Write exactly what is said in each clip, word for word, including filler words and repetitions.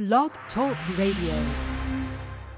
Blog Talk Radio.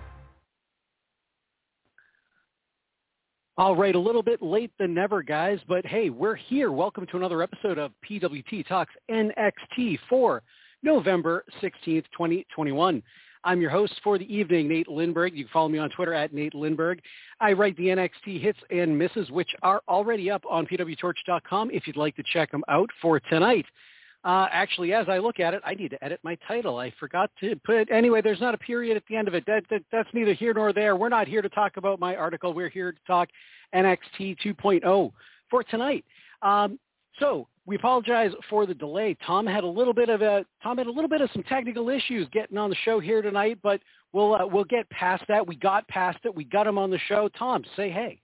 All right, a little bit late than never, guys, but hey, we're here. Welcome to another episode of P W T Talks N X T for November sixteenth, twenty twenty-one. I'm your host for the evening, Nate Lindberg. You can follow me on Twitter at Nate Lindberg. I write the N X T hits and misses, which are already up on P W torch dot com if you'd like to check them out for tonight. Uh, actually, as I look at it, I need to edit my title. I forgot to put, anyway, there's not a period at the end of it. That, that, that's neither here nor there. We're not here to talk about my article. We're here to talk N X T two point oh for tonight. Um, so we apologize for the delay. Tom had a little bit of a, Tom had a little bit of some technical issues getting on the show here tonight, but we'll, uh, we'll get past that. We got past it. We got him on the show. Tom, say hey.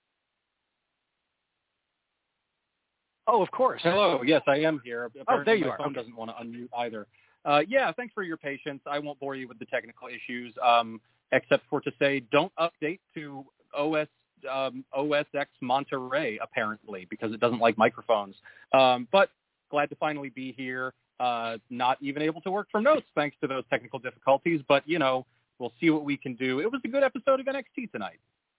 Oh, of course. Hello. Yes, I am here. Apparently oh, there you my are. phone Okay. doesn't want to unmute either. Uh, yeah, thanks for your patience. I won't bore you with the technical issues, um, except for to say don't update to O S um, O S X Monterey, apparently, because it doesn't like microphones. Um, but glad to finally be here. Uh, not even able to work from notes thanks to those technical difficulties. But, you know, we'll see what we can do. It was a good episode of N X T tonight.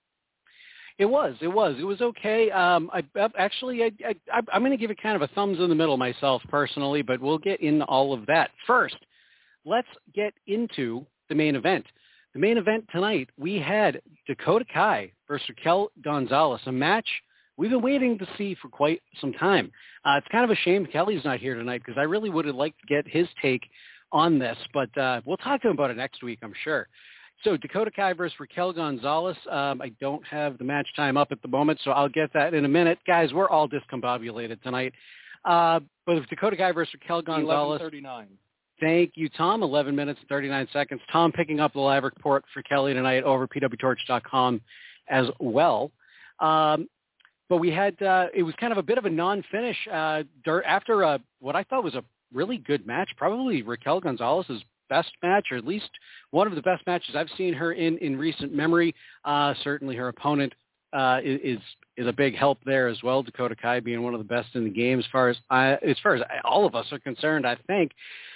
It was. It was. It was okay. Um, I, actually, I, I, I'm going to give it kind of a thumbs in the middle myself personally, but we'll get into all of that. First, let's get into the main event. The main event tonight, we had Dakota Kai versus Raquel Gonzalez, a match we've been waiting to see for quite some time. Uh, it's kind of a shame Kelly's not here tonight because I really would have liked to get his take on this, but uh, we'll talk to him about it next week, I'm sure. So Dakota Kai versus Raquel Gonzalez. Um, I don't have the match time up at the moment, so I'll get that in a minute. Guys, we're all discombobulated tonight. Uh, but if Dakota Kai versus Raquel Gonzalez. eleven thirty-nine. Thank you, Tom. eleven minutes and thirty-nine seconds. Tom picking up the live report for Kelly tonight over P W torch dot com as well. Um, but we had, uh, it was kind of a bit of a non-finish uh, after a, what I thought was a really good match, probably Raquel Gonzalez's best match, or at least one of the best matches I've seen her in in recent memory. Uh, certainly her opponent uh, is is a big help there as well. Dakota Kai being one of the best in the game as far as I, as far as all of us are concerned, I think.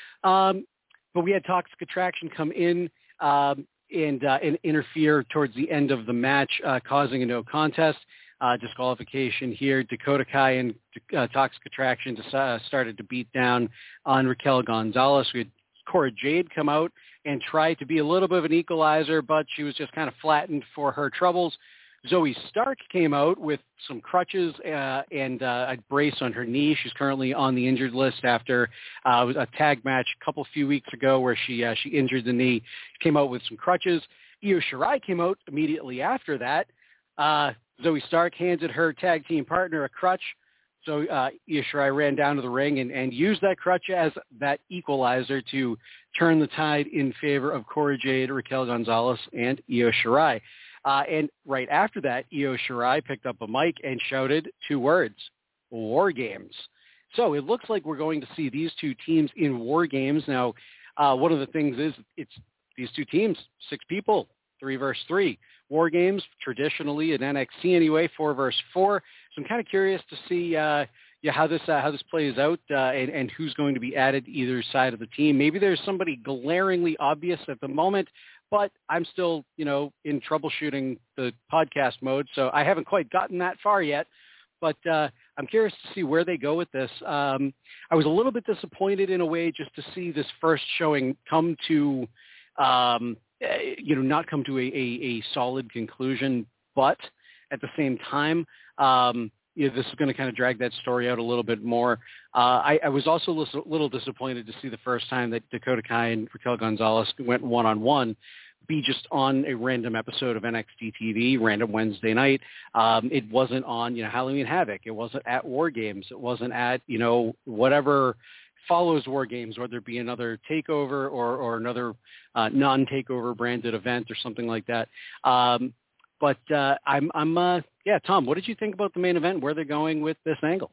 Um, but we had Toxic Attraction come in um, and, uh, and interfere towards the end of the match, uh, causing a no contest. Uh, disqualification here. Dakota Kai and uh, Toxic Attraction just, uh, started to beat down on Raquel Gonzalez. We had Cora Jade come out and try to be a little bit of an equalizer, but she was just kind of flattened for her troubles. Zoe Stark came out with some crutches uh, and uh, a brace on her knee. She's currently on the injured list after uh, a tag match a couple few weeks ago where she uh, she injured the knee. Came out with some crutches. Io Shirai came out immediately after that. Uh, Zoe Stark handed her tag team partner a crutch. So uh, Io Shirai ran down to the ring and, and used that crutch as that equalizer to turn the tide in favor of Cora Jade, Raquel Gonzalez, and Io Shirai. Uh, and right after that, Io Shirai picked up a mic and shouted two words, War Games. So it looks like we're going to see these two teams in War Games. Now, uh, one of the things is it's these two teams, six people, three versus three. War Games, traditionally in N X T anyway, four versus four. So I'm kind of curious to see uh, yeah, how this uh, how this plays out uh, and, and who's going to be added to either side of the team. Maybe there's somebody glaringly obvious at the moment, but I'm still, you know, in troubleshooting the podcast mode, so I haven't quite gotten that far yet. But uh, I'm curious to see where they go with this. Um, I was a little bit disappointed in a way just to see this first showing come to um, – you know, not come to a, a, a solid conclusion, but at the same time, um, you know, this is going to kind of drag that story out a little bit more. Uh, I, I was also a little disappointed to see the first time that Dakota Kai and Raquel Gonzalez went one-on-one be just on a random episode of N X T T V, random Wednesday night. Um, it wasn't on, you know, Halloween Havoc. It wasn't at War Games. It wasn't at, you know, whatever follows War Games, whether it be another takeover or, or another uh, non-takeover branded event or something like that. Um, but uh, I'm, I'm uh, yeah, Tom, what did you think about the main event, where they're going with this angle?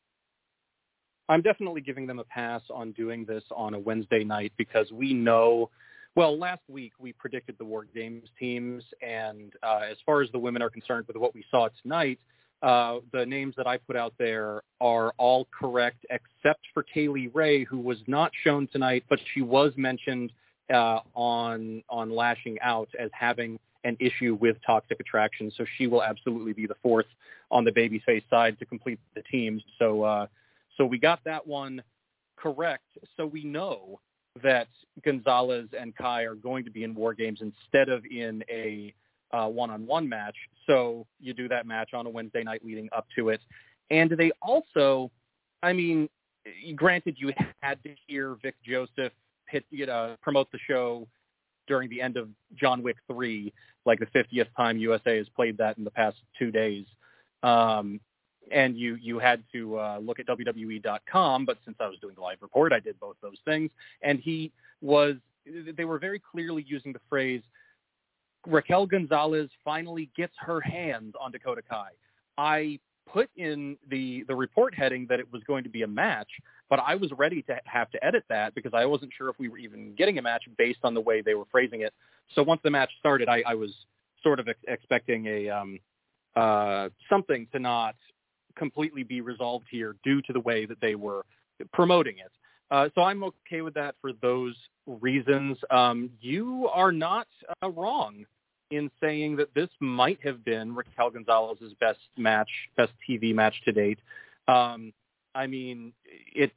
I'm definitely giving them a pass on doing this on a Wednesday night because we know, well, last week we predicted the War Games teams, and uh, as far as the women are concerned with what we saw tonight, Uh, the names that I put out there are all correct except for Kaylee Ray, who was not shown tonight, but she was mentioned uh, on on lashing out as having an issue with toxic attraction. So she will absolutely be the fourth on the babyface side to complete the team. So uh, so we got that one correct. So we know that Gonzalez and Kai are going to be in War Games instead of in a uh, one-on-one match. So you do that match on a Wednesday night leading up to it. And they also, I mean, granted, you had to hear Vic Joseph hit, you know, promote the show during the end of John Wick three, like the fiftieth time U S A has played that in the past two days. Um, and you, you had to uh, look at W W E dot com, but since I was doing the live report, I did both those things. And he was, they were very clearly using the phrase, Raquel Gonzalez finally gets her hands on Dakota Kai. I put in the, the report heading that it was going to be a match, but I was ready to have to edit that because I wasn't sure if we were even getting a match based on the way they were phrasing it. So once the match started, I, I was sort of ex- expecting a um, uh, something to not completely be resolved here due to the way that they were promoting it. Uh, so I'm okay with that for those reasons. Um, you are not uh, wrong in saying that this might have been Raquel Gonzalez's best match, best T V match to date. Um, I mean, it.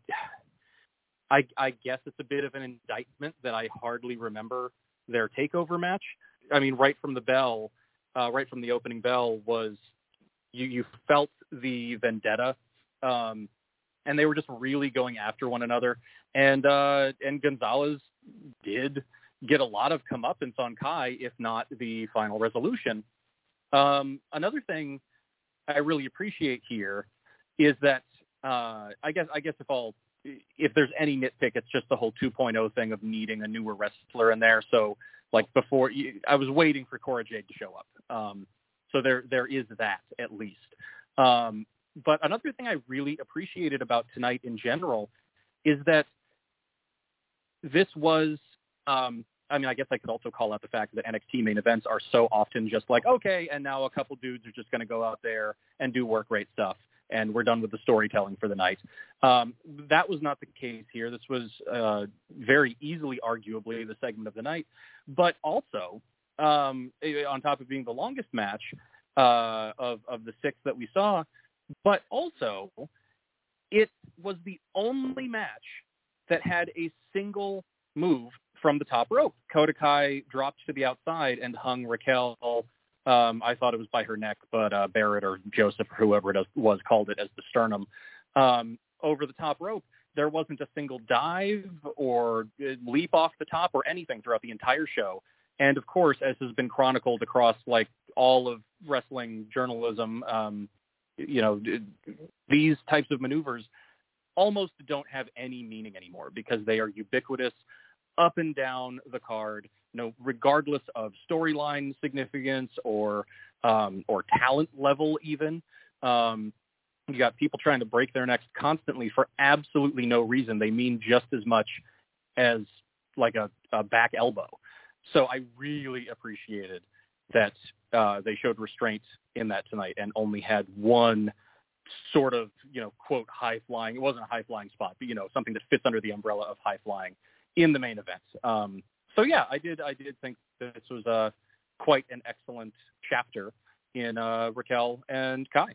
I, I guess it's a bit of an indictment that I hardly remember their takeover match. I mean, right from the bell, uh, right from the opening bell was you, you felt the vendetta, um, and they were just really going after one another. And uh, and Gonzalez did get a lot of comeuppance on Kai, if not the final resolution. Um, another thing I really appreciate here is that uh, I guess I guess if I'll if there's any nitpick, it's just the whole two point oh thing of needing a newer wrestler in there. So like before, I was waiting for Cora Jade to show up. Um, so there there is that at least. Um, but another thing I really appreciated about tonight in general is that this was, um, I mean, I guess I could also call out the fact that N X T main events are so often just like, okay, and now a couple dudes are just going to go out there and do work rate stuff, and we're done with the storytelling for the night. Um, that was not the case here. This was uh, very easily, arguably, the segment of the night, but also, um, on top of being the longest match uh, of, of the six that we saw, but also it was the only match that had a single move from the top rope. Dakota Kai dropped to the outside and hung Raquel, um, I thought it was by her neck, but uh, Barrett or Joseph or whoever it was called it as the sternum, um, over the top rope. There wasn't a single dive or leap off the top or anything throughout the entire show. And of course, as has been chronicled across like all of wrestling journalism, um, you know, these types of maneuvers almost don't have any meaning anymore because they are ubiquitous up and down the card, you know, regardless of storyline significance or um, or talent level even. Um, you got people trying to break their necks constantly for absolutely no reason. They mean just as much as like a, a back elbow. So I really appreciated that uh, they showed restraint in that tonight and only had one sort of, you know, quote, high-flying. It wasn't a high-flying spot, but, you know, something that fits under the umbrella of high-flying in the main event. Um, so, yeah, I did I did think that this was uh, quite an excellent chapter in uh, Raquel and Kai.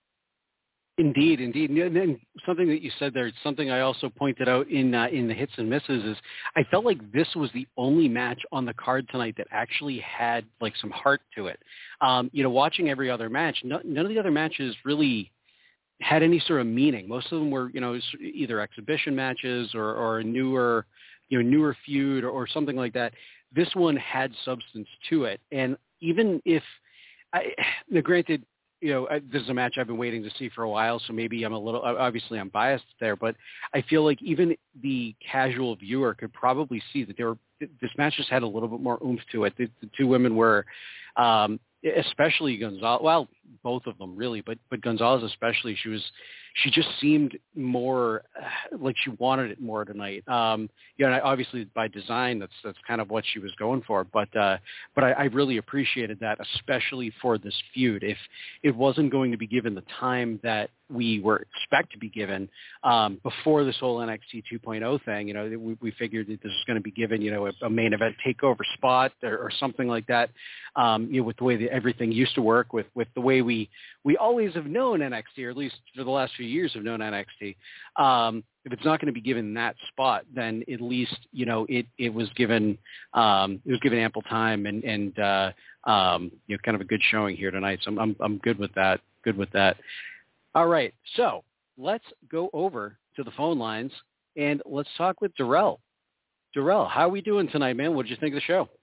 Indeed, indeed. And then something that you said there, something I also pointed out in uh, in the hits and misses is I felt like this was the only match on the card tonight that actually had like some heart to it. Um, you know, watching every other match, no, none of the other matches really had any sort of meaning. Most of them were, you know, either exhibition matches or, or a newer, you know, newer feud or, or something like that. This one had substance to it. And even if, I, now granted, you know, this is a match I've been waiting to see for a while, so maybe I'm a little, obviously I'm biased there, but I feel like even the casual viewer could probably see that there were, this match just had a little bit more oomph to it. The, the two women were, um, especially Gonzalez, well, both of them really, but but Gonzalez especially. She was she just seemed more uh, like she wanted it more tonight. Um, you know, and I, obviously by design, that's that's kind of what she was going for. But uh, but I, I really appreciated that, especially for this feud. If it wasn't going to be given the time that we were expect to be given um, before this whole N X T two point oh thing, you know, we, we figured that this was going to be given, you know, a, a main event takeover spot or, or something like that. Um, you know, with the way that everything used to work, with with the way we we always have known N X T, or at least for the last few years have known N X T. Um, if it's not going to be given that spot, then at least, you know, it it was given um, it was given ample time and and uh, um, you know, kind of a good showing here tonight. So I'm I'm, I'm good with that. Good with that. All right, so let's go over to the phone lines and let's talk with Darrell. Darrell, how are we doing tonight, man? What did you think of the show?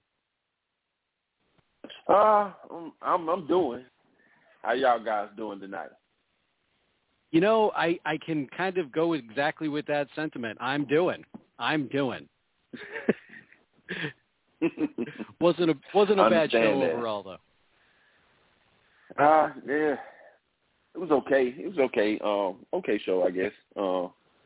Uh, I'm I'm doing. How y'all guys doing tonight? You know, I, I can kind of go exactly with that sentiment. I'm doing. I'm doing. wasn't a wasn't a bad show that. Overall, though. Uh, yeah. It was okay. It was okay. Um, okay show, I guess. Uh,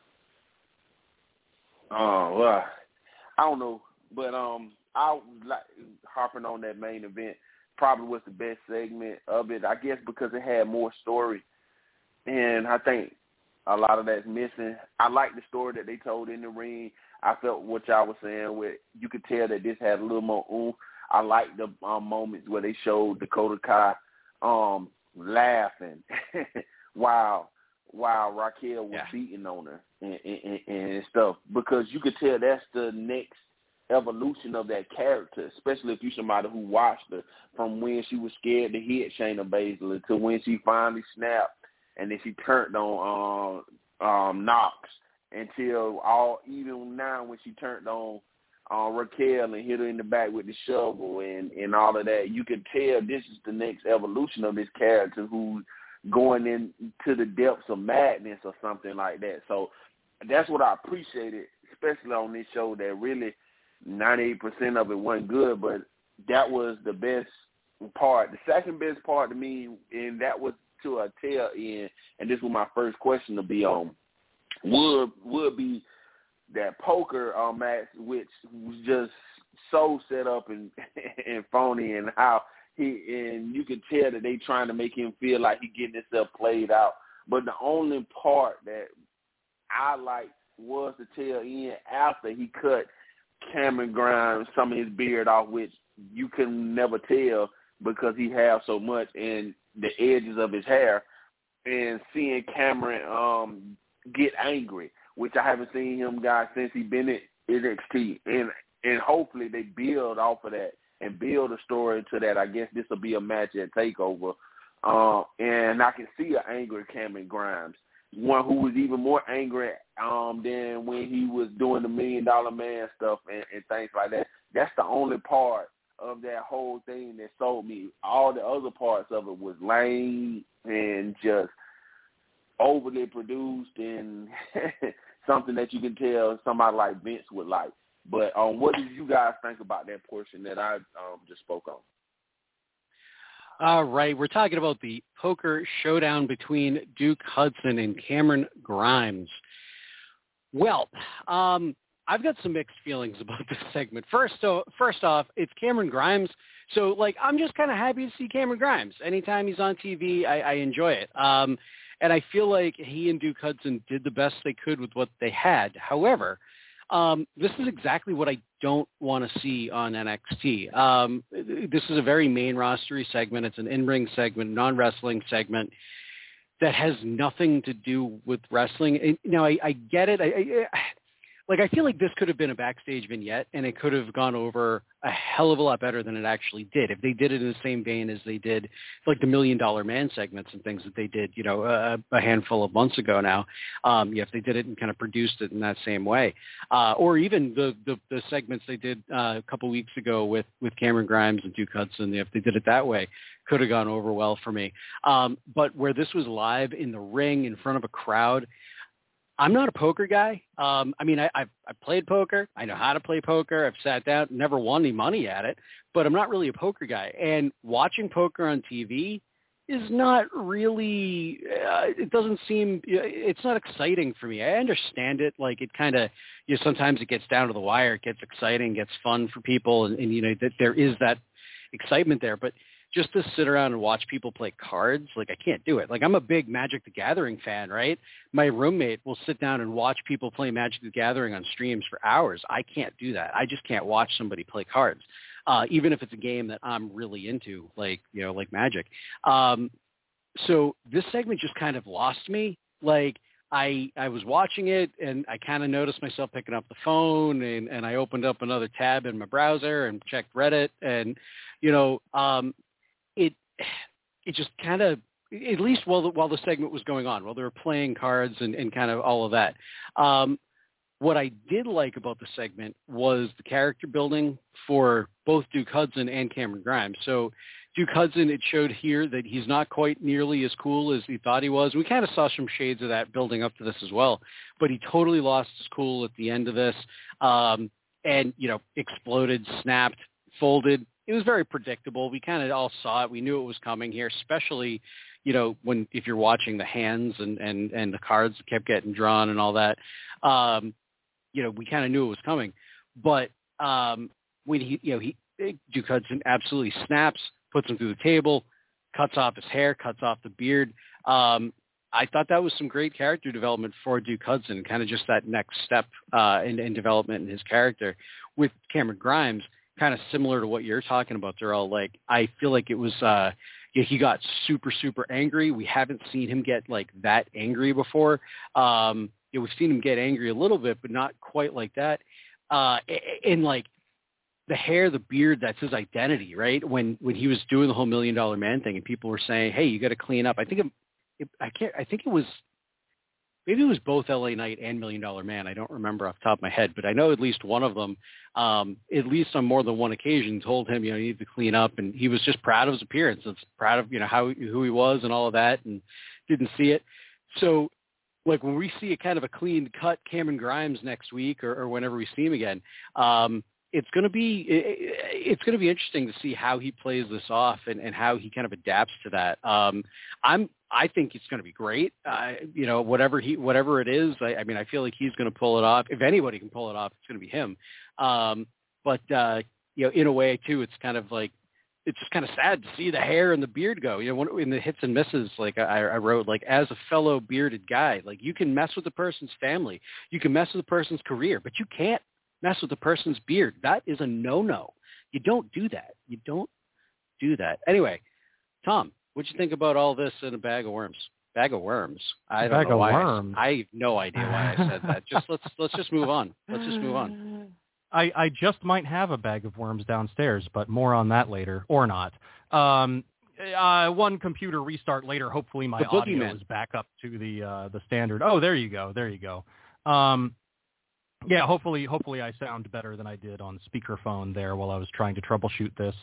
uh, well, I don't know, but um, I was like harping on that main event. Probably was the best segment of it, I guess, because it had more story, and I think a lot of that's missing. I like the story that they told in the ring. I felt what y'all was saying with you could tell that this had a little more oomph. I like the um, moments where they showed Dakota Kai um. laughing while while Raquel was yeah. beating on her and, and, and stuff, because you could tell that's the next evolution of that character, especially if you're somebody who watched her from when she was scared to hit Shayna Baszler to when she finally snapped and then she turned on um, um, Knox until all even now when she turned on Uh, Raquel and hit her in the back with the shovel and, and all of that. You could tell this is the next evolution of this character who's going into the depths of madness or something like that. So that's what I appreciated, especially on this show, that really ninety-eight percent of it wasn't good, but that was the best part. The second best part to me, and that was to a tail end, and this was my first question to be on, would would be that poker uh, match, which was just so set up and and phony, and how he and you could tell that they trying to make him feel like he getting himself played out. But the only part that I liked was the tail end after he cut Cameron Grimes some of his beard off, which you can never tell because he has so much, and the edges of his hair, and seeing Cameron um, get angry, which I haven't seen him, guys, since he been at N X T. And and hopefully they build off of that and build a story into that. I guess this will be a match at TakeOver. Uh, and I can see an angry Cameron Grimes, one who was even more angry um, than when he was doing the Million Dollar Man stuff and, and things like that. That's the only part of that whole thing that sold me. All the other parts of it was lame and just overly produced and something that you can tell somebody like Vince would like. But um, what did you guys think about that portion that I um, just spoke on? All right, we're talking about the poker showdown between Duke Hudson and Cameron Grimes. Well, um, I've got some mixed feelings about this segment. First, so first off, it's Cameron Grimes, so like I'm just kind of happy to see Cameron Grimes. Anytime he's on T V, I, I enjoy it. Um, And I feel like he and Duke Hudson did the best they could with what they had. However, um, this is exactly what I don't want to see on N X T. Um, this is a very main rostery segment. It's an in-ring segment, non-wrestling segment that has nothing to do with wrestling. And, you know, I, I get it. I, I, like, I feel like this could have been a backstage vignette, and it could have gone over a hell of a lot better than it actually did. If they did it in the same vein as they did, like the Million Dollar Man segments and things that they did, you know, a, a handful of months ago now, um, yeah, if they did it and kind of produced it in that same way, uh, or even the, the, the segments they did uh, a couple weeks ago with, with Cameron Grimes and Duke Hudson, if they did it that way, could have gone over well for me. Um, but where this was live in the ring in front of a crowd, I'm not a poker guy. Um, I mean, I, I've, I've played poker. I know how to play poker. I've sat down, never won any money at it, but I'm not really a poker guy. And watching poker on T V is not really, uh, it doesn't seem, it's not exciting for me. I understand it. Like it kind of, you know, sometimes it gets down to the wire, it gets exciting, gets fun for people. And, and you know, that there is that excitement there, but just to sit around and watch people play cards, like I can't do it. Like I'm a big Magic the Gathering fan, right? My roommate will sit down and watch people play Magic the Gathering on streams for hours. I can't do that. I just can't watch somebody play cards. Uh, even if it's a game that I'm really into, like, you know, like Magic. Um, so this segment just kind of lost me. Like I, I was watching it and I kind of noticed myself picking up the phone and, and I opened up another tab in my browser and checked Reddit and, you know, um, it, it just kind of, at least while the, while the segment was going on, while they were playing cards and, and kind of all of that, um, what I did like about the segment was the character building for both Duke Hudson and Cameron Grimes. So Duke Hudson, it showed here that he's not quite nearly as cool as he thought he was. We kind of saw some shades of that building up to this as well, but he totally lost his cool at the end of this um, and, you know, exploded, snapped, folded. It was very predictable. We kind of all saw it. We knew it was coming here, especially, you know, when if you're watching the hands and, and, and the cards that kept getting drawn and all that. Um, you know, we kind of knew it was coming, but um, when he, you know, he, Duke Hudson absolutely snaps, puts him through the table, cuts off his hair, cuts off the beard. Um, I thought that was some great character development for Duke Hudson, kind of just that next step uh, in, in development in his character. With Cameron Grimes, kind of similar to what you're talking about, Darrell. Like, I feel like it was, uh, yeah, he got super, super angry. We haven't seen him get like that angry before. Um, Yeah, we've seen him get angry a little bit, but not quite like that. Uh, and like the hair, the beard, that's his identity, right? When when he was doing the whole Million Dollar Man thing, and people were saying, "Hey, you got to clean up." I think it, it, I can't. I think it was maybe it was both L A Knight and Million Dollar Man. I don't remember off the top of my head, but I know at least one of them, um, at least on more than one occasion, told him, you know, you need to clean up, and he was just proud of his appearance. It's proud of, you know, how who he was and all of that, and didn't see it. So, like when we see a kind of a clean cut Cameron Grimes next week, or, or whenever we see him again, um, it's going to be it, it's going to be interesting to see how he plays this off and, and how he kind of adapts to that. Um, I'm I think it's going to be great. Uh, you know, whatever he whatever it is, I, I mean, I feel like he's going to pull it off. If anybody can pull it off, it's going to be him. Um, but uh, you know, in a way too, it's kind of like, it's just kind of sad to see the hair and the beard go. You know, in the hits and misses, like I, I wrote, like, as a fellow bearded guy, like you can mess with the person's family, you can mess with the person's career, but you can't mess with the person's beard. That is a no-no. You don't do that. You don't do that. Anyway, Tom, what'd you think about all this in a bag of worms? Bag of worms. I don't bag know of why. worms. I, I have no idea why I said that. Just let's let's just move on. Let's just move on. I, I just might have a bag of worms downstairs, but more on that later, or not. Um, uh, one computer restart later. Hopefully my audio Man. is back up to the uh, the standard. Oh, there you go. There you go. Um, yeah, hopefully hopefully I sound better than I did on speakerphone there while I was trying to troubleshoot this.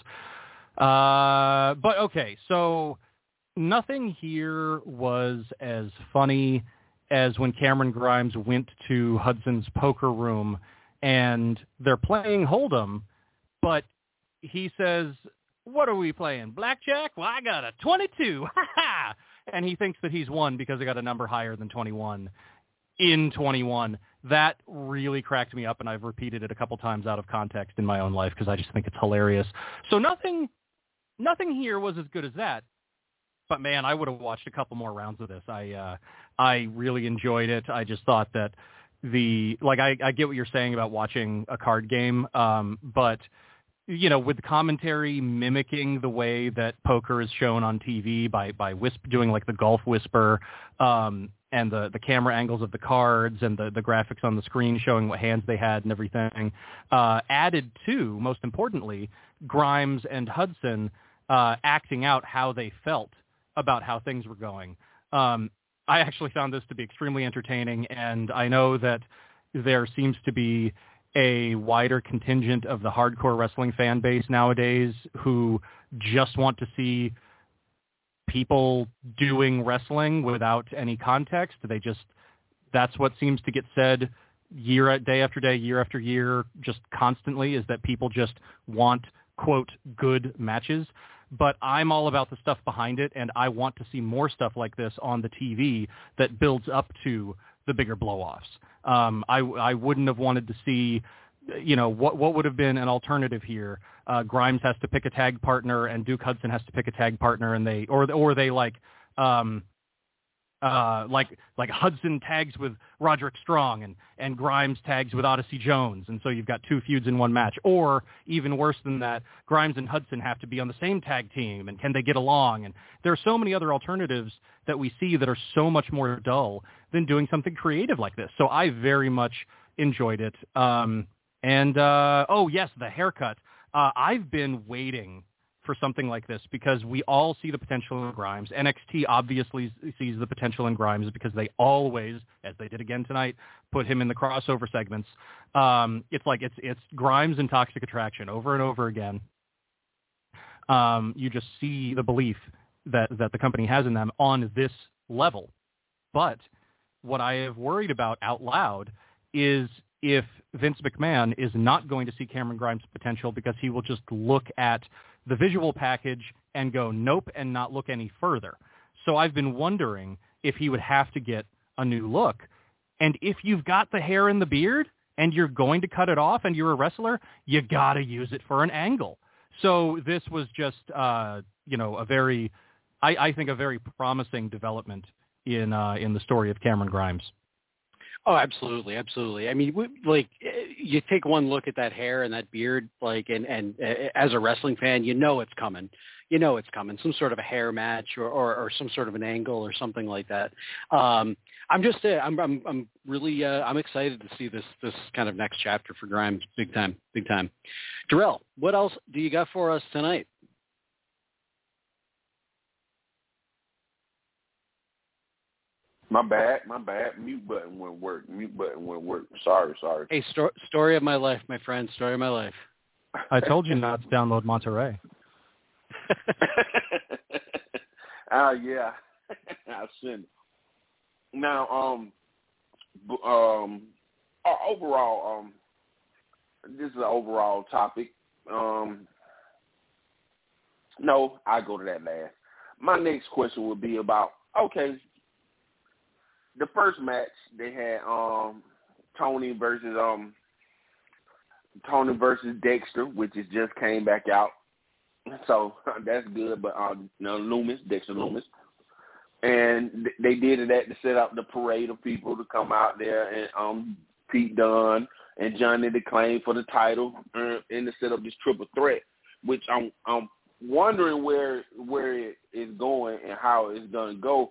Uh, but okay, so nothing here was as funny as when Cameron Grimes went to Hudson's poker room and they're playing Hold'em, but he says, "What are we playing, blackjack? Well, I got a twenty-two, ha ha!" And he thinks that he's won because I got a number higher than twenty-one in twenty-one. That really cracked me up, and I've repeated it a couple times out of context in my own life because I just think it's hilarious. So nothing, nothing here was as good as that. But man, I would have watched a couple more rounds of this. I, uh, I really enjoyed it. I just thought that the like I, I get what you're saying about watching a card game, um, but you know, with commentary mimicking the way that poker is shown on T V by by wisp doing like the golf whisper, um, and the the camera angles of the cards and the the graphics on the screen showing what hands they had and everything, uh, added to, most importantly, Grimes and Hudson uh, acting out how they felt about how things were going. Um, I actually found this to be extremely entertaining, and I know that there seems to be a wider contingent of the hardcore wrestling fan base nowadays who just want to see people doing wrestling without any context. They just, that's what seems to get said year day after day, year after year, just constantly, is that people just want, quote, good matches. but I'm all about the stuff behind it, and I want to see more stuff like this on the T V that builds up to the bigger blow-offs. Um, I, I wouldn't have wanted to see, you know, what what would have been an alternative here. Uh, Grimes has to pick a tag partner, and Duke Hudson has to pick a tag partner, and they or or they like. Um, Uh, like like Hudson tags with Roderick Strong and, and Grimes tags with Odyssey Jones, and so you've got two feuds in one match. Or even worse than that, Grimes and Hudson have to be on the same tag team, and can they get along? And there are so many other alternatives that we see that are so much more dull than doing something creative like this. So I very much enjoyed it. Um, and, uh, oh, yes, the haircut. Uh, I've been waiting for something like this because we all see the potential in Grimes. N X T obviously sees the potential in Grimes because they always, as they did again tonight, put him in the crossover segments. Um, it's like it's it's Grimes and Toxic Attraction over and over again. Um, you just see the belief that, that the company has in them on this level. But what I have worried about out loud is if Vince McMahon is not going to see Cameron Grimes' potential because he will just look at the visual package and go, nope, and not look any further. So I've been wondering if he would have to get a new look. And if you've got the hair and the beard and you're going to cut it off and you're a wrestler, you got to use it for an angle. So this was just, uh, you know, a very, I, I think a very promising development in uh, in the story of Cameron Grimes. Oh, absolutely, absolutely. I mean, we, like, you take one look at that hair and that beard, like, and, and uh, as a wrestling fan, you know it's coming. You know it's coming. Some sort of a hair match or, or, or some sort of an angle or something like that. Um, I'm just, uh, I'm, I'm, I'm really, uh, I'm excited to see this, this kind of next chapter for Grimes. Big time, big time. Darrell, what else do you got for us tonight? My bad, my bad. Mute button wouldn't work. Mute button wouldn't work. Sorry, sorry. Hey, sto- story of my life, my friend. Story of my life. I told you not to download Monterey. Oh, uh, yeah. I shouldn't. Now, um, um, uh, overall, um, this is an overall topic. Um, no, I go to that last. My next question would be about, okay, the first match they had um, Tony versus um, Tony versus Dexter, which is just came back out, so that's good. But um, you know, Loomis, Dexter Loomis, and th- they did that to set up the parade of people to come out there, and um, Pete Dunne and Johnny the Claim for the title, uh, and to set up this triple threat, which I'm I'm wondering where where it is going and how it's gonna go.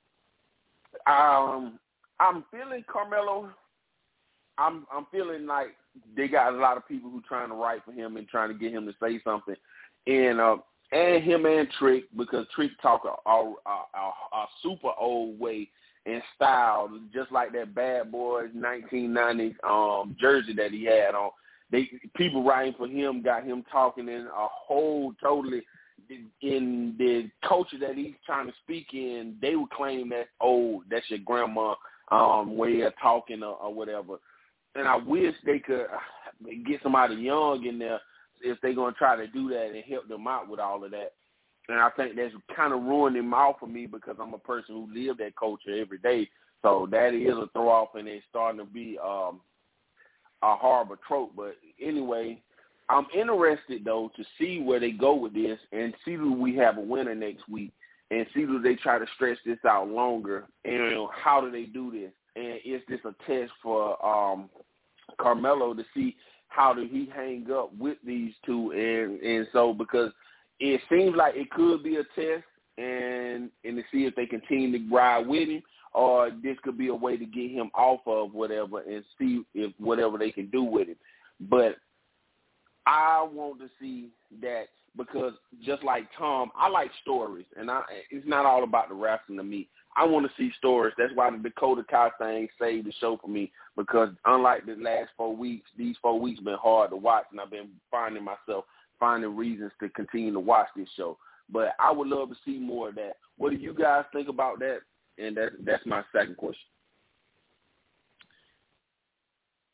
Um, I'm feeling Carmelo. I'm I'm feeling like they got a lot of people who trying to write for him and trying to get him to say something, and uh, and him and Trick, because Trick talk a, a, a, a super old way and style, just like that Bad Boys nineteen nineties um, jersey that he had on. They people writing for him got him talking in a whole totally. In the culture that he's trying to speak in, they would claim that's old, that's your grandma um, way of talking or, or whatever. And I wish they could get somebody young in there if they're going to try to do that and help them out with all of that. And I think that's kind of ruined him out for me because I'm a person who lives that culture every day. So that is a throw off, and it's starting to be um, a horrible trope. But anyway, I'm interested, though, to see where they go with this and see do we have a winner next week and see do they try to stretch this out longer and you know, how do they do this? And is this a test for um, Carmelo to see how do he hang up with these two? And, and so because it seems like it could be a test and, and to see if they continue to ride with him, or this could be a way to get him off of whatever and see if whatever they can do with him. But I want to see that because just like Tom, I like stories, and I, it's not all about the wrestling to me. I want to see stories. That's why the Dakota Kai thing saved the show for me because unlike the last four weeks, these four weeks have been hard to watch, and I've been finding myself finding reasons to continue to watch this show. But I would love to see more of that. What do you guys think about that? And that, that's my second question.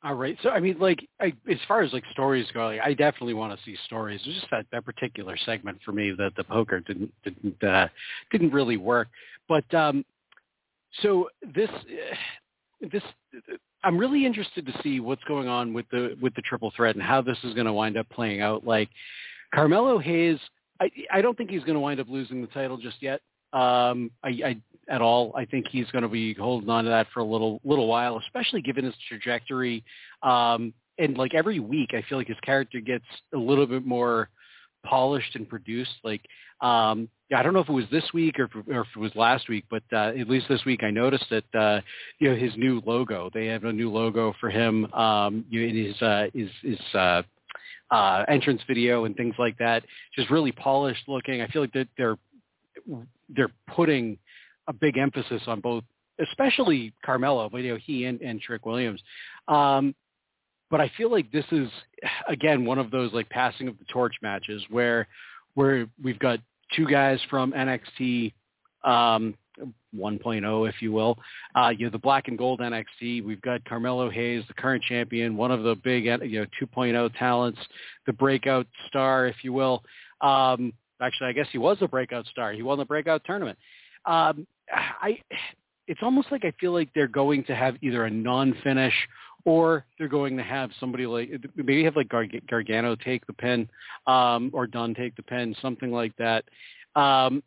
All right. So, I mean, like, I, as far as like stories go, like, I definitely want to see stories. It's just that, that particular segment for me that the poker didn't didn't uh, didn't really work. But um, so this this I'm really interested to see what's going on with the with the triple threat and how this is going to wind up playing out. Like Carmelo Hayes, I I don't think he's going to wind up losing the title just yet. Um, I, I at all. I think he's going to be holding on to that for a little little while, especially given his trajectory. Um, and like every week, I feel like his character gets a little bit more polished and produced. Like, um, yeah, I don't know if it was this week or if, or if it was last week, but uh, at least this week I noticed that uh, you know his new logo. They have a new logo for him um, in his uh, his, his uh, uh, entrance video and things like that. Just really polished looking. I feel like that they're they're putting a big emphasis on both, especially Carmelo, but you know he and, and Trick Williams. Um, but I feel like this is again one of those like passing of the torch matches where where we've got two guys from N X T um, one point oh, if you will. Uh, you know the black and gold N X T. We've got Carmelo Hayes, the current champion, one of the big you know two point oh talents, the breakout star, if you will. Um, Actually, I guess he was a breakout star. He won the breakout tournament. Um, I, it's almost like I feel like they're going to have either a non-finish or they're going to have somebody like maybe have like Gar- Gargano take the pin um, or Dunn take the pin, something like that. Um,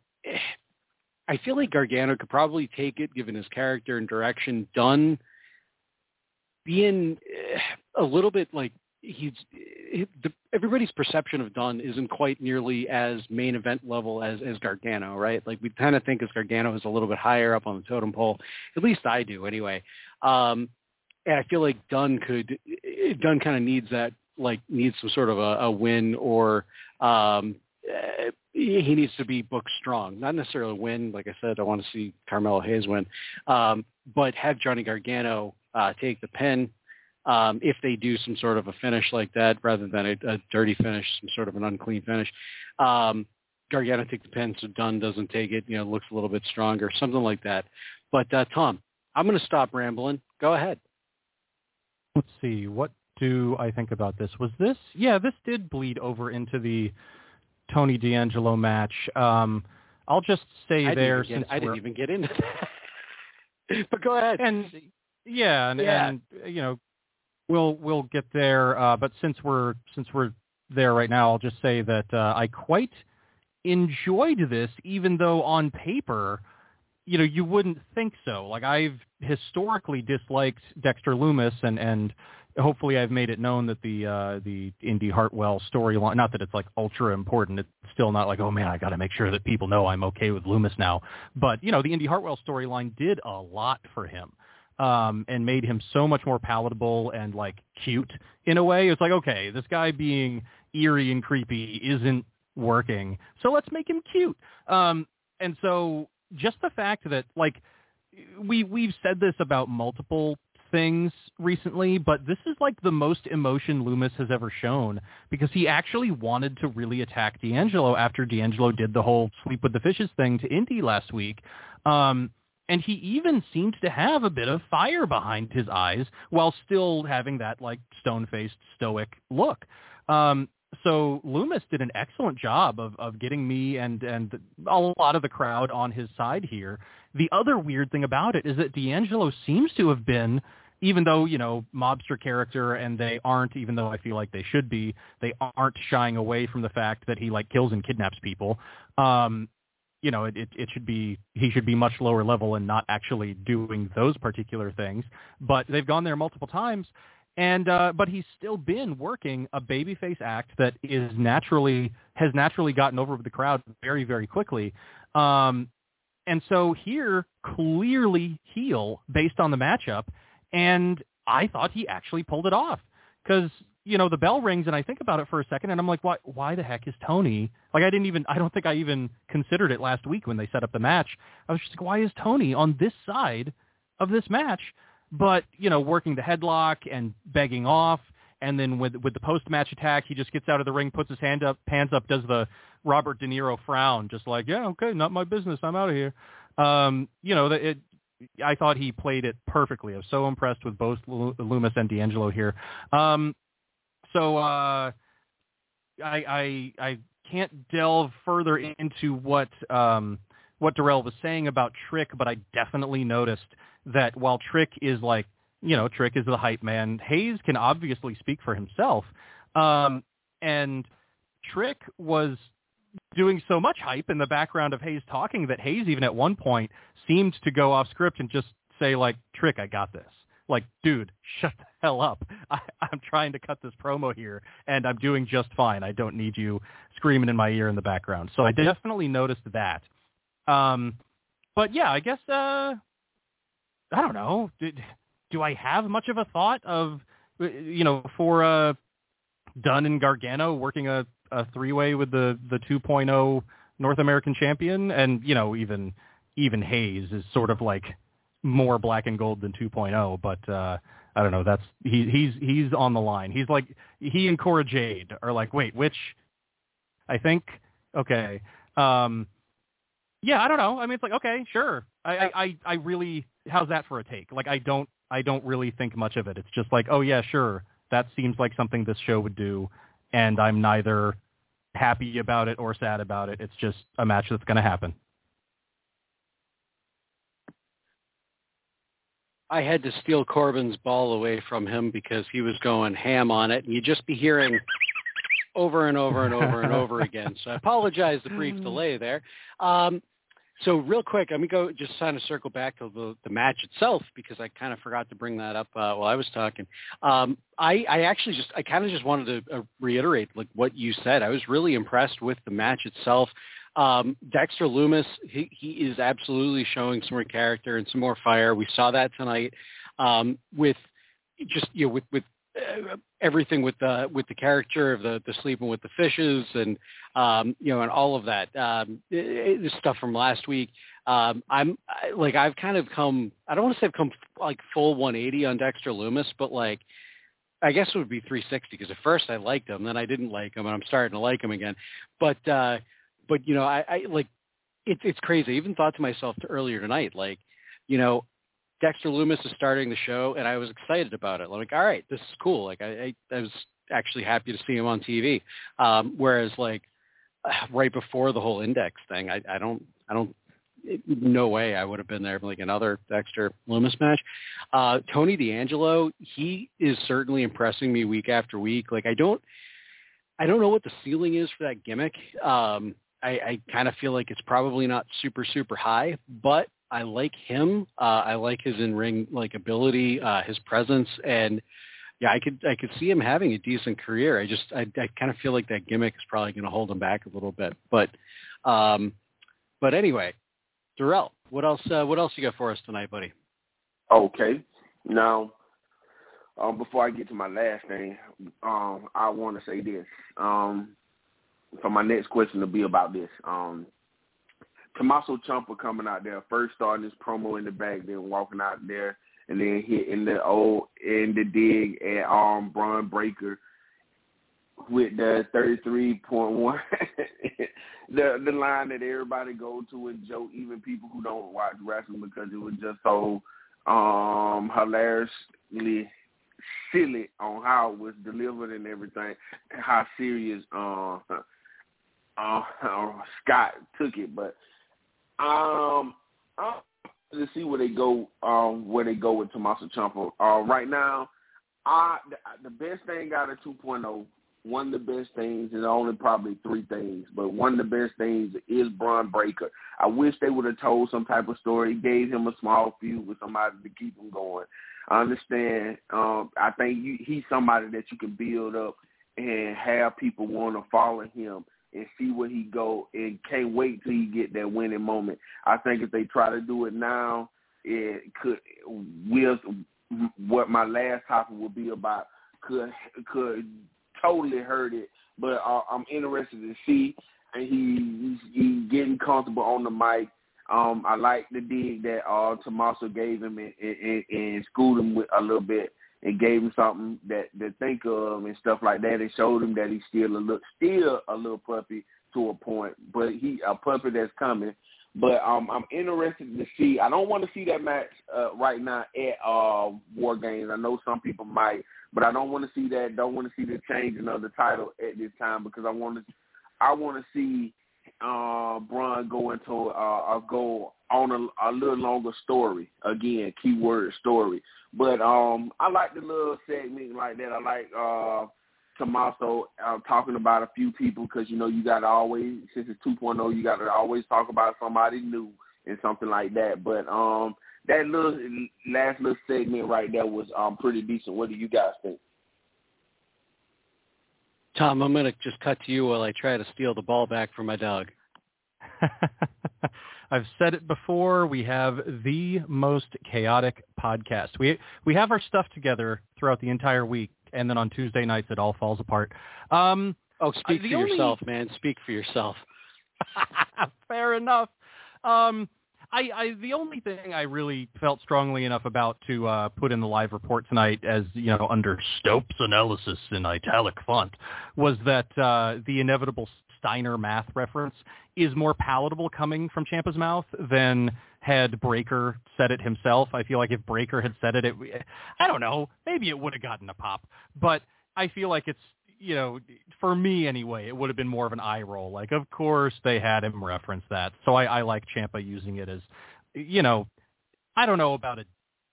I feel like Gargano could probably take it given his character and direction. Dunn being a little bit like he's the, everybody's perception of Dunn isn't quite nearly as main event level as, as Gargano, right? Like we kind of think as Gargano is a little bit higher up on the totem pole. At least I do anyway. Um, and I feel like Dunn could, Dunn kind of needs that, like needs some sort of a, a win or um, uh, he needs to be booked strong. Not necessarily win. Like I said, I want to see Carmelo Hayes win, um, but have Johnny Gargano uh, take the pin. Um, if they do some sort of a finish like that, rather than a, a dirty finish, some sort of an unclean finish, um, Gargano take the pin so Dunn doesn't take it, you know, looks a little bit stronger, something like that. But uh, Tom, I'm going to stop rambling. Go ahead. Let's see. What do I think about this? Was this? Yeah, this did bleed over into the Tony D'Angelo match. Um, I'll just say I there, get, since I didn't even get into that. But go ahead. And yeah, and, yeah. and you know. We'll we'll get there, uh, but since we're since we're there right now, I'll just say that uh, I quite enjoyed this, even though on paper, you know, you wouldn't think so. Like I've historically disliked Dexter Lumis, and, and hopefully I've made it known that the uh, the Indy Hartwell storyline, not that it's like ultra important, it's still not like, oh man, I got to make sure that people know I'm okay with Lumis now. But you know, the Indy Hartwell storyline did a lot for him. Um, and made him so much more palatable and like cute in a way. It's like, okay, this guy being eerie and creepy isn't working, so let's make him cute. Um, and so just the fact that like we we've said this about multiple things recently, but this is like the most emotion Lumis has ever shown because he actually wanted to really attack D'Angelo after D'Angelo did the whole sleep with the fishes thing to Indy last week. Um, And he even seemed to have a bit of fire behind his eyes while still having that like stone-faced stoic look. Um, so Lumis did an excellent job of, of getting me and, and a lot of the crowd on his side here. The other weird thing about it is that D'Angelo seems to have been, even though, you know, mobster character and they aren't, even though I feel like they should be, they aren't shying away from the fact that he like kills and kidnaps people. Um, you know, it, it, it should be, he should be much lower level and not actually doing those particular things, but they've gone there multiple times. And, uh, but he's still been working a babyface act that is naturally, has naturally gotten over with the crowd very, very quickly. Um, and so here, clearly heel based on the matchup. And I thought he actually pulled it off because, you know, the bell rings and I think about it for a second and I'm like, why, why the heck is Tony? Like, I didn't even, I don't think I even considered it last week when they set up the match. I was just like, why is Tony on this side of this match? But, you know, working the headlock and begging off. And then with, with the post-match attack, he just gets out of the ring, puts his hand up, hands up, does the Robert De Niro frown, just like, yeah, okay, not my business. I'm out of here. Um, you know, it, I thought he played it perfectly. I was so impressed with both Lumis and D'Angelo here. Um, so uh, I, I I can't delve further into what um, what Darrell was saying about Trick, but I definitely noticed that while Trick is like, you know, Trick is the hype man, Hayes can obviously speak for himself. Um, and Trick was doing so much hype in the background of Hayes talking that Hayes even at one point seemed to go off script and just say like, Trick, I got this. Like, dude, shut the hell up. I, I'm trying to cut this promo here and I'm doing just fine. I don't need you screaming in my ear in the background. So I definitely noticed that. Um, but yeah, I guess, uh, I don't know. Do, do I have much of a thought of, you know, for, uh, Dunn and Gargano working a, a three-way with the, the two point oh North American champion, and, you know, even even Hayes is sort of like more black and gold than two point oh, but uh, I don't know. That's he, he's he's on the line. He's like, he and Cora Jade are like, wait, which? I think okay. Um, yeah, I don't know. I mean, it's like, okay, sure. I, I I really, how's that for a take? Like, I don't I don't really think much of it. It's just like, oh yeah, sure. That seems like something this show would do, and I'm neither happy about it or sad about it. It's just a match that's going to happen. I had to steal Corbin's ball away from him because he was going ham on it, and you'd just be hearing over and over and over and over again. So I apologize the brief delay there. Um, so real quick, let me go just kind of circle back to the, the match itself, because I kind of forgot to bring that up uh, while I was talking. Um, I, I actually just, I kind of just wanted to uh, reiterate like what you said. I was really impressed with the match itself. Um, Dexter Lumis, he, he is absolutely showing some more character and some more fire. We saw that tonight um, with just, you know, with, with uh, everything with the, with the character of the, the sleeping with the fishes and, um, you know, and all of that, um, it, it, stuff from last week. Um, I'm I, like, I've kind of come, I don't want to say I've come like full one eighty on Dexter Lumis, but like, I guess it would be three sixty, because at first I liked him, then I didn't like him, and I'm starting to like him again. But, uh, but, you know, I, I like, it's, it's crazy. I even thought to myself earlier tonight, like, you know, Dexter Lumis is starting the show, and I was excited about it. I'm like, all right, this is cool. Like, I, I, I was actually happy to see him on T V. Um, whereas, like, right before the whole Index thing, I, I don't, I don't, it, no way I would have been there for like another Dexter Lumis match. Uh, Tony D'Angelo, he is certainly impressing me week after week. Like, I don't, I don't know what the ceiling is for that gimmick. Um, I, I kind of feel like it's probably not super, super high, but I like him. Uh, I like his in-ring like ability, uh, his presence, and yeah, I could I could see him having a decent career. I just I, I kind of feel like that gimmick is probably going to hold him back a little bit. But um, but anyway, Darrell, what else? Uh, what else you got for us tonight, buddy? Okay, now um, before I get to my last thing, um, I want to say this. Um, for my next question to be about this. Um, Tommaso Ciampa coming out there, first starting his promo in the back, then walking out there, and then hitting the old in the dig at um Braun Breaker with the thirty-three point one, the the line that everybody go to and joke, even people who don't watch wrestling, because it was just so um hilariously silly on how it was delivered and everything, how serious uh, uh, uh Scott took it, but. Um, I'm to see where they go. Um, where they go with Tommaso Ciampa. Uh, right now, I the, the best thing out of two point oh. One of the best things, and only probably three things, but one of the best things is Braun Breaker. I wish they would have told some type of story, gave him a small feud with somebody to keep him going. I understand. Um, I think you, he's somebody that you can build up and have people want to follow him and see where he go, and can't wait till he get that winning moment. I think if they try to do it now, it could will what my last topic will be about could could totally hurt it. But uh, I'm interested to see, and he he's, he's getting comfortable on the mic. Um, I like the dig that uh, Tommaso gave him and, and, and schooled him with a little bit, and gave him something that to think of and stuff like that, and showed him that he's still a little, still a little puppy to a point, but he a puppy that's coming. But um, I'm interested to see. I don't want to see that match uh, right now at uh, War Games. I know some people might, but I don't want to see that. Don't want to see the changing of the title at this time because I want to. I want to see uh, Braun go into uh, a go on a, a little longer story. Again, keyword story. But um, I like the little segment like that. I like. Uh, Tommaso uh, talking about a few people because, you know, you got to always, since it's two point oh, you got to always talk about somebody new and something like that. But um, that little last little segment right there was um, pretty decent. What do you guys think? Tom, I'm going to just cut to you while I try to steal the ball back from my dog. I've said it before. We have the most chaotic podcast. We we have our stuff together throughout the entire week. And then on Tuesday nights, it all falls apart. Um, oh, speak uh, for only... yourself, man. Speak for yourself. Fair enough. Um, I, I the only thing I really felt strongly enough about to uh, put in the live report tonight, as you know, under Stopes analysis in italic font, was that uh, the inevitable Steiner math reference is more palatable coming from Ciampa's mouth than had Breakker said it himself. I feel like if Breakker had said it, it I don't know, maybe it would have gotten a pop. But I feel like it's, you know, for me anyway, it would have been more of an eye roll. Like, of course they had him reference that. So I, I like Ciampa using it as, you know, I don't know about a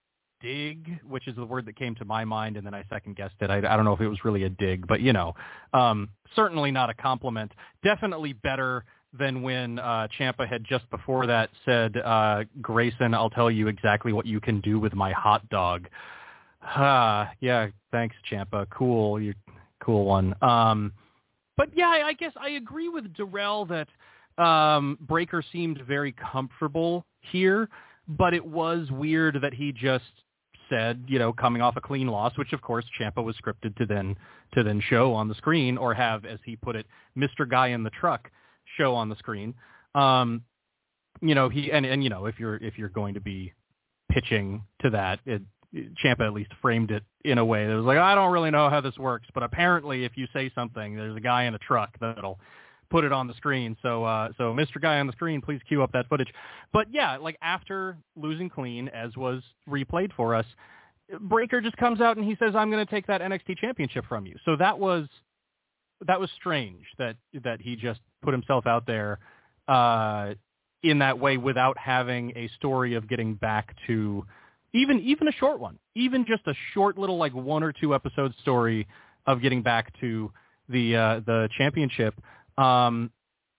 dig, which is the word that came to my mind, and then I second-guessed it. I, I don't know if it was really a dig, but, you know, um, certainly not a compliment. Definitely better than when uh, Ciampa had just before that said, uh, Grayson, I'll tell you exactly what you can do with my hot dog. Ah, yeah, thanks, Ciampa. Cool, you're cool one. Um, but, yeah, I, I guess I agree with Darrell that um, Breakker seemed very comfortable here, but it was weird that he just said, you know, coming off a clean loss, which, of course, Ciampa was scripted to then to then show on the screen or have, as he put it, Mister Guy in the Truck show on the screen. Um, you know, he and, and you know, if you're if you're going to be pitching to that, it, Ciampa at least framed it in a way that was like, I don't really know how this works, but apparently if you say something, there's a guy in a truck that'll put it on the screen. So, uh, so Mister Guy on the screen, please cue up that footage. But yeah, like after losing clean, as was replayed for us, Breakker just comes out and he says, I'm going to take that N X T championship from you. So that was, that was strange that, that he just put himself out there, uh, in that way without having a story of getting back to even, even a short one, even just a short little, like one or two episode story of getting back to the, uh, the championship. Um,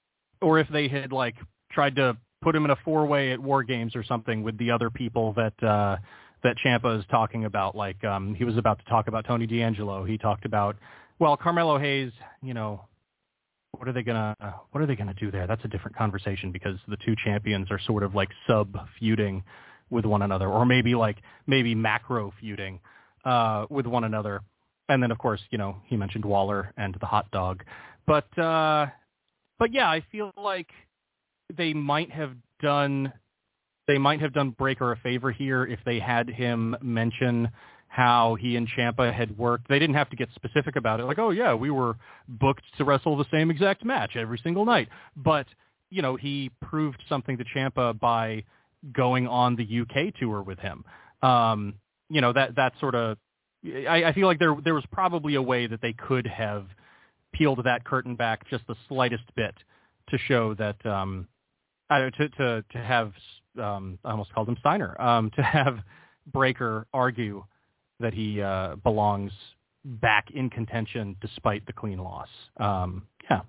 or if they had like tried to put him in a four-way at War Games or something with the other people that uh, that Ciampa is talking about, like um, he was about to talk about Tony D'Angelo. He talked about, well, Carmelo Hayes. You know, what are they gonna uh, what are they gonna do there? That's a different conversation because the two champions are sort of like sub feuding with one another, or maybe like maybe macro feuding uh, with one another. And then, of course, you know, he mentioned Waller and the hot dog. But, uh, but yeah, I feel like they might have done, they might have done Breakker a favor here if they had him mention how he and Ciampa had worked. They didn't have to get specific about it. Like, oh yeah, we were booked to wrestle the same exact match every single night. But, you know, he proved something to Ciampa by going on the U K tour with him. Um, you know, that, that sort of, I, I feel like there, there was probably a way that they could have peeled that curtain back just the slightest bit to show that, um, uh, to, to, to have, um, I almost called him Steiner, um, to have Breakker argue that he uh, belongs back in contention despite the clean loss. Um, yeah.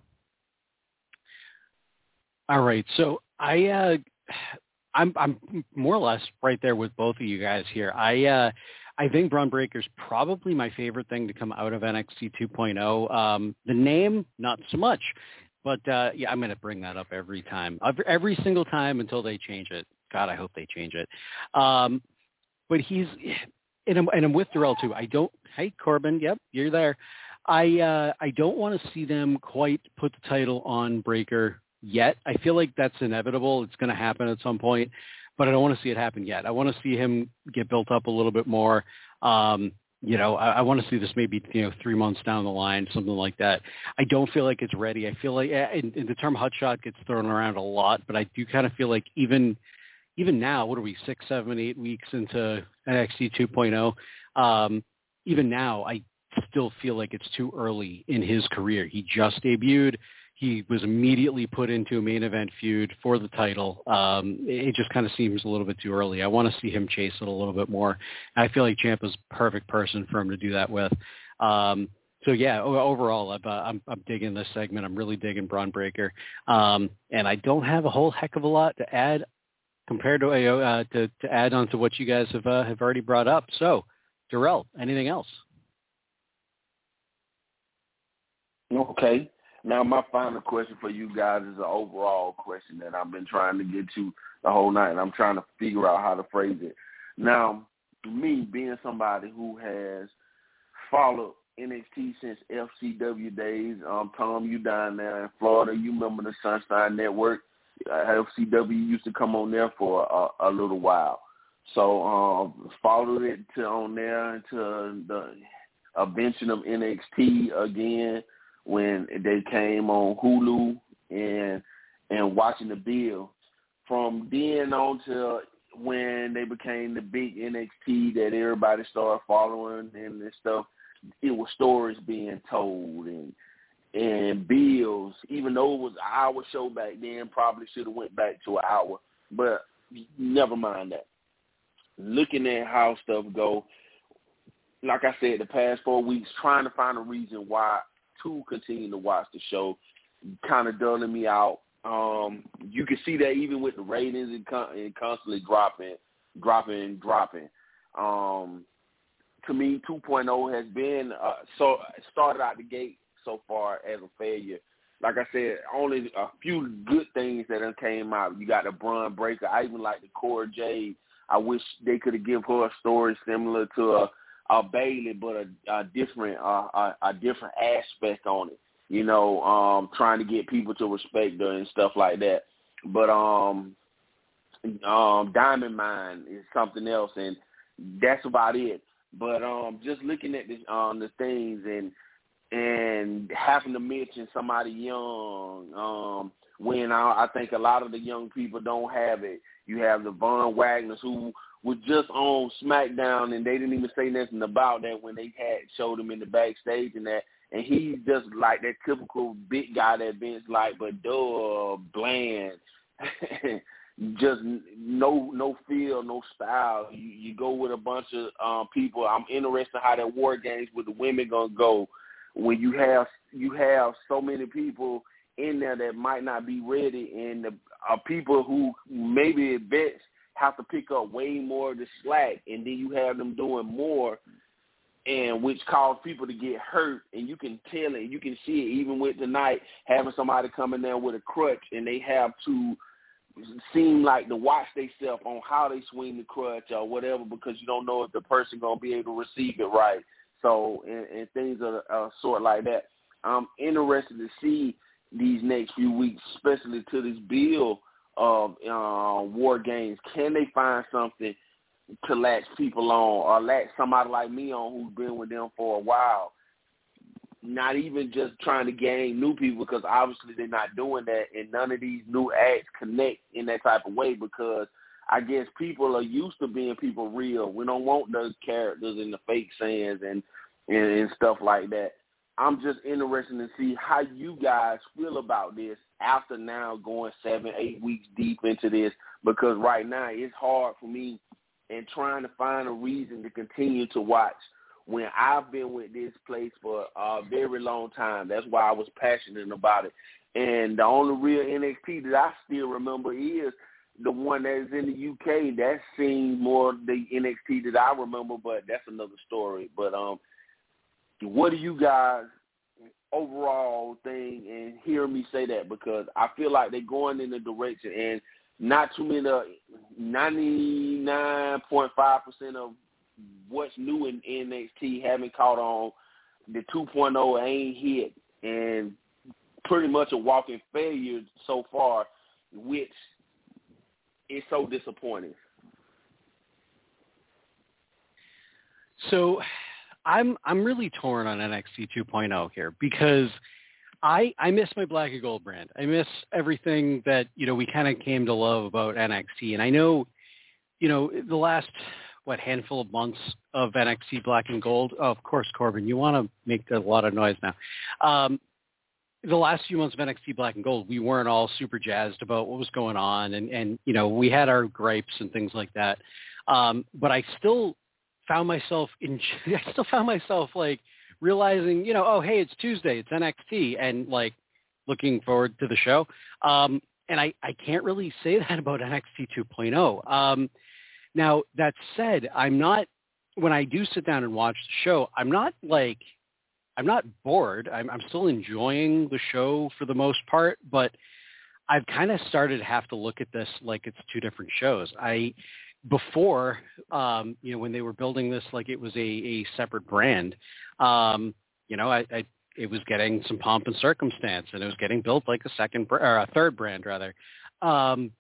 All right. So I, uh, I'm, I'm more or less right there with both of you guys here. I, uh, I think Bron Breakker's probably my favorite thing to come out of N X T two point oh. Um, the name, not so much, but uh, yeah, I'm going to bring that up every time, every single time until they change it. God, I hope they change it. Um, but he's, and I'm, and I'm with Darrell too. I don't, hey Corbin, yep, you're there. I, uh, I don't want to see them quite put the title on Breakker yet. I feel like that's inevitable. It's going to happen at some point. But I don't want to see it happen yet. I want to see him get built up a little bit more. Um, you know, I, I want to see this maybe, you know, three months down the line, something like that. I don't feel like it's ready. I feel like, and, and the term hotshot gets thrown around a lot, but I do kind of feel like even, even now, what are we, six, seven, eight weeks into N X T two point oh? Um, even now, I still feel like it's too early in his career. He just debuted. He was immediately put into a main event feud for the title. Um, it just kind of seems a little bit too early. I want to see him chase it a little bit more. And I feel like Ciampa's perfect person for him to do that with. Um, so yeah, overall, I've, uh, I'm, I'm digging this segment. I'm really digging Braun Breaker. Um, and I don't have a whole heck of a lot to add compared to, uh, to, to add on to what you guys have, uh, have already brought up. So Darrell, anything else? Okay. Now, my final question for you guys is an overall question that I've been trying to get to the whole night, and I'm trying to figure out how to phrase it. Now, me being somebody who has followed N X T since F C W days, um, Tom, you down there in Florida, you remember the Sunshine Network. Uh, F C W used to come on there for a, a little while. So um, followed it to on there until the invention of N X T again, when they came on Hulu and and watching the bill. From then on to when they became the big N X T that everybody started following and, and stuff, it was stories being told and and bills. Even though it was an hour show back then, probably should have went back to an hour. But never mind that. Looking at how stuff go, like I said, the past four weeks, trying to find a reason why to continue to watch the show, kind of dulling me out. Um, you can see that even with the ratings and, con- and constantly dropping, dropping, dropping. Um, to me, two point oh has been uh, so started out the gate so far as a failure. Like I said, only a few good things that done came out. You got the Braun Breaker. I even like the Cora Jade. I wish they could have given her a story similar to a a Bailey, but a, a different uh, a, a different aspect on it. You know, um, trying to get people to respect her and stuff like that. But um, um, Diamond Mine is something else, and that's about it. But um, just looking at this, um, the things and and having to mention somebody young, um, when I, I think a lot of the young people don't have it. You have the Von Wagners who was just on SmackDown, and they didn't even say nothing about that when they had showed him in the backstage and that. And he's just like that typical big guy that Vince like, but duh, bland, just no no feel, no style. You, you go with a bunch of um, people. I'm interested how that War Games with the women gonna go when you have you have so many people in there that might not be ready, and the uh, people who maybe vets have to pick up way more of the slack, and then you have them doing more, and which cause people to get hurt, and you can tell it, you can see it even with tonight, having somebody come in there with a crutch, and they have to seem like to watch themselves on how they swing the crutch or whatever, because you don't know if the person going to be able to receive it right. So, and, and things are, are sort like that. I'm interested to see these next few weeks, especially to this bill of uh, War Games. Can they find something to latch people on, or latch somebody like me on who's been with them for a while? Not even just trying to gain new people, because obviously they're not doing that, and none of these new acts connect in that type of way, because I guess people are used to being people real. We don't want those characters and the fake sayings and, and, and stuff like that. I'm just interested to see how you guys feel about this after now going seven, eight weeks deep into this, because right now it's hard for me and trying to find a reason to continue to watch when I've been with this place for a very long time. That's why I was passionate about it. And the only real N X T that I still remember is the one that is in the U K. That seems more the N X T that I remember, but that's another story. But um, what do you guys overall think, and hear me say that, because I feel like they're going in the direction, and not too many, uh, ninety-nine point five percent of what's new in N X T haven't caught on. The two point oh ain't hit, and pretty much a walking failure so far, which is so disappointing. So I'm I'm really torn on N X T two point oh here because I I miss my black and gold brand. I miss everything that, you know, we kind of came to love about N X T. And I know, you know, the last, what, handful of months of N X T black and gold. Oh, of course, Corbin, you want to make a lot of noise now. Um, the last few months of N X T black and gold, we weren't all super jazzed about what was going on. And, and you know, we had our gripes and things like that. Um, but I still found myself in, I still found myself like, realizing, you know, oh, hey, it's Tuesday, it's N X T, and like looking forward to the show. Um, and I, I can't really say that about N X T two point oh. Um, now, that said, I'm not, when I do sit down and watch the show, I'm not like, I'm not bored. I'm, I'm still enjoying the show for the most part, but I've kind of started to have to look at this like it's two different shows. I, Before, um, you know, when they were building this like it was a, a separate brand, um, you know, I, I it was getting some pomp and circumstance, and it was getting built like a second br- or a third brand rather. Um,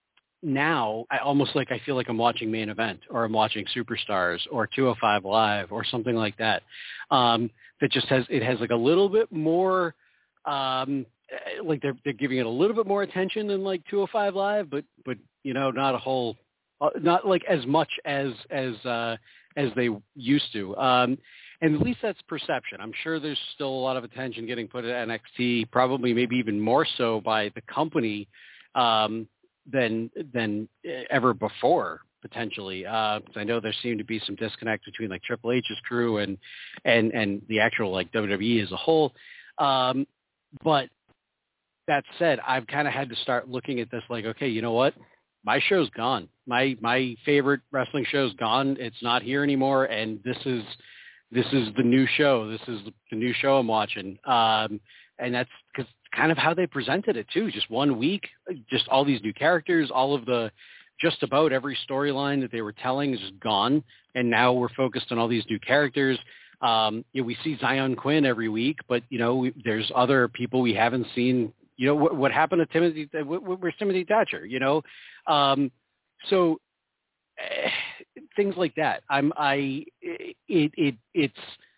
now, I almost like I feel like I'm watching Main Event, or I'm watching Superstars, or two oh five Live, or something like that. Um, that just has it has like a little bit more. Um, like they're they're giving it a little bit more attention than like two oh five Live, but but you know, not a whole. Uh, not like as much as as uh, as they used to, um, and at least that's perception. I'm sure there's still a lot of attention getting put at N X T, probably maybe even more so by the company um, than than ever before, potentially. Uh, 'cause I know there seemed to be some disconnect between like Triple H's crew and and and the actual like W W E as a whole. Um, but that said, I've kind of had to start looking at this like, okay, you know what? My show's gone. My my favorite wrestling show's gone. It's not here anymore, and this is this is the new show. This is the new show I'm watching, um, and that's because kind of how they presented it too. Just one week, just all these new characters, all of the just about every storyline that they were telling is just gone, and now we're focused on all these new characters. Um, you know, we see Zion Quinn every week, but you know, we, there's other people we haven't seen. You know, what, what happened to Timothy? Where's Timothy Thatcher? You know, um, so uh, things like that. I'm, I, it, it, it's,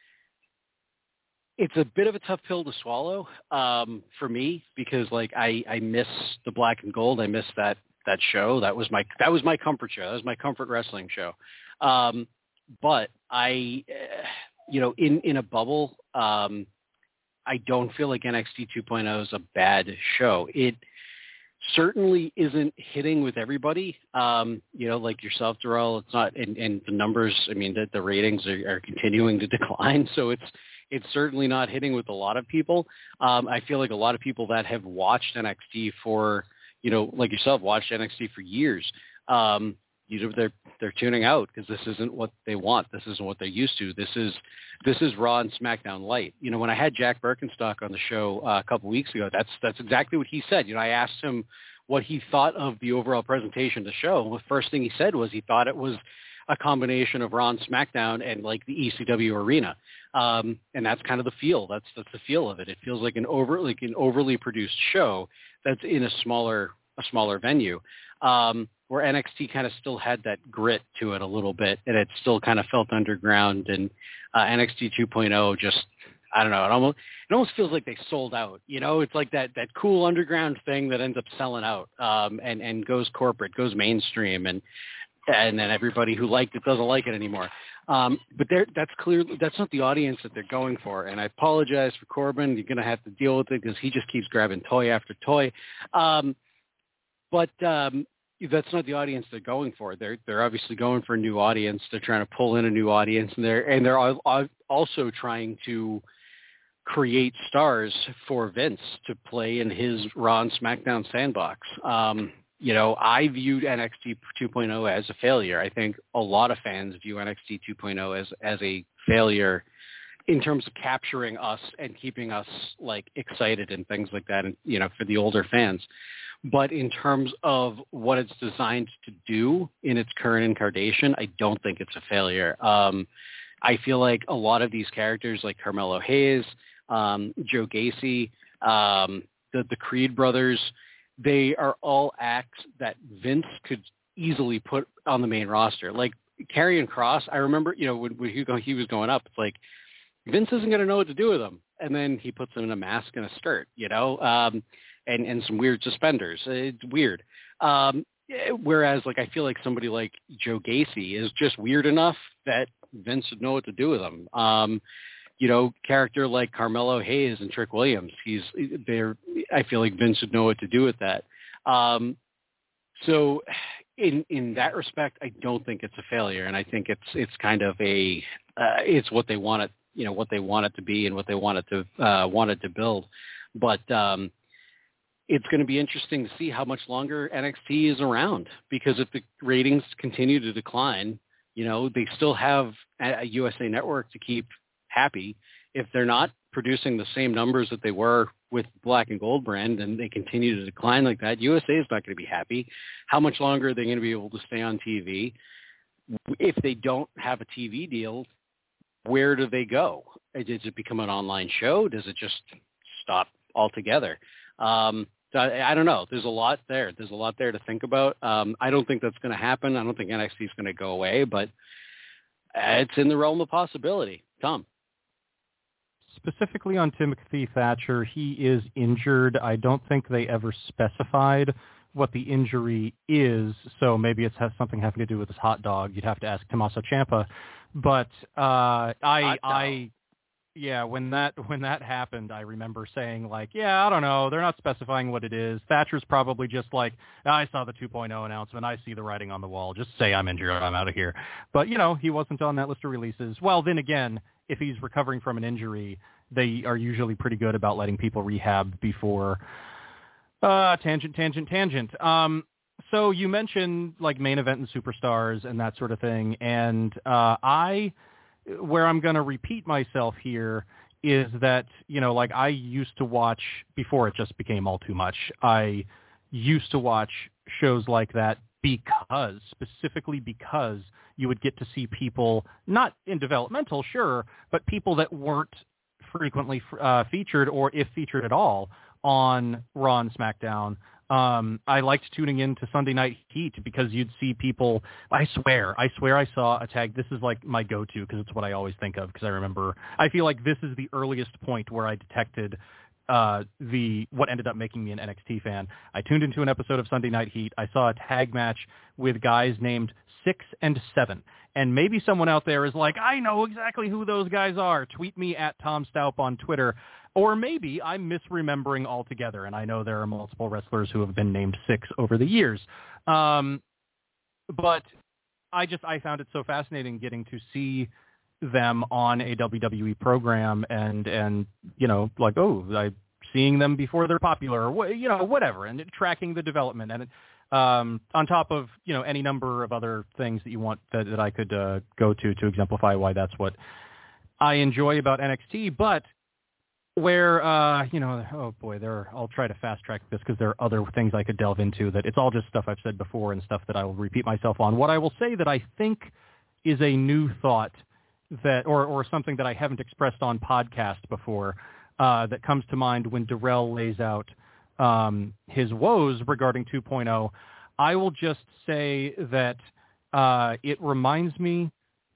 it's a bit of a tough pill to swallow um, for me because, like, I, I miss the black and gold. I miss that that show. That was my that was my comfort show. That was my comfort wrestling show. Um, but I, uh, you know, in in a bubble. Um, I don't feel like N X T two point oh is a bad show. It certainly isn't hitting with everybody. Um, you know, like yourself, Darrell, it's not, and, and the numbers, I mean, the, the ratings are, are continuing to decline. So it's, it's certainly not hitting with a lot of people. Um, I feel like a lot of people that have watched N X T for, you know, like yourself, watched N X T for years. Um, You know, they're they're tuning out because this isn't what they want. This isn't what they're used to. This is this is Raw and SmackDown light. You know, when I had Jack Birkenstock on the show uh, a couple weeks ago, that's that's exactly what he said. You know, I asked him what he thought of the overall presentation of the show. And the first thing he said was he thought it was a combination of Raw and SmackDown and like the E C W arena, um, and that's kind of the feel. That's that's the feel of it. It feels like an over like an overly produced show that's in a smaller a smaller venue. Um, where N X T kind of still had that grit to it a little bit, and it still kind of felt underground. And uh, N X T two point oh just, I don't know, it almost it almost feels like they sold out. You know, it's like that that cool underground thing that ends up selling out um, and and goes corporate, goes mainstream, and and then everybody who liked it doesn't like it anymore. Um, but that's clearly that's not the audience that they're going for. And I apologize for Corbin. You're going to have to deal with it because he just keeps grabbing toy after toy. Um, but um, that's not the audience they're going for. They're they're obviously going for a new audience. They're trying to pull in a new audience, and they're and they're also trying to create stars for Vince to play in his Raw and SmackDown sandbox. Um, you know, I viewed N X T two point oh as a failure. I think a lot of fans view N X T two point oh as as a failure in terms of capturing us and keeping us like excited and things like that, and you know, for the older fans. But in terms of what it's designed to do in its current incarnation, I don't think it's a failure. Um, I feel like a lot of these characters, like Carmelo Hayes, um, Joe Gacy, um, the, the Creed brothers, they are all acts that Vince could easily put on the main roster. Like, Karrion Kross, I remember, you know, when, when he, he was going up, it's like, Vince isn't going to know what to do with him. And then he puts him in a mask and a skirt, you know, um, and, and some weird suspenders. It's weird. Um, whereas, like, I feel like somebody like Joe Gacy is just weird enough that Vince would know what to do with him. Um, you know, character like Carmelo Hayes and Trick Williams, he's they're, I feel like Vince would know what to do with that. Um, so in, in that respect, I don't think it's a failure. And I think it's, it's kind of a, uh, it's what they want it, you know, what they want it to be and what they want it to, uh, wanted to build. But, um, it's going to be interesting to see how much longer N X T is around, because if the ratings continue to decline, you know, they still have a U S A Network to keep happy. If they're not producing the same numbers that they were with Black and Gold brand and they continue to decline like that, U S A is not going to be happy. How much longer are they going to be able to stay on T V? If they don't have a T V deal, where do they go? Does it become an online show? Does it just stop altogether? Um, I, I don't know. There's a lot there. There's a lot there to think about. Um, I don't think that's going to happen. I don't think N X T is going to go away, but it's in the realm of possibility. Tom. Specifically on Timothy Thatcher, he is injured. I don't think they ever specified what the injury is, so maybe it has something having to do with his hot dog. You'd have to ask Tommaso Ciampa. But uh, I, I, yeah, when that when that happened, I remember saying, like, yeah, I don't know, they're not specifying what it is. Thatcher's probably just like, I saw the two point oh announcement, I see the writing on the wall, just say I'm injured, I'm out of here. But, you know, he wasn't on that list of releases. Well, then again, if he's recovering from an injury, they are usually pretty good about letting people rehab before uh, tangent, tangent, tangent. Um, so you mentioned, like, main event and superstars and that sort of thing, and uh, I... where I'm going to repeat myself here is that, you know, like I used to watch, before it just became all too much, I used to watch shows like that because, specifically because you would get to see people, not in developmental, sure, but people that weren't frequently uh, featured, or if featured at all, on Raw and SmackDown. Um, I liked tuning in to Sunday Night Heat because you'd see people, I swear, I swear I saw a tag. This is like my go-to because it's what I always think of, because I remember, I feel like this is the earliest point where I detected uh, the what ended up making me an N X T fan. I tuned into an episode of Sunday Night Heat. I saw a tag match with guys named Six and Seven. And maybe someone out there is like, I know exactly who those guys are. Tweet me at Tom Staup on Twitter. Or maybe I'm misremembering altogether, and I know there are multiple wrestlers who have been named Six over the years. Um, but I just, I found it so fascinating getting to see them on a W W E program and, and you know, like, oh, I seeing them before they're popular, or, you know, whatever, and tracking the development. And it, um, on top of, you know, any number of other things that you want that, that I could uh, go to to exemplify why that's what I enjoy about N X T. But where, uh, you know, oh boy, there are, I'll try to fast track this because there are other things I could delve into that it's all just stuff I've said before and stuff that I will repeat myself on. What I will say that I think is a new thought that, or, or something that I haven't expressed on podcast before, uh, that comes to mind when Darrell lays out um, his woes regarding two point oh, I will just say that uh, it reminds me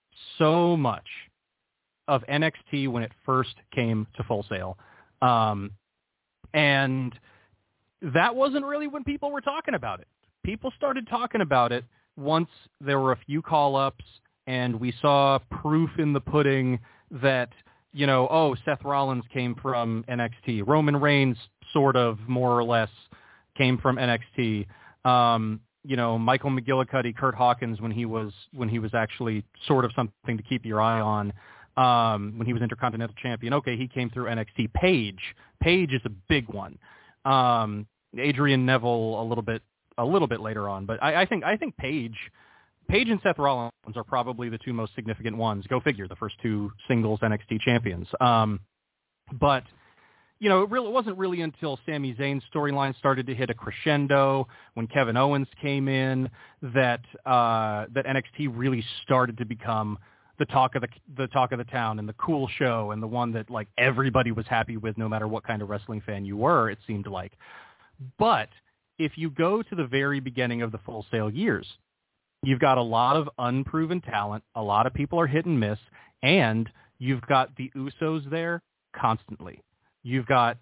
so much of N X T when it first came to Full Sail. Um, and that wasn't really when people were talking about it. People started talking about it once there were a few call-ups and we saw proof in the pudding that, you know, oh, Seth Rollins came from N X T. Roman Reigns, sort of, more or less, came from N X T. Um, you know, Michael McGillicuddy, Kurt Hawkins, when he was when he was actually sort of something to keep your eye on. Um, when he was Intercontinental Champion. Okay, he came through N X T. Paige. Paige is a big one. Um, Adrian Neville a little bit a little bit later on. But I, I think I think Paige Paige and Seth Rollins are probably the two most significant ones. Go figure, the first two singles N X T champions. Um, but, you know, it really it wasn't really until Sami Zayn's storyline started to hit a crescendo, when Kevin Owens came in, that uh, that N X T really started to become the talk of the the talk of the town and the cool show and the one that, like, everybody was happy with no matter what kind of wrestling fan you were, it seemed like. But if you go to the very beginning of the Full Sail years, You've got a lot of unproven talent. A lot of people are hit and miss. And you've got the Usos there constantly. You've got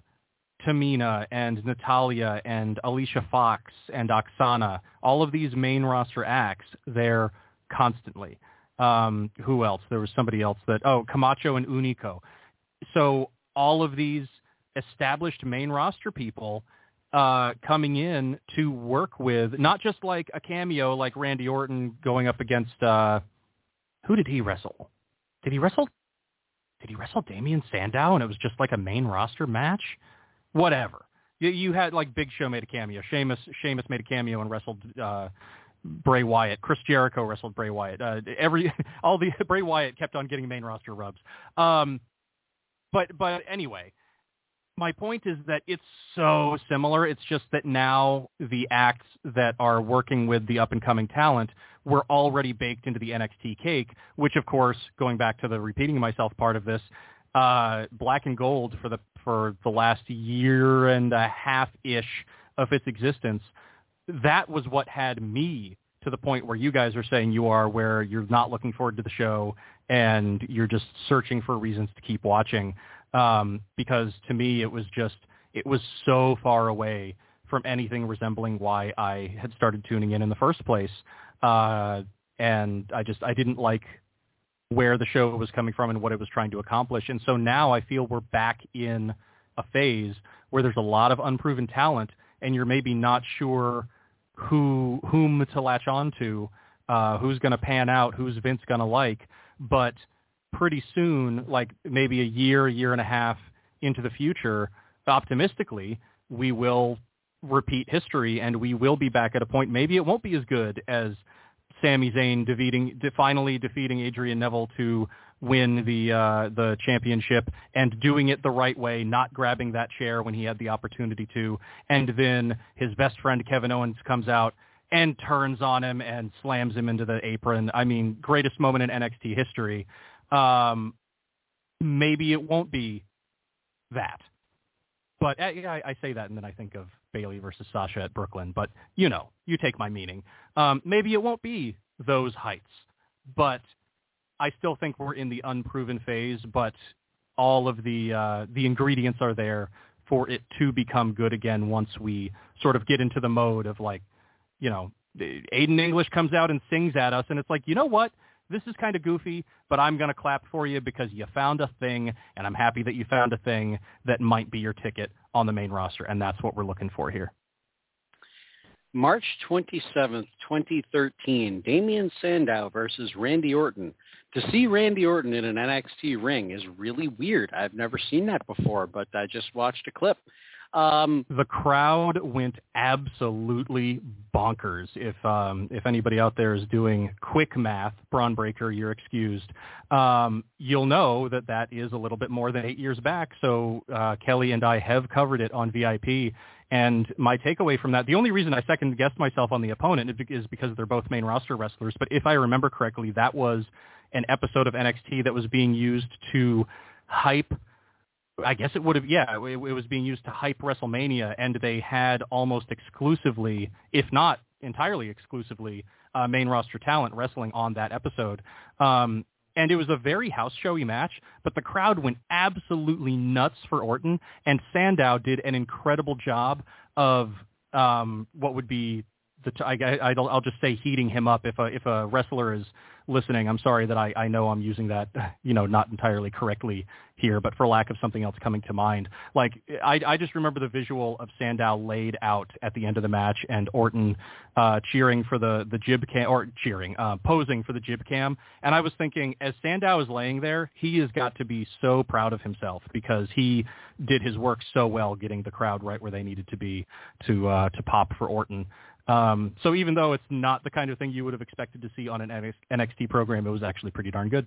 Tamina and Natalya and Alicia Fox and Oksana, all of these main roster acts there constantly. Um, who else? There was somebody else that, oh, Camacho and Unico. So all of these established main roster people uh, coming in to work with, not just like a cameo like Randy Orton going up against, uh, who did he wrestle? Did he wrestle? Did he wrestle Damian Sandow and it was just like a main roster match? Whatever. You, you had like Big Show made a cameo. Sheamus, Sheamus made a cameo and wrestled uh, Bray Wyatt. Chris Jericho wrestled Bray Wyatt. Uh, every all the Bray Wyatt kept on getting main roster rubs. Um, but but anyway, my point is that it's so similar. It's just that now the acts that are working with the up and coming talent were already baked into the N X T cake. Which, of course, going back to the repeating myself part of this, uh, Black and Gold for the for the last year and a half ish of its existence. That was what had me to the point where you guys are saying you are, where you're not looking forward to the show and you're just searching for reasons to keep watching. Um, because to me, it was just, it was so far away from anything resembling why I had started tuning in in the first place. Uh, and I just, I didn't like where the show was coming from and what it was trying to accomplish. And so now I feel we're back in a phase where there's a lot of unproven talent and you're maybe not sure who whom to latch on to, uh, who's going to pan out, who's Vince going to like. But pretty soon, like maybe a year, year and a half into the future, optimistically, we will repeat history and we will be back at a point. Maybe it won't be as good as Sami Zayn defeating, de- finally defeating Adrian Neville to win the uh, the championship and doing it the right way, not grabbing that chair when he had the opportunity to. And then his best friend Kevin Owens comes out and turns on him and slams him into the apron. I mean, greatest moment in N X T history. Um, maybe it won't be that. But uh, yeah, I, I say that and then I think of Bayley versus Sasha at Brooklyn. But, you know, you take my meaning. Um, maybe it won't be those heights. But I still think we're in the unproven phase. But all of the uh, the ingredients are there for it to become good again once we sort of get into the mode of, like, you know, Aiden English comes out and sings at us. And it's like, you know what? This is kind of goofy, but I'm going to clap for you because you found a thing, and I'm happy that you found a thing that might be your ticket on the main roster, and that's what we're looking for here. March twenty-seventh, twenty thirteen, Damian Sandow versus Randy Orton. To see Randy Orton in an N X T ring is really weird. I've never seen that before, but I just watched a clip. Um, the crowd went absolutely bonkers. If um, if anybody out there is doing quick math, Braun Breaker, you're excused. Um, you'll know that that is a little bit more than eight years back. So uh, Kelly and I have covered it on V I P. And my takeaway from that, the only reason I second-guessed myself on the opponent is because they're both main roster wrestlers. But if I remember correctly, that was an episode of N X T that was being used to hype I guess it would have, yeah, it, it was being used to hype WrestleMania, and they had almost exclusively, if not entirely exclusively, uh, main roster talent wrestling on that episode. Um, and it was a very house showy match, but the crowd went absolutely nuts for Orton, and Sandow did an incredible job of um, what would be the t- I, I, I'll just say heating him up. If a if a wrestler is listening, I'm sorry that I, I know I'm using that, you know, not entirely correctly here, but for lack of something else coming to mind. Like, I, I just remember the visual of Sandow laid out at the end of the match and Orton uh, cheering for the, the jib cam, or cheering, uh, posing for the jib cam. And I was thinking, as Sandow is laying there, he has got to be so proud of himself because he did his work so well getting the crowd right where they needed to be to uh, to pop for Orton. Um, so even though it's not the kind of thing you would have expected to see on an N X T program, it was actually pretty darn good.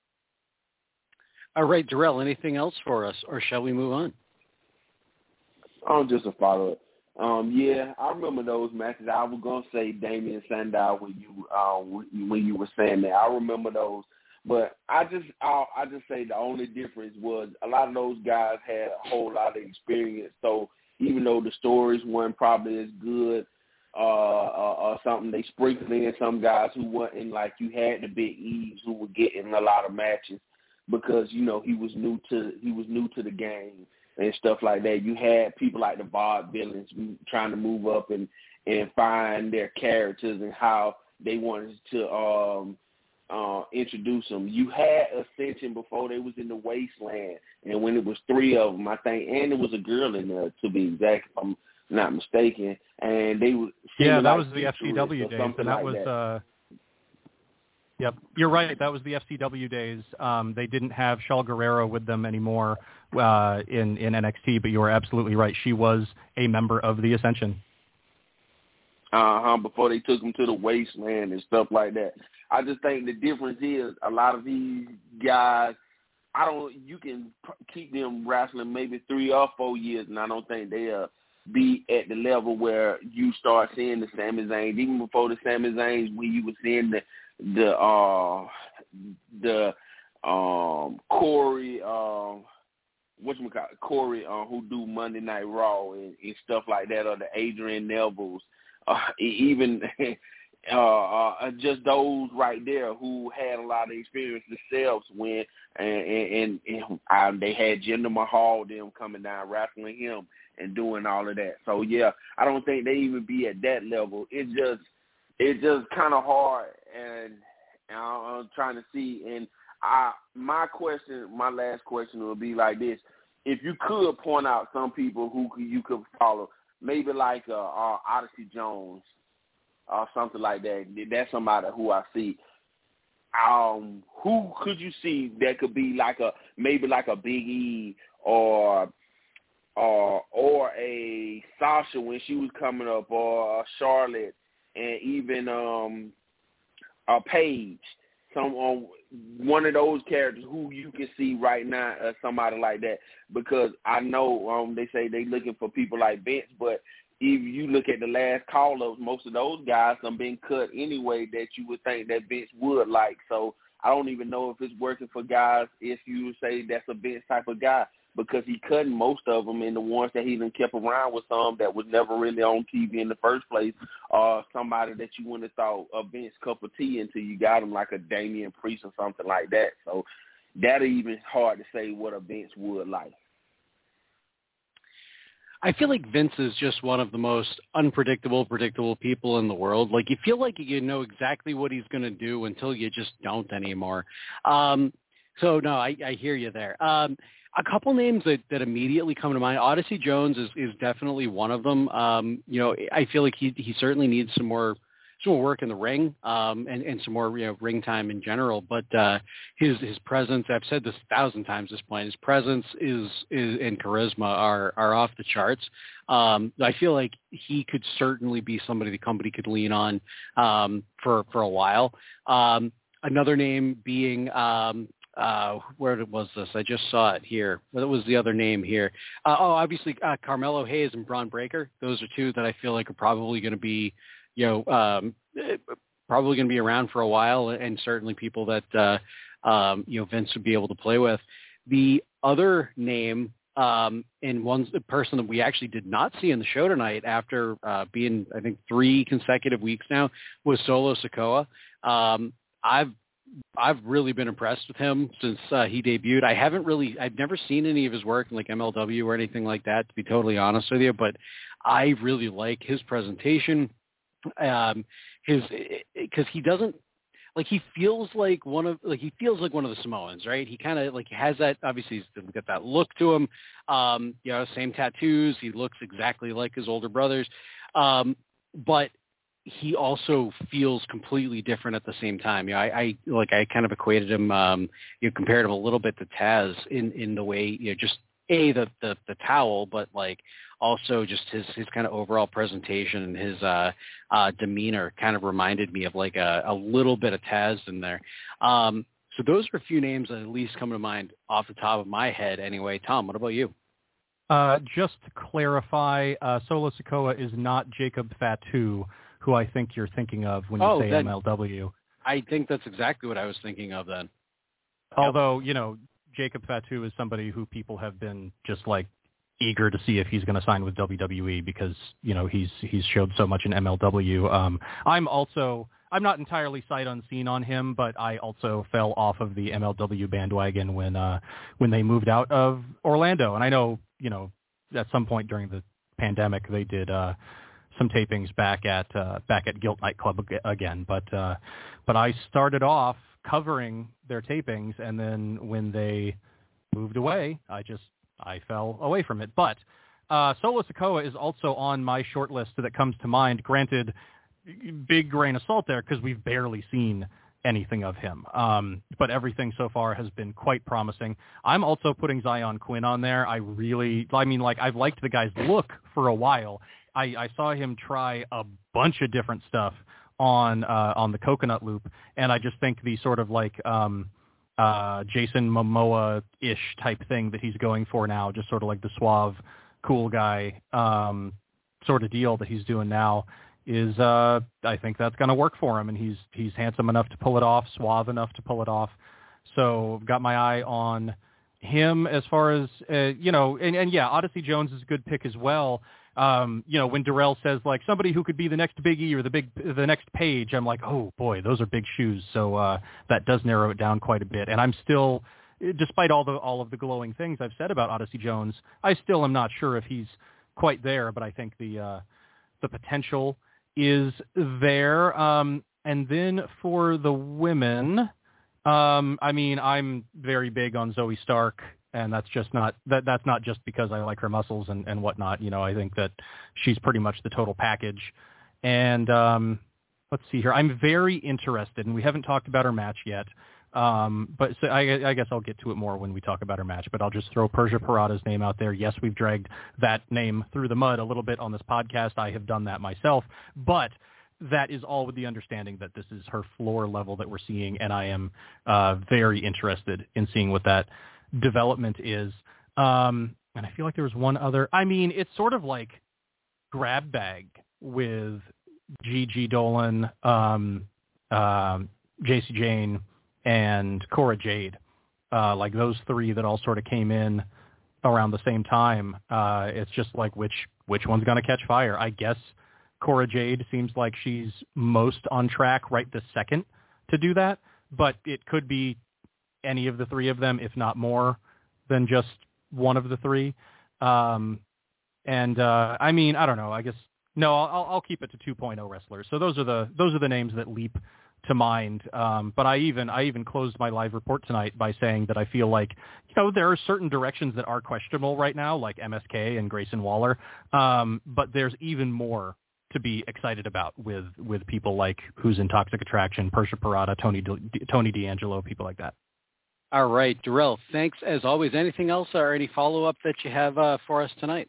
All right, Darrell, anything else for us, or shall we move on? Oh, just a follow-up. Um, yeah, I remember those matches. I was going to say Damian Sandow when you uh, when you were saying that. I remember those. But I just I'll, I just say the only difference was a lot of those guys had a whole lot of experience. So even though the stories weren't probably as good, uh, uh, or something. They sprinkled in some guys who wasn't like you had the Big E's who were getting a lot of matches because you know he was new to he was new to the game and stuff like that. You had people like the Bob Villains trying to move up and and find their characters and how they wanted to um, uh, introduce them. You had Ascension before they was in the Wasteland, and when it was three of them, I think, and there was a girl in there to be exact, if I'm not mistaken, and they were yeah, that like was the F C W days, and that like was that. uh, yep, you're right. That was the F C W days. Um, they didn't have Shaul Guerrero with them anymore uh, in in N X T, but you are absolutely right. She was a member of the Ascension. Uh-huh, before they took them to the Wasteland and stuff like that. I just think the difference is a lot of these guys, I don't, you can keep them wrestling maybe three or four years, and I don't think they'll be at the level where you start seeing the Sami Zayn. Even before the Sami Zayns, when you were seeing the, the, uh, the, um, Corey, um, whatchamacallit, Corey, uh, who do Monday Night Raw and, and stuff like that, or the Adrian Nevilles. Uh, even uh, uh, just those right there who had a lot of experience themselves when and, and, and um, they had Jinder Mahal, them coming down, wrestling him and doing all of that. So, yeah, I don't think they even be at that level. It just it's just kind of hard, and, and I'm trying to see. And I, my question, my last question would be like this. If you could point out some people who you could follow, maybe like uh, uh, Odyssey Jones or something like that. That's somebody who I see. Um, who could you see that could be like a maybe like a Big E or or or a Sasha when she was coming up, or a Charlotte, and even um, a Paige. Some um, one of those characters who you can see right now as somebody like that, because I know um, they say they looking for people like Vince, but if you look at the last call-ups, most of those guys have been cut anyway that you would think that Vince would like. So I don't even know if it's working for guys if you would say that's a Vince type of guy, because he cut most of them, and the ones that he even kept around with some that was never really on T V in the first place, or uh, somebody that you wouldn't have thought a Vince cup of tea until you got him, like a Damian Priest or something like that. So that even hard to say what a Vince would like. I feel like Vince is just one of the most unpredictable, predictable people in the world. Like, you feel like you know exactly what he's going to do until you just don't anymore. Um, so, no, I, I hear you there. Um, a couple names that, that immediately come to mind. Odyssey Jones is, is definitely one of them. Um, you know, I feel like he he certainly needs some more some more work in the ring, um, and, and some more, you know, ring time in general. But uh, his his presence, I've said this a thousand times at this point, his presence is, is and charisma are, are off the charts. Um, I feel like he could certainly be somebody the company could lean on um, for, for a while. Um, another name being... Um, Uh, where was this? I just saw it here. What was the other name here? Uh, oh, obviously uh, Carmelo Hayes and Braun Breaker. Those are two that I feel like are probably going to be, you know, um, probably going to be around for a while, and certainly people that, uh, um, you know, Vince would be able to play with. The other name, um, and one person that we actually did not see in the show tonight after uh, being, I think, three consecutive weeks now, was Solo Sikoa. Um, I've I've really been impressed with him since uh, he debuted. I haven't really, I've never seen any of his work in like M L W or anything like that, to be totally honest with you, but I really like his presentation. Um, his, cause he doesn't, like, he feels like one of, like, he feels like one of the Samoans, right? He kind of like has that, obviously he's got that look to him. Um, you know, same tattoos. He looks exactly like his older brothers. Um, but he also feels completely different at the same time. You know, I, I like I kind of equated him, um, you know, compared him a little bit to Taz in, in the way, you know, just a the, the the towel, but like also just his his kind of overall presentation and his uh, uh, demeanor kind of reminded me of like a, a little bit of Taz in there. Um, so those are a few names that at least come to mind off the top of my head. Anyway, Tom, what about you? Uh, just to clarify, uh, Solo Sikoa is not Jacob Fatu, who I think you're thinking of when you oh, say that, M L W. I think that's exactly what I was thinking of then. Although, you know, Jacob Fatu is somebody who people have been just like eager to see if he's going to sign with W W E because, you know, he's he's showed so much in M L W. Um, I'm also I'm not entirely sight unseen on him, but I also fell off of the M L W bandwagon when uh, when they moved out of Orlando. And I know, you know, at some point during the pandemic they did uh, some tapings back at uh, back at Guilt Nightclub again, but uh, but I started off covering their tapings, and then when they moved away, I just I fell away from it. But uh, Solo Sikoa is also on my short list that comes to mind. Granted, big grain of salt there because we've barely seen anything of him. Um, but everything so far has been quite promising. I'm also putting Zion Quinn on there. I really, I mean, like, I've liked the guy's look for a while. I, I saw him try a bunch of different stuff on uh, on the Coconut Loop, and I just think the sort of like um, uh, Jason Momoa-ish type thing that he's going for now, just sort of like the suave, cool guy um, sort of deal that he's doing now, is uh, I think that's going to work for him, and he's he's handsome enough to pull it off, suave enough to pull it off. So I've got my eye on him as far as, uh, you know, and, and yeah, Odyssey Jones is a good pick as well. Um, you know, when Darrell says like somebody who could be the next Big E or the big the next Page, I'm like, oh boy, those are big shoes. So uh, that does narrow it down quite a bit. And I'm still, despite all the all of the glowing things I've said about Odyssey Jones, I still am not sure if he's quite there. But I think the uh, the potential is there. Um, and then for the women, um, I mean, I'm very big on Zoe Stark. And that's just not that. That's not just because I like her muscles and, and whatnot. You know, I think that she's pretty much the total package. And um, let's see here. I'm very interested, and we haven't talked about her match yet. Um, but so I, I guess I'll get to it more when we talk about her match. But I'll just throw Persia Parada's name out there. Yes, we've dragged that name through the mud a little bit on this podcast. I have done that myself, but that is all with the understanding that this is her floor level that we're seeing, and I am uh, very interested in seeing what that development is. Um, and I feel like there was one other, I mean, it's sort of like grab bag with Gigi Dolan, um, um, J C Jane, and Cora Jade. Uh, like those three that all sort of came in around the same time. Uh, it's just like which, which one's going to catch fire? I guess Cora Jade seems like she's most on track right this second to do that, but it could be any of the three of them, if not more than just one of the three. Um, and uh, I mean, I don't know. I guess no. I'll, I'll keep it to two point oh wrestlers. So those are the those are the names that leap to mind. Um, but I even I even closed my live report tonight by saying that I feel like, you know, there are certain directions that are questionable right now, like M S K and Grayson Waller. Um, but there's even more to be excited about with with people like who's in Toxic Attraction, Persia Parada, Tony D- Tony D'Angelo, people like that. All right, Darrell, thanks as always. Anything else or any follow-up that you have uh, for us tonight?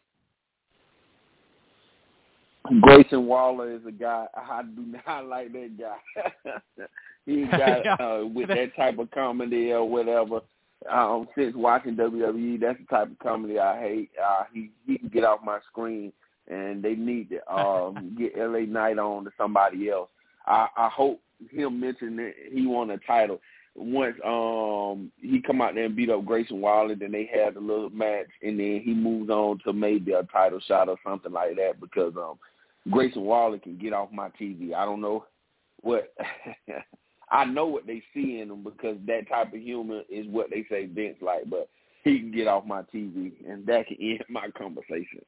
Grayson Waller is a guy, I do not like that guy. He's got, yeah. uh, with that type of comedy or whatever, um, since watching W W E, that's the type of comedy I hate. Uh, he, he can get off my screen, and they need to um, get L A Knight on to somebody else. I, I hope him mentioning that he won a title. Once um, he come out there and beat up Grayson Waller, then they had a little match, and then he moves on to maybe a title shot or something like that because um, Grayson Waller can get off my T V. I don't know what – I know what they see in him because that type of humor is what they say Vince like, but he can get off my T V, and that can end my conversation.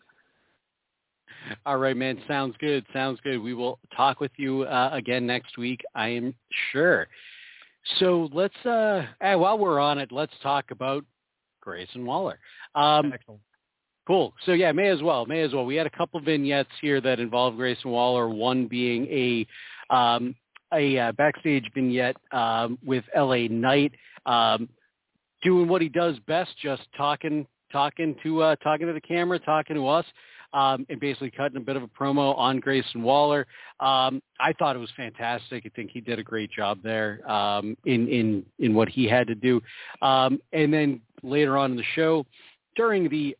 All right, man. Sounds good. Sounds good. We will talk with you uh, again next week, I am sure. So let's, uh, hey, while we're on it, let's talk about Grayson Waller. Um, Excellent. Cool. So yeah, may as well, may as well. We had a couple vignettes here that involve Grayson Waller. One being a um, a uh, backstage vignette um, with L A Knight um, doing what he does best, just talking, talking to uh, talking to the camera, talking to us. Um, and basically cutting a bit of a promo on Grayson Waller. Um, I thought it was fantastic. I think he did a great job there um, in, in, in what he had to do. Um, and then later on in the show, during the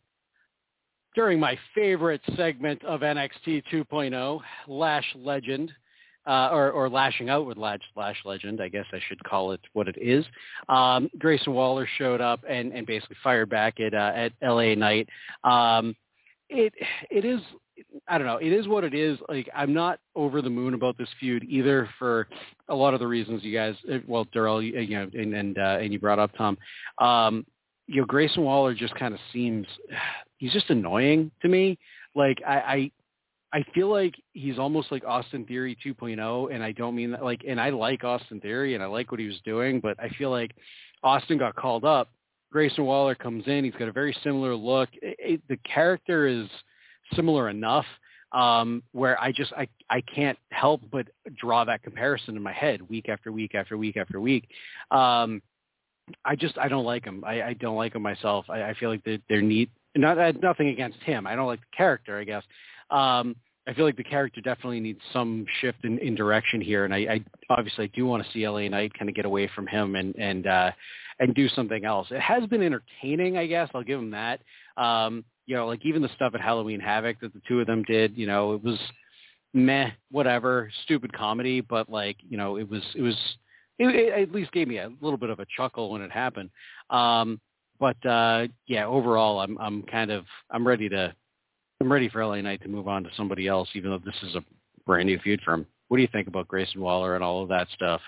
during my favorite segment of N X T two point oh, Lash Legend, uh, or, or lashing out with Lash, Lash Legend. I guess I should call it what it is. Um, Grayson Waller showed up and, and basically fired back at uh, at L A Knight. Um, it it is. I don't know. It is what it is. Like, I'm not over the moon about this feud either for a lot of the reasons you guys, well, Darrell, you know, and and, uh, and you brought up, Tom. Um, you know, Grayson Waller just kind of seems, he's just annoying to me. Like, I, I, I feel like he's almost like Austin Theory two point oh, and I don't mean that, like, and I like Austin Theory and I like what he was doing, but I feel like Austin got called up. Grayson Waller comes in. He's got a very similar look. It, it, the character is similar enough um, where I just, I, I can't help but draw that comparison in my head week after week after week after week. Um, I just, I don't like him. I, I don't like him myself. I, I feel like they're, they're neat. Not, I had nothing against him. I don't like the character, I guess. Um, I feel like the character definitely needs some shift in, in direction here. And I, I obviously I do want to see L A Knight kind of get away from him and, and, uh, and do something else. It has been entertaining, I guess. I'll give him that. Um, you know, like even the stuff at Halloween Havoc that the two of them did, you know, it was meh, whatever, stupid comedy, but like, you know, it was, it was, it, it at least gave me a little bit of a chuckle when it happened. Um, but uh, yeah, overall, I'm, I'm kind of, I'm ready to, I'm ready for L A Knight to move on to somebody else, even though this is a brand new feud for him. What do you think about Grayson Waller and all of that stuff?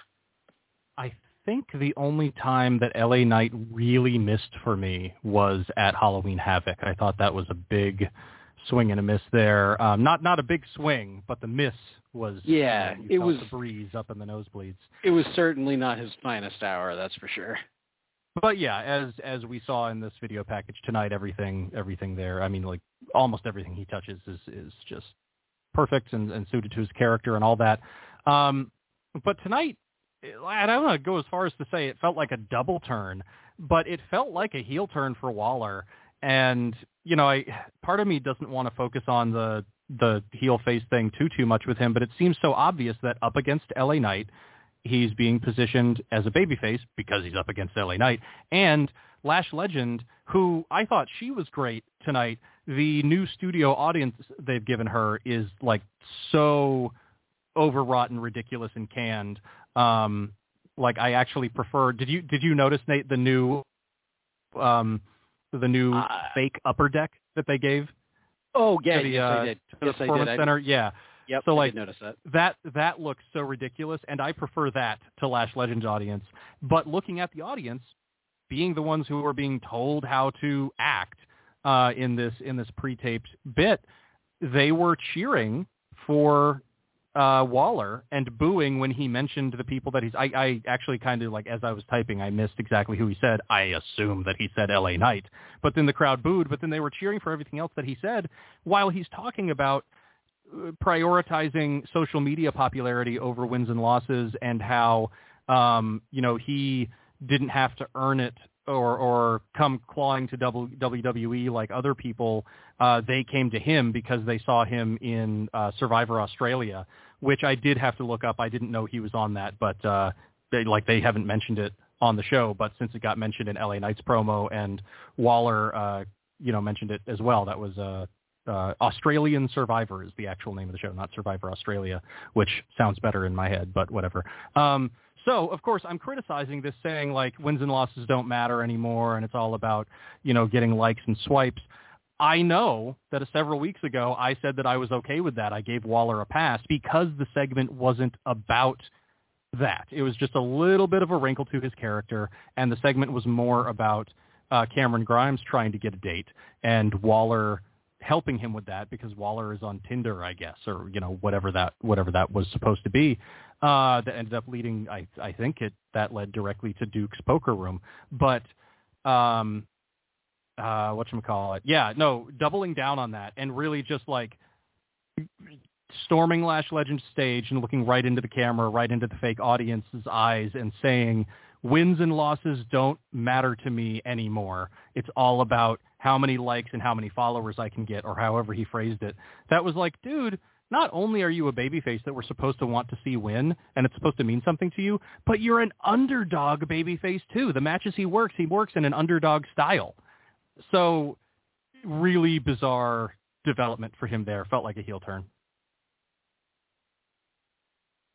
I think the only time that L A Knight really missed for me was at Halloween Havoc. I thought that was a big swing and a miss there. Um, not not a big swing, but the miss was, yeah, you know, you it felt was the breeze up in the nosebleeds. It was certainly not his finest hour, that's for sure. But yeah, as as we saw in this video package tonight, everything everything there, I mean, like almost everything he touches is is just perfect and, and suited to his character and all that. Um, but tonight, I don't want to go as far as to say it felt like a double turn, but it felt like a heel turn for Waller. And, you know, I part of me doesn't want to focus on the the heel face thing too, too much with him, but it seems so obvious that up against L A Knight, he's being positioned as a babyface because he's up against L A Knight. And Lash Legend, who I thought she was great tonight, the new studio audience they've given her is like so overwrought and ridiculous and canned. Um, like I actually prefer, did you, did you notice, Nate, the new, um, the new uh, fake upper deck that they gave? Oh yeah, the, yes uh, I did. To yes, the Performance I did. Center. I, yeah. Yep. So I like did notice that. that, that looks so ridiculous. And I prefer that to Lash Legend's audience, but looking at the audience being the ones who are being told how to act, uh, in this, in this pre-taped bit, they were cheering for Uh, Waller and booing when he mentioned the people that he's, I, I actually kind of like, as I was typing, I missed exactly who he said. I assume that he said L A Knight, but then the crowd booed, but then they were cheering for everything else that he said while he's talking about uh, prioritizing social media popularity over wins and losses and how, um, you know, he didn't have to earn it or, or come clawing to W W E like other people. Uh, they came to him because they saw him in uh, Survivor Australia, which I did have to look up. I didn't know he was on that, but uh, they like they haven't mentioned it on the show. But since it got mentioned in L A Knight's promo and Waller, uh, you know, mentioned it as well, that was uh, uh, Australian Survivor is the actual name of the show, not Survivor Australia, which sounds better in my head, but whatever. Um, So, of course, I'm criticizing this, saying, like, wins and losses don't matter anymore, and it's all about, you know, getting likes and swipes. I know that several weeks ago I said that I was okay with that. I gave Waller a pass because the segment wasn't about that. It was just a little bit of a wrinkle to his character, and the segment was more about uh, Cameron Grimes trying to get a date, and Waller helping him with that because Waller is on Tinder, I guess, or, you know, whatever that whatever that was supposed to be. Uh, that ended up leading, I, I think it that led directly to Duke's Poker Room. But um, uh, whatchamacallit? Yeah, no, doubling down on that and really just like storming Lash Legend's stage and looking right into the camera, right into the fake audience's eyes and saying, wins and losses don't matter to me anymore. It's all about how many likes and how many followers I can get, or however he phrased it. That was like, dude, not only are you a babyface that we're supposed to want to see win, and it's supposed to mean something to you, but you're an underdog babyface too. The matches he works, he works in an underdog style. So really bizarre development for him there. Felt like a heel turn.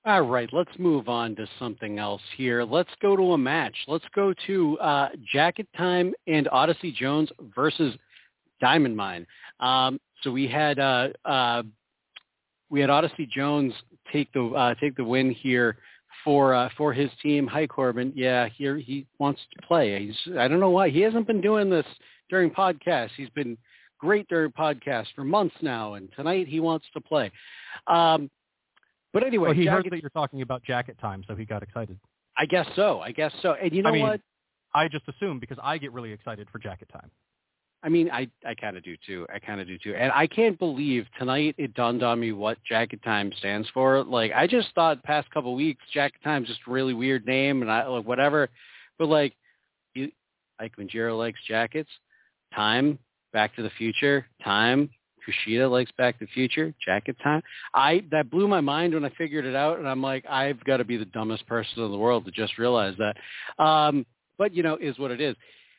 All right, let's move on to something else here. Let's go to a match. Let's go to uh, Jacket Time and Odyssey Jones versus Diamond Mine. Um, so we had uh, uh, we had Odyssey Jones take the uh, take the win here for uh, for his team. Hi, Corbin. Yeah, here he wants to play. He's I don't know why he hasn't been doing this during podcasts. He's been great during podcasts for months now, and tonight he wants to play. Um, But anyway, well, he Jacket, heard that you're talking about Jacket Time, so he got excited. I guess so. I guess so. And you know I mean, what? I just assume because I get really excited for Jacket Time. I mean, I, I kind of do too. I kind of do too. And I can't believe tonight it dawned on me what Jacket Time stands for. Like, I just thought past couple of weeks, Jacket Time's just a really weird name and I like whatever. But like, you, Ike Manjiro likes jackets. Time, Back to the Future. Time. Kushida likes Back to the Future, Jacket Time. I that blew my mind when I figured it out, and I'm like, I've got to be the dumbest person in the world to just realize that. Um, but you know, is what it is.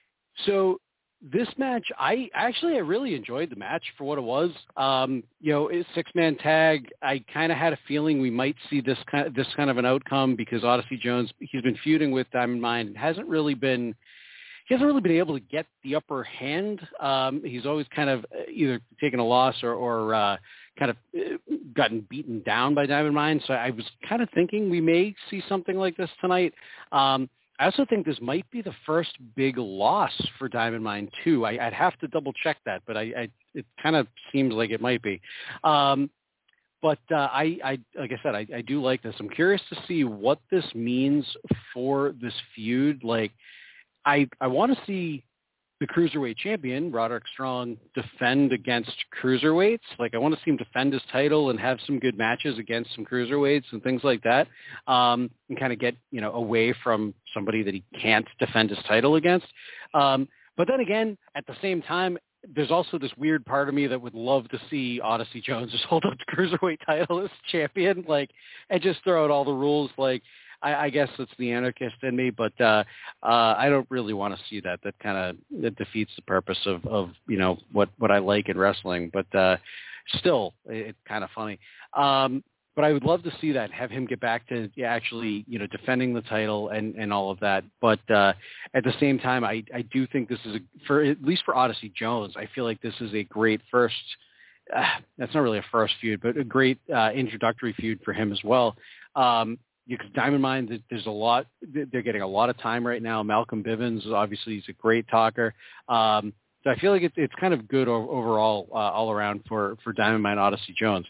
So this match, I actually I really enjoyed the match for what it was. Um, you know, it's six man tag. I kind of had a feeling we might see this kind of, this kind of an outcome because Odyssey Jones, he's been feuding with Diamond Mine, hasn't really been. He hasn't really been able to get the upper hand. Um, he's always kind of either taken a loss or, or uh, kind of gotten beaten down by Diamond Mine. So I was kind of thinking we may see something like this tonight. Um, I also think this might be the first big loss for Diamond Mine too. I, I'd have to double check that, but I, I it kind of seems like it might be. Um, But uh, I, I, like I said, I, I do like this. I'm curious to see what this means for this feud. Like, I, I want to see the Cruiserweight champion, Roderick Strong, defend against Cruiserweights. Like, I want to see him defend his title and have some good matches against some Cruiserweights and things like that, um, and kind of get, you know, away from somebody that he can't defend his title against. Um, but then again, at the same time, there's also this weird part of me that would love to see Odyssey Jones just hold up the Cruiserweight title as champion, like, and just throw out all the rules, like, I, I guess it's the anarchist in me, but uh, uh, I don't really want to see that. That kind of that defeats the purpose of, of you know what, what I like in wrestling. But uh, still, it's kind of funny. Um, but I would love to see that, have him get back to actually you know defending the title and, and all of that. But uh, at the same time, I, I do think this is a, for at least for Odyssey Jones. I feel like this is a great first. Uh, that's not really a first feud, but a great uh, introductory feud for him as well. Um, Because Diamond Mine, there's a lot. They're getting a lot of time right now. Malcolm Bivens, obviously, he's a great talker. Um, so I feel like it's it's kind of good overall, uh, all around for for Diamond Mine Odyssey Jones,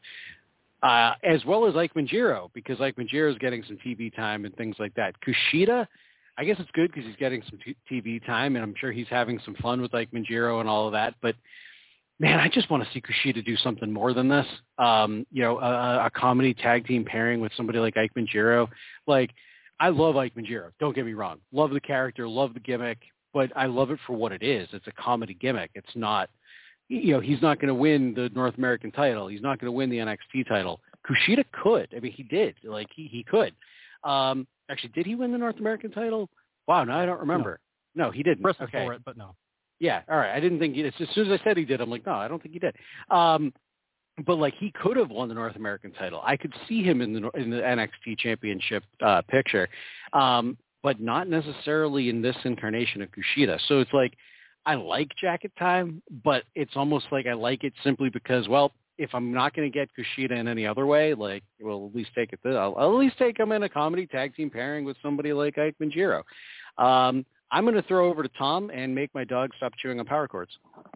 uh, as well as Ike Manjiro, because Ike Manjiro is getting some T V time and things like that. Kushida, I guess it's good because he's getting some T V time, and I'm sure he's having some fun with Ike Manjiro and all of that. But man, I just want to see Kushida do something more than this. Um, you know, a, a comedy tag team pairing with somebody like Ike Manjiro. Like, I love Ike Manjiro. Don't get me wrong. Love the character, love the gimmick, but I love it for what it is. It's a comedy gimmick. It's not, you know, he's not going to win the North American title. He's not going to win the N X T title. Kushida could. I mean, he did. Like, he, he could. Um, actually, did he win the North American title? Wow, no, I don't remember. No, no he didn't. Wrestled okay. for it, but no. Yeah, all right. I didn't think he did. As soon as I said he did, I'm like, no, I don't think he did. Um, but like, he could have won the North American title. I could see him in the in the N X T championship uh, picture, um, but not necessarily in this incarnation of Kushida. So it's like, I like Jacket Time, but it's almost like I like it simply because, well, if I'm not going to get Kushida in any other way, like, well, at least take it. This, I'll, I'll at least take him in a comedy tag team pairing with somebody like Ike Manjiro. Um, I'm going to throw over to Tom and make my dog stop chewing on power cords.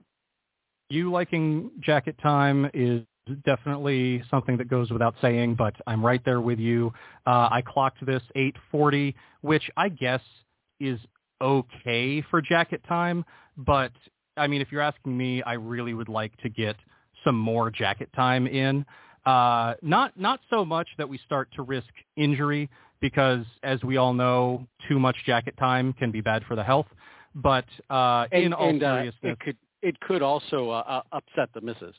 You liking Jacket Time is definitely something that goes without saying, but I'm right there with you. Uh, I clocked this eight forty, which I guess is okay for Jacket Time, but I mean, if you're asking me, I really would like to get some more Jacket Time in. Uh, not not so much that we start to risk injury, because as we all know, too much Jacket Time can be bad for the health. But uh, and, in all and, uh, seriousness, it could it could also uh, uh, upset the missus.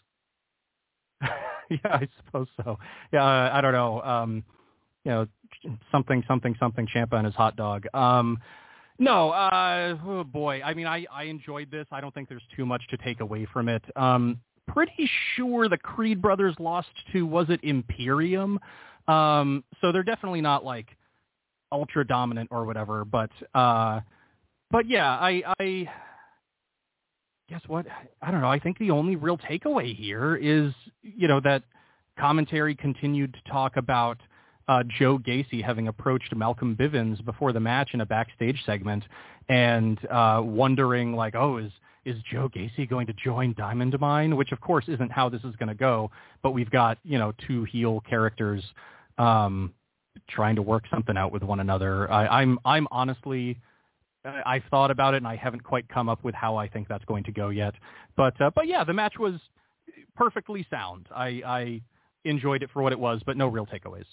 Yeah, I suppose so. Yeah, uh, I don't know. Um, you know, something something something Ciampa and his hot dog. Um, no, uh, oh boy. I mean, I, I enjoyed this. I don't think there's too much to take away from it. Um, pretty sure the Creed brothers lost to, was it Imperium? Um, so they're definitely not like ultra dominant or whatever, but uh, but yeah, I, I guess what I don't know. I think the only real takeaway here is you know that commentary continued to talk about uh, Joe Gacy having approached Malcolm Bivens before the match in a backstage segment and uh, wondering like, oh, is is Joe Gacy going to join Diamond Mine? Which of course isn't how this is going to go. But we've got you know two heel characters. Um, trying to work something out with one another. I, I'm I'm honestly, I've thought about it and I haven't quite come up with how I think that's going to go yet. But uh, but yeah, the match was perfectly sound. I, I enjoyed it for what it was, but no real takeaways.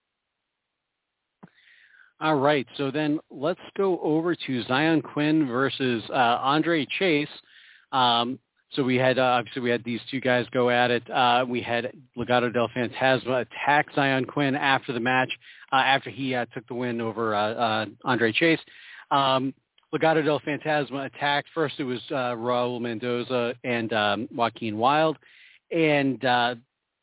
All right, so then let's go over to Zion Quinn versus uh, Andre Chase. Um, So we had, uh, obviously we had these two guys go at it. Uh, we had Legado del Fantasma attack Zion Quinn after the match, uh, after he uh, took the win over uh, uh, Andre Chase. Um, Legado del Fantasma attacked. First it was uh, Raul Mendoza and um, Joaquin Wilde. And uh,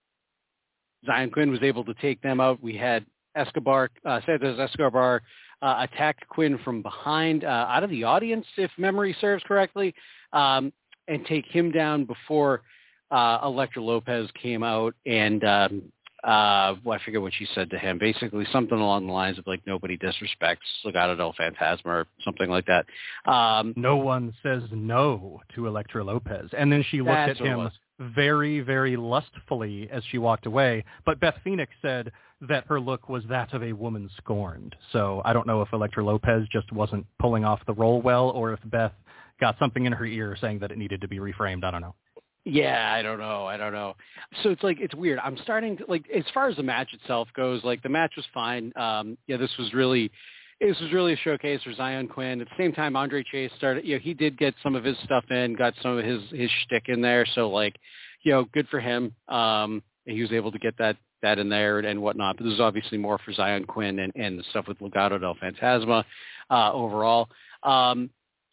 Zion Quinn was able to take them out. We had Escobar, uh, Santos Escobar uh, attack Quinn from behind, uh, out of the audience, if memory serves correctly. Um, and take him down before uh, Elektra Lopez came out and, um, uh, well, I forget what she said to him, basically something along the lines of like, nobody disrespects Legado del Fantasma or something like that. Um, no one says no to Elektra Lopez. And then she looked at him very, very lustfully as she walked away. But Beth Phoenix said that her look was that of a woman scorned. So I don't know if Elektra Lopez just wasn't pulling off the role well or if Beth got something in her ear saying that it needed to be reframed. I don't know. Yeah, I don't know. I don't know. So it's like, it's weird. I'm starting to like, as far as the match itself goes, like the match was fine. Um, yeah, this was really, this was really a showcase for Zion Quinn. At the same time, Andre Chase started, you know, he did get some of his stuff in, got some of his, his shtick in there. So like, you know, good for him. Um, he was able to get that, that in there and, and whatnot. But this is obviously more for Zion Quinn and, and the stuff with Legado del Fantasma uh, overall. Um,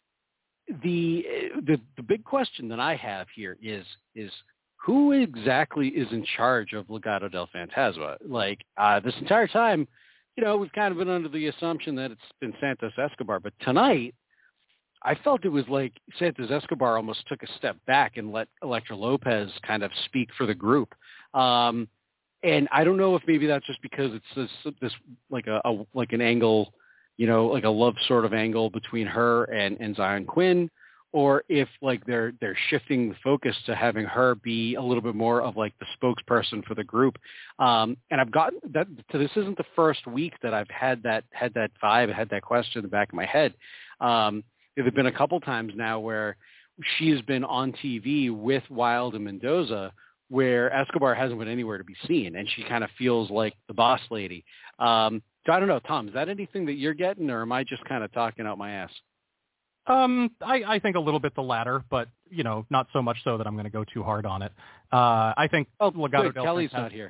The, the the big question that I have here is is who exactly is in charge of Legado del Fantasma? Like uh, this entire time, you know, we've kind of been under the assumption that it's been Santos Escobar, but tonight I felt it was like Santos Escobar almost took a step back and let Elektra Lopez kind of speak for the group. Um, and I don't know if maybe that's just because it's this, this like a, a like an angle. You know, like a love sort of angle between her and, and Zion Quinn, or if like they're they're shifting the focus to having her be a little bit more of like the spokesperson for the group. Um, and I've gotten that. So this isn't the first week that I've had that had that vibe, had that question in the back of my head. Um, there have been a couple times now where she has been on T V with Wilde and Mendoza, where Escobar hasn't been anywhere to be seen, and she kind of feels like the boss lady. Um, So I don't know, Tom, is that anything that you're getting, or am I just kind of talking out my ass? Um, I, I think a little bit the latter, but, you know, not so much so that I'm going to go too hard on it. Uh, I think oh, Legado good. del Kelly's Fantasma, not here.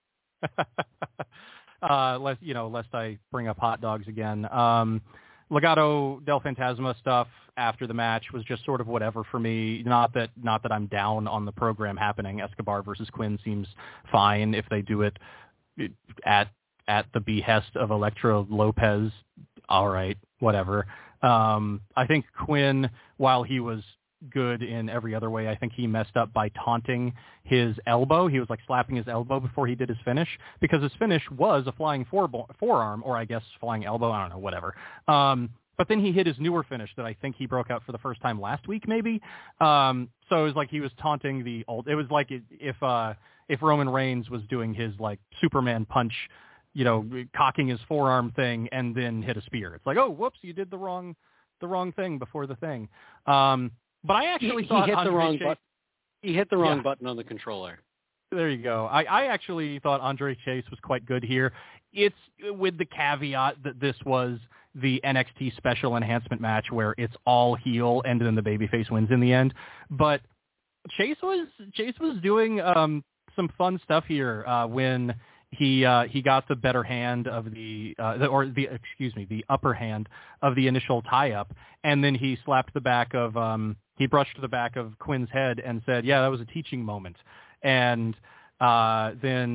uh, lest, you know, lest I bring up hot dogs again. Um, Legado del Fantasma stuff after the match was just sort of whatever for me. Not that, not that I'm down on the program happening. Escobar versus Quinn seems fine if they do it at, at the behest of Elektra Lopez. All right, whatever. Um, I think Quinn, while he was good in every other way, I think he messed up by taunting his elbow. He was like slapping his elbow before he did his finish, because his finish was a flying fore- forearm, or I guess flying elbow. I don't know, whatever. Um, but then he hit his newer finish that I think he broke out for the first time last week, maybe. Um, so it was like he was taunting the old. It was like if uh, if Roman Reigns was doing his like Superman punch, you know, cocking his forearm thing and then hit a spear. It's like, oh, whoops, you did the wrong, the wrong thing before the thing. Um, but I actually he, thought he hit Andre the wrong Chase, button. He hit the wrong yeah. button on the controller. There you go. I, I actually thought Andre Chase was quite good here. It's with the caveat that this was the N X T special enhancement match where it's all heel and then the babyface wins in the end. But Chase was Chase was doing um, some fun stuff here uh, when he uh, he got the better hand of the, uh, the or the excuse me the upper hand of the initial tie up, and then he slapped the back of um, he brushed the back of Quinn's head and said, "Yeah, that was a teaching moment." And uh, then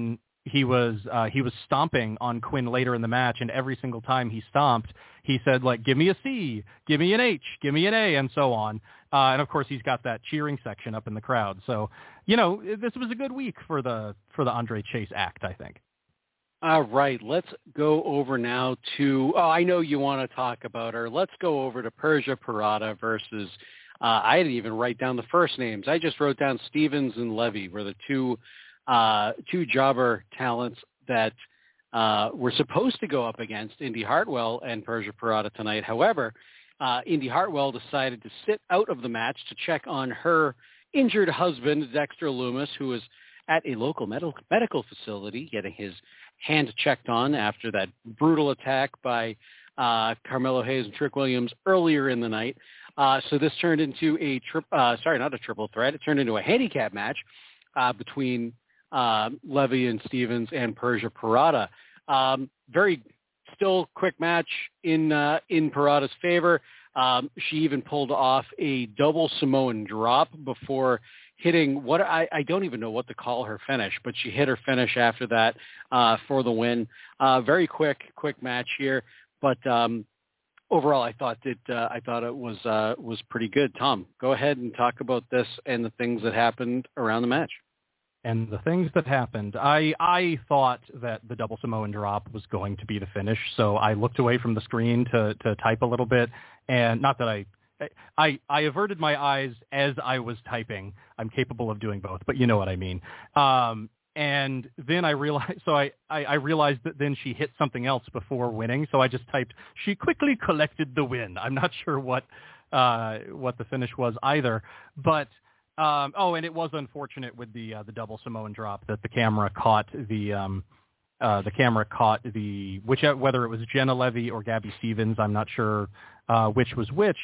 he was uh, he was stomping on Quinn later in the match, and every single time he stomped, he said, like, give me a C, give me an H, give me an A, and so on. Uh, and of course, he's got that cheering section up in the crowd. So, you know, this was a good week for the for the Andre Chase act, I think. All right, let's go over now to, oh, I know you want to talk about her. Let's go over to Persia Pirotta versus, uh, I didn't even write down the first names. I just wrote down Stevens and Levy were the two uh, two jobber talents that uh, were supposed to go up against Indy Hartwell and Persia Pirotta tonight. However, uh, Indy Hartwell decided to sit out of the match to check on her injured husband, Dexter Lumis, who was at a local medical medical facility getting his hand checked on after that brutal attack by uh, Carmelo Hayes and Trick Williams earlier in the night. Uh, so this turned into a tri- uh, sorry, not a triple threat. It turned into a handicap match uh, between uh, Levy and Stevens and Persia Pirotta. Um, very still quick match in uh, in Pirotta's favor. Um, she even pulled off a double Samoan drop before hitting what I, I don't even know what to call her finish, but she hit her finish after that uh, for the win. Uh, very quick, quick match here, but um, overall, I thought that uh, I thought it was uh, was pretty good. Tom, go ahead and talk about this and the things that happened around the match. And the things that happened, I I thought that the double Samoan drop was going to be the finish, so I looked away from the screen to to type a little bit, and not that I. I, I averted my eyes as I was typing. I'm capable of doing both, but you know what I mean. Um, and then I realized, so I, I, I realized that then she hit something else before winning. So I just typed, she quickly collected the win. I'm not sure what, uh, what the finish was either, but, um, oh, and it was unfortunate with the, uh, the double Samoan drop that the camera caught the, um, uh, the camera caught the, which, whether it was Jenna Levy or Gabby Stevens, I'm not sure, uh, which was which.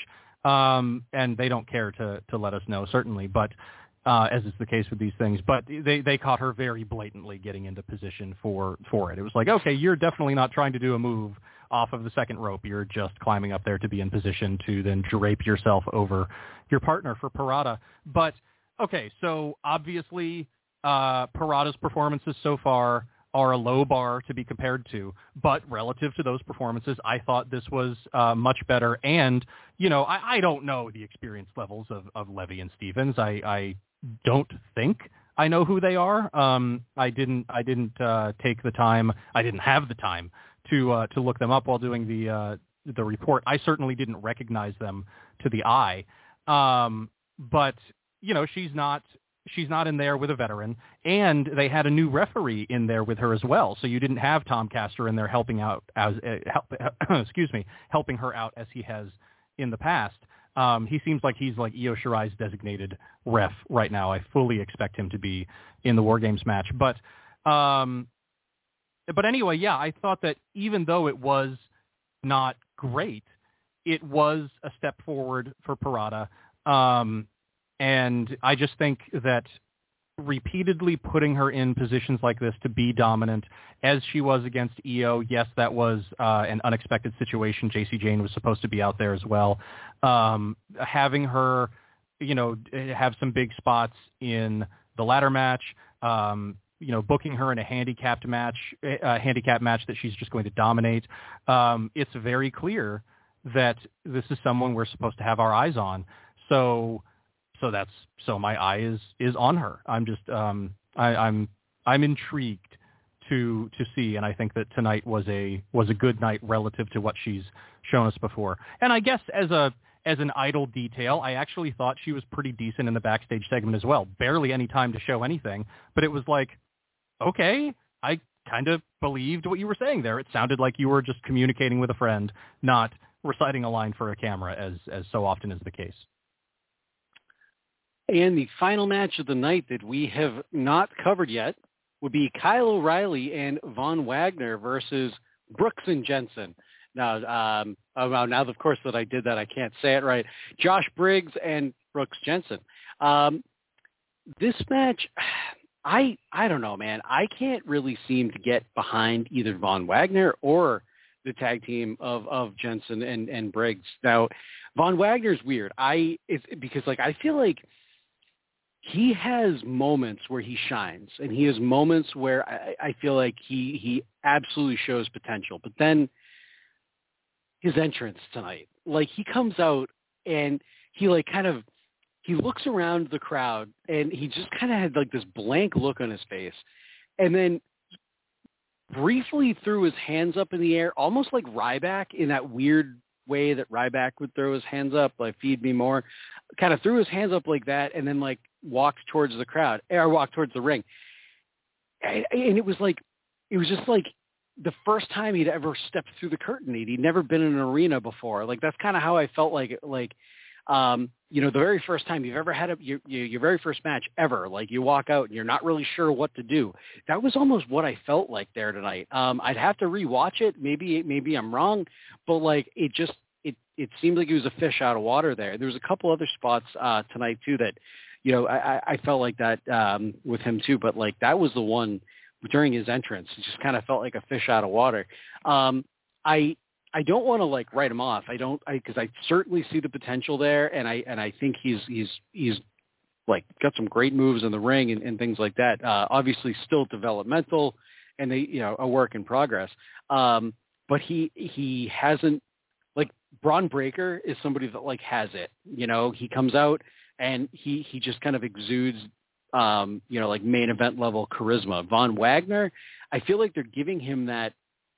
Um, and they don't care to, to let us know, certainly, but uh, as is the case with these things. But they, they caught her very blatantly getting into position for, for it. It was like, okay, you're definitely not trying to do a move off of the second rope. You're just climbing up there to be in position to then drape yourself over your partner for Pirotta. But, okay, so obviously uh, Pirotta's performances so far are a low bar to be compared to, but relative to those performances, I thought this was uh, much better. And, you know, I, I don't know the experience levels of, of Levy and Stevens. I, I don't think I know who they are. Um, I didn't, I didn't uh, take the time. I didn't have the time to, uh, to look them up while doing the, uh, the report. I certainly didn't recognize them to the eye. Um, but, you know, she's not, She's not in there with a veteran, and they had a new referee in there with her as well. So you didn't have Tom Castor in there helping out as uh, help, excuse me, helping her out as he has in the past. Um, he seems like he's like Io Shirai's designated ref right now. I fully expect him to be in the War Games match. But, um, but anyway, yeah, I thought that even though it was not great, it was a step forward for Pirotta. Um, And I just think that repeatedly putting her in positions like this to be dominant, as she was against Io, yes, that was uh, an unexpected situation. J C Jane was supposed to be out there as well. Um, having her, you know, have some big spots in the ladder match, um, you know, booking her in a handicapped match, a handicap match that she's just going to dominate. Um, it's very clear that this is someone we're supposed to have our eyes on. So. So that's so my eye is, is on her. I'm just um, I, I'm I'm intrigued to to see, and I think that tonight was a was a good night relative to what she's shown us before. And I guess as a as an idle detail, I actually thought she was pretty decent in the backstage segment as well. Barely any time to show anything, but it was like, okay, I kind of believed what you were saying there. It sounded like you were just communicating with a friend, not reciting a line for a camera, as as so often is the case. And the final match of the night that we have not covered yet would be Kyle O'Reilly and Von Wagner versus Brooks and Jensen. Now, um, oh, now, of course, that I did that, I can't say it right. Josh Briggs and Brooks Jensen. Um, this match, I I don't know, man. I can't really seem to get behind either Von Wagner or the tag team of, of Jensen and, and Briggs. Now, Von Wagner's weird. I it's because like I feel like he has moments where he shines, and he has moments where I, I feel like he he absolutely shows potential. But then his entrance tonight, like he comes out and he like kind of he looks around the crowd, and he just kind of had like this blank look on his face, and then briefly threw his hands up in the air, almost like Ryback in that weird way that Ryback would throw his hands up, like feed me more, kind of threw his hands up like that, and then like walked towards the crowd or walked towards the ring. And, and it was like, it was just like the first time he'd ever stepped through the curtain. He'd, he'd never been in an arena before. Like, that's kind of how I felt like, like, um, you know, the very first time you've ever had a, your, your very first match ever, like you walk out and you're not really sure what to do. That was almost what I felt like there tonight. Um, I'd have to rewatch it. Maybe, maybe I'm wrong, but like, it just, it, it seemed like it was a fish out of water there. There was a couple other spots uh, tonight too that, you know, I, I felt like that um, with him too, but like that was the one during his entrance. It just kind of felt like a fish out of water. Um, I, I don't want to like write him off. I don't, I, cause I certainly see the potential there. And I, and I think he's, he's, he's like got some great moves in the ring and, and things like that. Uh, obviously still developmental and they, you know, a work in progress. Um, but he, he hasn't, like Braun Breaker is somebody that like has it, you know, he comes out and he, he just kind of exudes, um, you know, like main event level charisma. Von Wagner, I feel like they're giving him that,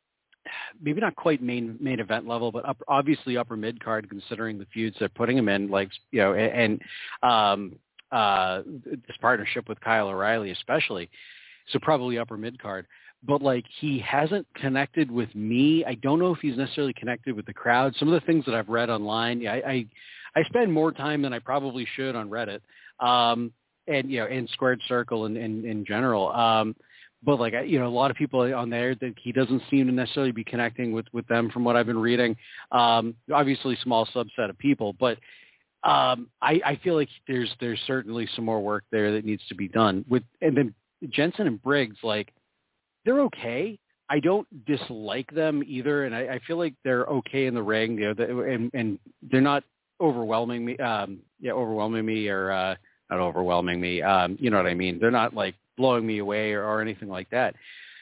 maybe not quite main main event level, but up, obviously upper mid card, considering the feuds they're putting him in, like, you know, and, and um, uh, this partnership with Kyle O'Reilly, especially. So probably upper mid card, but like he hasn't connected with me. I don't know if he's necessarily connected with the crowd. Some of the things that I've read online, I, I, I spend more time than I probably should on Reddit, um, and, you know, in Squared Circle and in, in, in general. Um, But like, you know, a lot of people on there that he doesn't seem to necessarily be connecting with, with them from what I've been reading. Um, obviously small subset of people, but um, I, I feel like there's, there's certainly some more work there that needs to be done with, and then Jensen and Briggs, like they're okay. I don't dislike them either. And I, I feel like they're okay in the ring, you know, the, and, and they're not overwhelming me. Um, yeah, overwhelming me or uh, not overwhelming me. Um, you know what I mean? They're not like blowing me away or, or anything like that,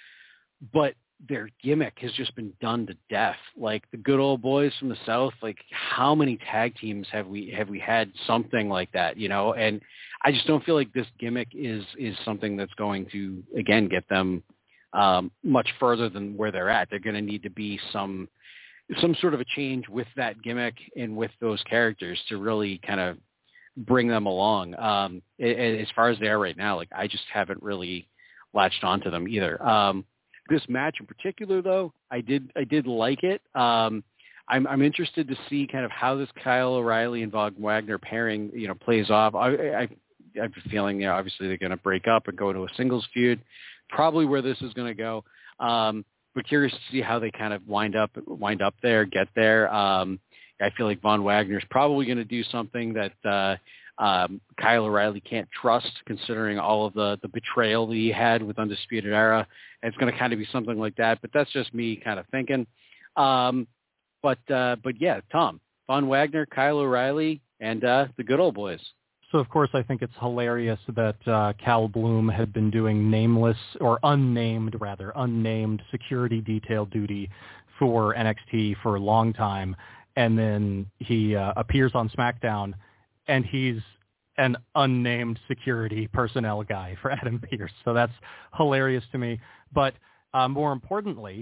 but their gimmick has just been done to death. Like the Good Old Boys from the South, like how many tag teams have we, have we had something like that, you know? And I just don't feel like this gimmick is, is something that's going to, again, get them um, much further than where they're at. They're going to need to be some, some sort of a change with that gimmick and with those characters to really kind of bring them along. Um, as far as they are right now, like I just haven't really latched onto them either. Um, this match in particular, though, I did I did like it. Um, I'm I'm interested to see kind of how this Kyle O'Reilly and Von Wagner pairing, you know, plays off. I, I I have a feeling, you know, obviously they're going to break up and go into a singles feud, probably where this is going to go. Um, but curious to see how they kind of wind up wind up there, get there. Um, I feel like Von Wagner's probably going to do something that uh, um, Kyle O'Reilly can't trust, considering all of the, the betrayal that he had with Undisputed Era. And it's going to kind of be something like that, but that's just me kind of thinking. Um, but, uh, but yeah, Tom, Von Wagner, Kyle O'Reilly, and uh, the Good Old Boys. So, of course, I think it's hilarious that uh, Cal Bloom had been doing nameless or unnamed, rather, unnamed security detail duty for N X T for a long time. And then he uh, appears on SmackDown, and he's an unnamed security personnel guy for Adam Pearce. So that's hilarious to me. But uh, more importantly,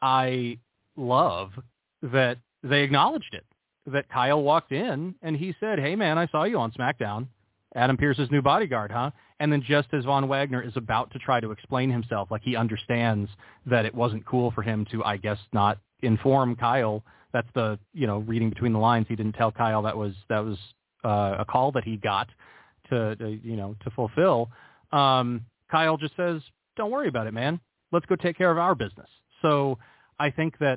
I love that they acknowledged it, that Kyle walked in, and he said, hey, man, I saw you on SmackDown. Adam Pearce's new bodyguard, huh? And then just as Von Wagner is about to try to explain himself, like he understands that it wasn't cool for him to, I guess, not inform Kyle. That's the, you know, reading between the lines. He didn't tell Kyle that was that was uh, a call that he got to, to you know, to fulfill. Um, Kyle just says, don't worry about it, man. Let's go take care of our business. So I think that,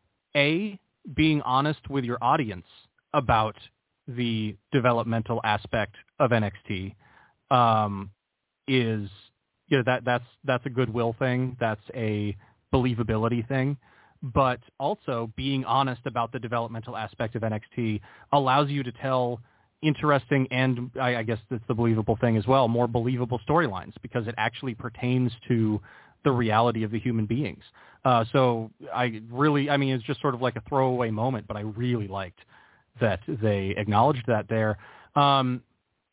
A, being honest with your audience about the developmental aspect of N X T um, is, you know, that that's that's a goodwill thing. That's a believability thing. But also being honest about the developmental aspect of N X T allows you to tell interesting and I, I guess that's the believable thing as well, more believable storylines because it actually pertains to the reality of the human beings. Uh, so I really, I mean, it's just sort of like a throwaway moment, but I really liked that they acknowledged that there. Um,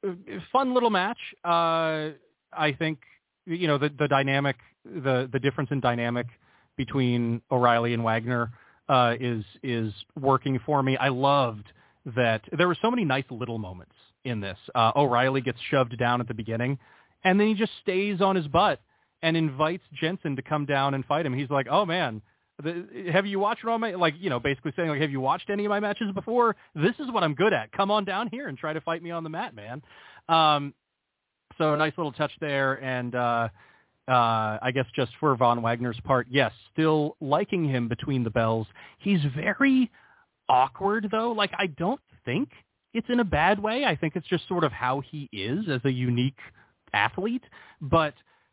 fun little match. Uh, I think, you know, the, the dynamic, the, the difference in dynamic between O'Reilly and Wagner uh, is, is working for me. I loved that there were so many nice little moments in this. Uh, O'Reilly gets shoved down at the beginning, and then he just stays on his butt and invites Jensen to come down and fight him. He's like, oh, man, the, have you watched all my, like, you know, basically saying, like, have you watched any of my matches before? This is what I'm good at. Come on down here and try to fight me on the mat, man. Um, so a nice little touch there, and uh, uh, I guess just for Von Wagner's part, yes, still liking him between the bells. He's very awkward, though. Like, I don't think it's in a bad way. I think it's just sort of how he is as a unique athlete. But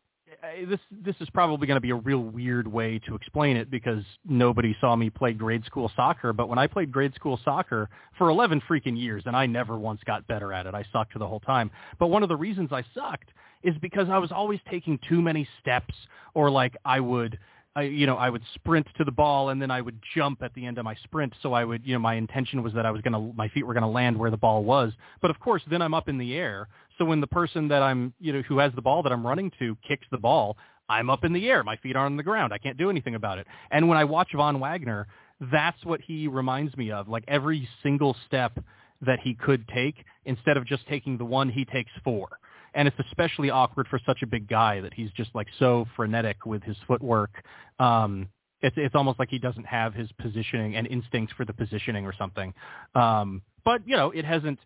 uh, this this is probably going to be a real weird way to explain it because nobody saw me play grade school soccer. But when I played grade school soccer for eleven freaking years, and I never once got better at it, I sucked the whole time. But one of the reasons I sucked is because I was always taking too many steps, or like I would I, you know, I would sprint to the ball and then I would jump at the end of my sprint. So I would, you know, my intention was that I was going to, my feet were going to land where the ball was. But of course, then I'm up in the air. So when the person that I'm, you know, who has the ball that I'm running to kicks the ball, I'm up in the air. My feet are on the ground. I can't do anything about it. And when I watch Von Wagner, that's what he reminds me of. Like every single step that he could take, instead of just taking the one, he takes four. And it's especially awkward for such a big guy that he's just like so frenetic with his footwork. Um, it's it's almost like he doesn't have his positioning and instinct for the positioning or something. Um, but, you know, it hasn't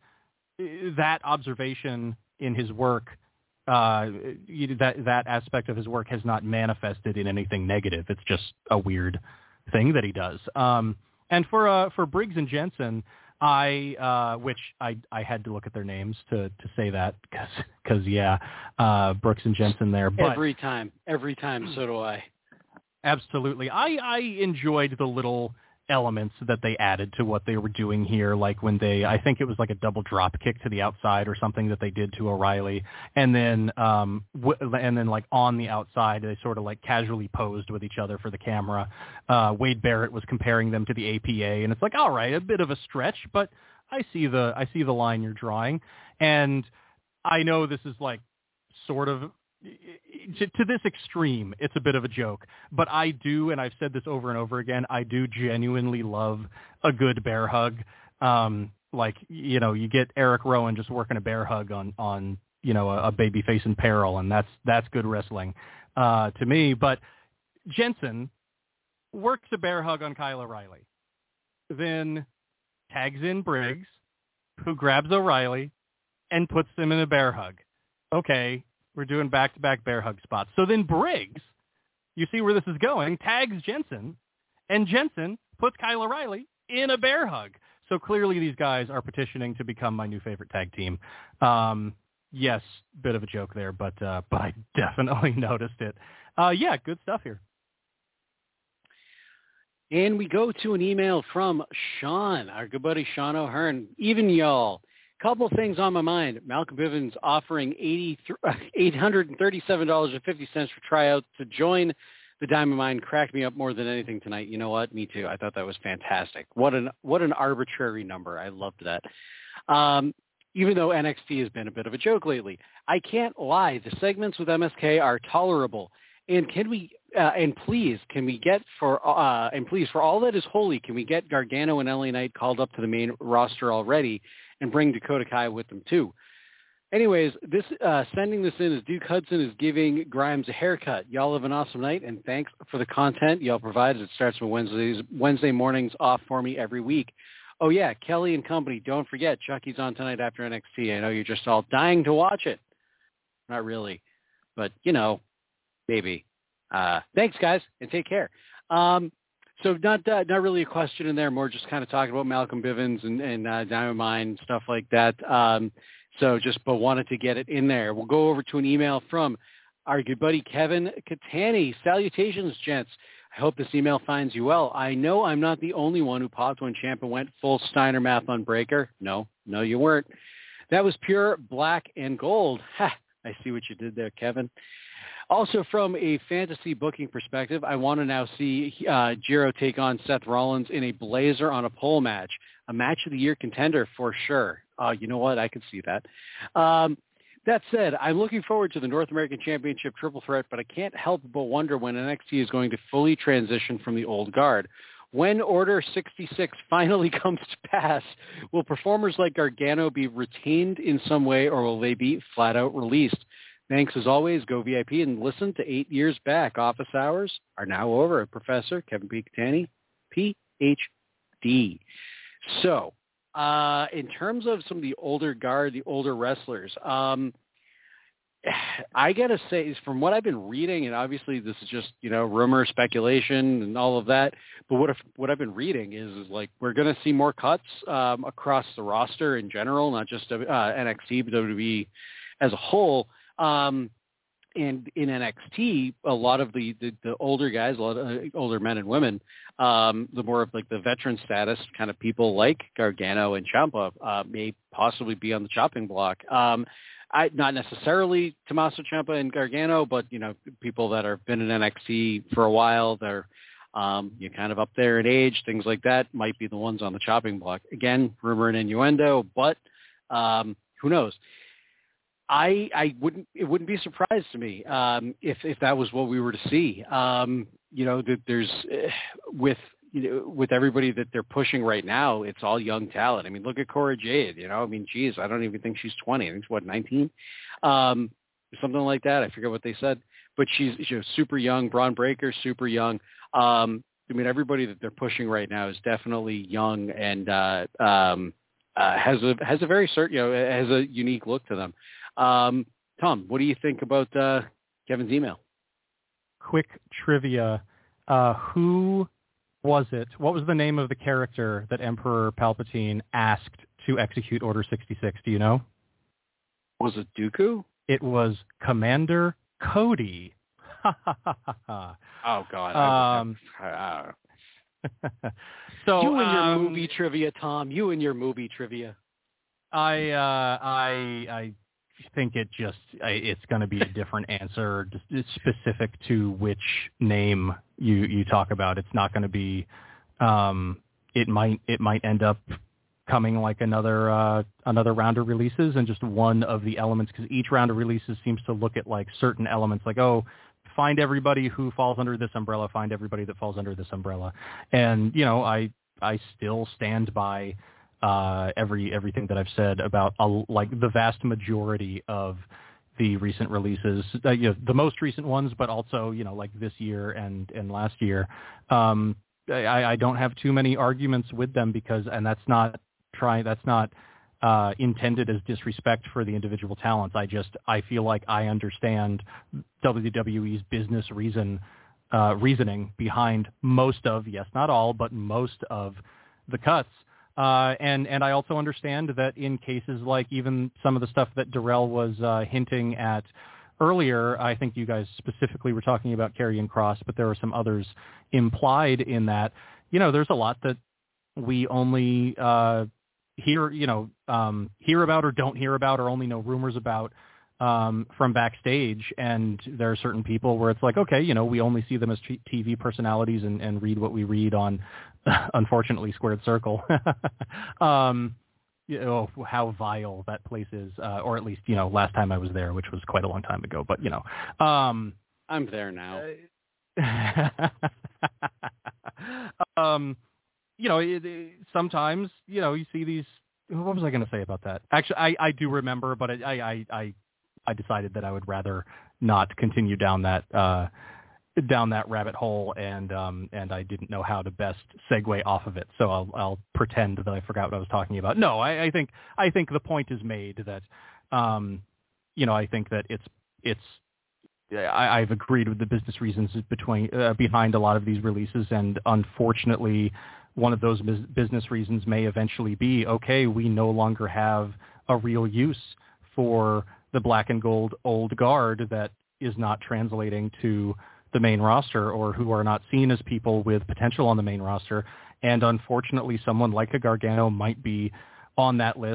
– that observation in his work, uh, that that aspect of his work has not manifested in anything negative. It's just a weird thing that he does. Um, and for uh, for Briggs and Jensen – I, uh, which I, I had to look at their names to, to say that because, cause yeah, uh, Brooks and Jensen there. But every time, every time. So do I. Absolutely. I, I enjoyed the little elements that they added to what they were doing here. Like when they, I think it was like a double drop kick to the outside or something that they did to O'Reilly. And then, um, w- and then like on the outside, they sort of like casually posed with each other for the camera. Uh, Wade Barrett was comparing them to the A P A, and it's like, all right, a bit of a stretch, but I see the, I see the line you're drawing. And I know this is like sort of, To, to this extreme, it's a bit of a joke, but I do, and I've said this over and over again, I do genuinely love a good bear hug. Um, like, you know, you get Eric Rowan just working a bear hug on, on you know, a, a babyface in peril, and that's that's good wrestling uh, to me. But Jensen works a bear hug on Kyle O'Reilly, then tags in Briggs, who grabs O'Reilly and puts him in a bear hug. Okay. We're doing back-to-back bear hug spots. So then Briggs, you see where this is going, tags Jensen, and Jensen puts Kyle O'Reilly in a bear hug. So clearly these guys are petitioning to become my new favorite tag team. Um, yes, bit of a joke there, but uh, but I definitely noticed it. Uh, yeah, good stuff here. And we go to an email from Sean, our good buddy Sean O'Hearn. Even y'all. Couple things on my mind. Malcolm Bivens offering eight hundred thirty-seven dollars and fifty cents for tryouts to join the Diamond Mine. Cracked me up more than anything tonight. You know what? Me too. I thought that was fantastic. What an what an arbitrary number. I loved that. Um, even though N X T has been a bit of a joke lately. I can't lie. The segments with M S K are tolerable. And can we uh, and please can we get for uh, and please for all that is holy, can we get Gargano and L A Knight called up to the main roster already? And bring Dakota Kai with them, too. Anyways, this uh, sending this in is Duke Hudson is giving Grimes a haircut. Y'all have an awesome night, and thanks for the content y'all provide. It starts with Wednesdays, Wednesday mornings off for me every week. Oh, yeah, Kelly and company, don't forget, Chucky's on tonight after N X T. I know you're just all dying to watch it. Not really, but, you know, maybe. Uh, thanks, guys, and take care. Um, So not uh, not really a question in there, more just kind of talking about Malcolm Bivens and, and uh, Diamond Mine, stuff like that. Um, so just but wanted to get it in there. We'll go over to an email from our good buddy Kevin Catani. Salutations, gents. I hope this email finds you well. I know I'm not the only one who popped when Ciampa went full Steiner math on Breakker. No, no, you weren't. That was Pure Black and Gold. Ha, I see what you did there, Kevin. Also, from a fantasy booking perspective, I want to now see uh, Jiro take on Seth Rollins in a blazer on a pole match, a match of the year contender for sure. Uh, you know what? I could see that. Um, that said, I'm looking forward to the North American Championship triple threat, but I can't help but wonder when N X T is going to fully transition from the old guard. When Order sixty-six finally comes to pass, will performers like Gargano be retained in some way, or will they be flat out released? Thanks as always. Go V I P and listen to Eight Years Back. Office hours are now over. Professor Kevin P. Catani, P H D. So, uh, in terms of some of the older guard, the older wrestlers, um, I got to say, from what I've been reading, and obviously this is just, you know, rumor, speculation, and all of that, but what if, what I've been reading is, is like we're going to see more cuts um, across the roster in general, not just uh, N X T, but W W E as a whole. Um, and in N X T, a lot of the, the, the older guys, a lot of uh, older men and women, um, the more of like the veteran status kind of people like Gargano and Ciampa uh, may possibly be on the chopping block. Um, I, not necessarily Tommaso Ciampa and Gargano, but, you know, people that have been in N X T for a while, they're um, you're kind of up there in age, things like that might be the ones on the chopping block. Again, rumor and innuendo, but um, who knows? I, I wouldn't, it wouldn't be a surprise to me um, if, if that was what we were to see. Um, you know, that there's uh, with, you know, with everybody that they're pushing right now, it's all young talent. I mean, look at Cora Jade, you know, I mean, geez, I don't even think she's twenty. I think she's what, nineteen, um, something like that. I forget what they said, but she's, she's super young. Braun Breaker, super young. Um, I mean, everybody that they're pushing right now is definitely young and uh, um, uh, has a, has a very certain, you know, has a unique look to them. Um, Tom, what do you think about uh, Kevin's email? Quick trivia. Uh, who was it? What was the name of the character that Emperor Palpatine asked to execute Order sixty-six? Do you know? Was it Dooku? It was Commander Cody. Oh, God. Um, I, I, so you and your um, movie trivia, Tom. You and your movie trivia. I uh, I I think it just I, it's going to be a different answer, just specific to which name you, you talk about. It's not going to be. Um, it might it might end up coming like another uh, another round of releases, and just one of the elements, because each round of releases seems to look at like certain elements, like, oh, find everybody who falls under this umbrella, find everybody that falls under this umbrella, and you know I I still stand by uh, every everything that I've said about uh, like the vast majority of the recent releases, uh, you know, the most recent ones, but also, you know, like this year and, and last year. Um, I, I don't have too many arguments with them because, and that's not trying, that's not uh, intended as disrespect for the individual talents. I just, I feel like I understand W W E's business reason, uh, reasoning behind most of, yes, not all, but most of the cuts. Uh, and, and I also understand that in cases like even some of the stuff that Darrell was uh, hinting at earlier, I think you guys specifically were talking about Karrion Kross, but there are some others implied in that. You know, there's a lot that we only uh, hear, you know, um, hear about or don't hear about or only know rumors about um, from backstage. And there are certain people where it's like, okay, you know, we only see them as T V personalities and, and read what we read on, unfortunately, Squared Circle. um, you know, how vile that place is, uh, or at least, you know, last time I was there, which was quite a long time ago, but, you know. Um, I'm there now. um, you know, it, it, sometimes, you know, you see these, what was I going to say about that? Actually, I, I do remember, but I, I, I, I decided that I would rather not continue down that, uh, down that rabbit hole, and um, and I didn't know how to best segue off of it, so I'll I'll pretend that I forgot what I was talking about. No, I, I think I think the point is made that, um, you know, I think that it's it's I, I've agreed with the business reasons between uh, behind a lot of these releases, and unfortunately, one of those business reasons may eventually be, okay, we no longer have a real use for the black and gold old guard that is not translating to the main roster, or who are not seen as people with potential on the main roster. And unfortunately, someone like a Gargano might be on that list.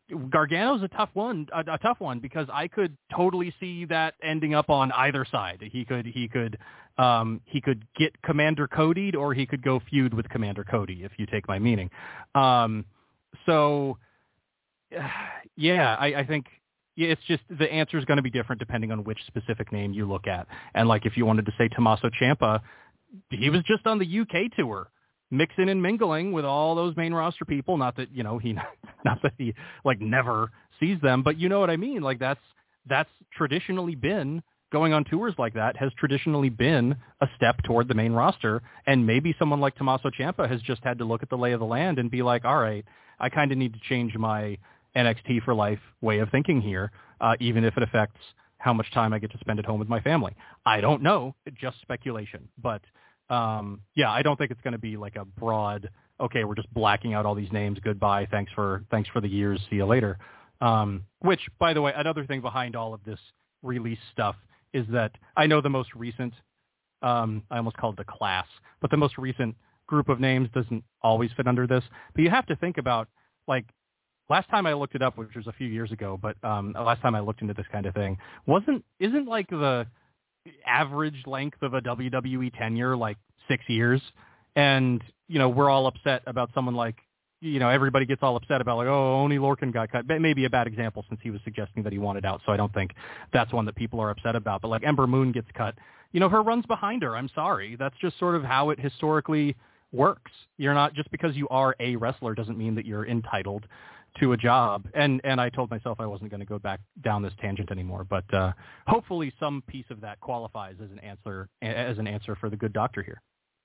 Gargano's a tough one, a, a tough one because I could totally see that ending up on either side. He could, he could, um, he could get Commander Cody'd, or he could go feud with Commander Cody, if you take my meaning. Um, so, yeah, I, I think it's just the answer is going to be different depending on which specific name you look at. And like, if you wanted to say Tommaso Ciampa, he was just on the U K tour, mixing and mingling with all those main roster people. Not that, you know, he, not that he like never sees them, but you know what I mean? Like that's, that's traditionally been going on tours like that has traditionally been a step toward the main roster. And maybe someone like Tommaso Ciampa has just had to look at the lay of the land and be like, all right, I kind of need to change my N X T for life way of thinking here. Uh, even if it affects how much time I get to spend at home with my family. I don't know, just speculation, but Um, yeah, I don't think it's going to be like a broad, okay, we're just blacking out all these names. Goodbye. Thanks for, thanks for the years. See you later. Um, which, by the way, another thing behind all of this release stuff is that I know the most recent, um, I almost called it a class, but the most recent group of names doesn't always fit under this. But you have to think about, like, last time I looked it up, which was a few years ago, but um, last time I looked into this kind of thing, wasn't, isn't like the average length of a W W E tenure like six years, and you know we're all upset about someone like, you know, everybody gets all upset about like, oh, Oney Lorcan got cut. Maybe a bad example since he was suggesting that he wanted out, so I don't think that's one that people are upset about. But like Ember Moon gets cut, you know, her run's behind her. I'm sorry, that's just sort of how it historically works. You're not, just because you are a wrestler doesn't mean that you're entitled to a job. And and I told myself I wasn't going to go back down this tangent anymore, but uh, hopefully some piece of that qualifies as an answer as an answer for the good doctor here.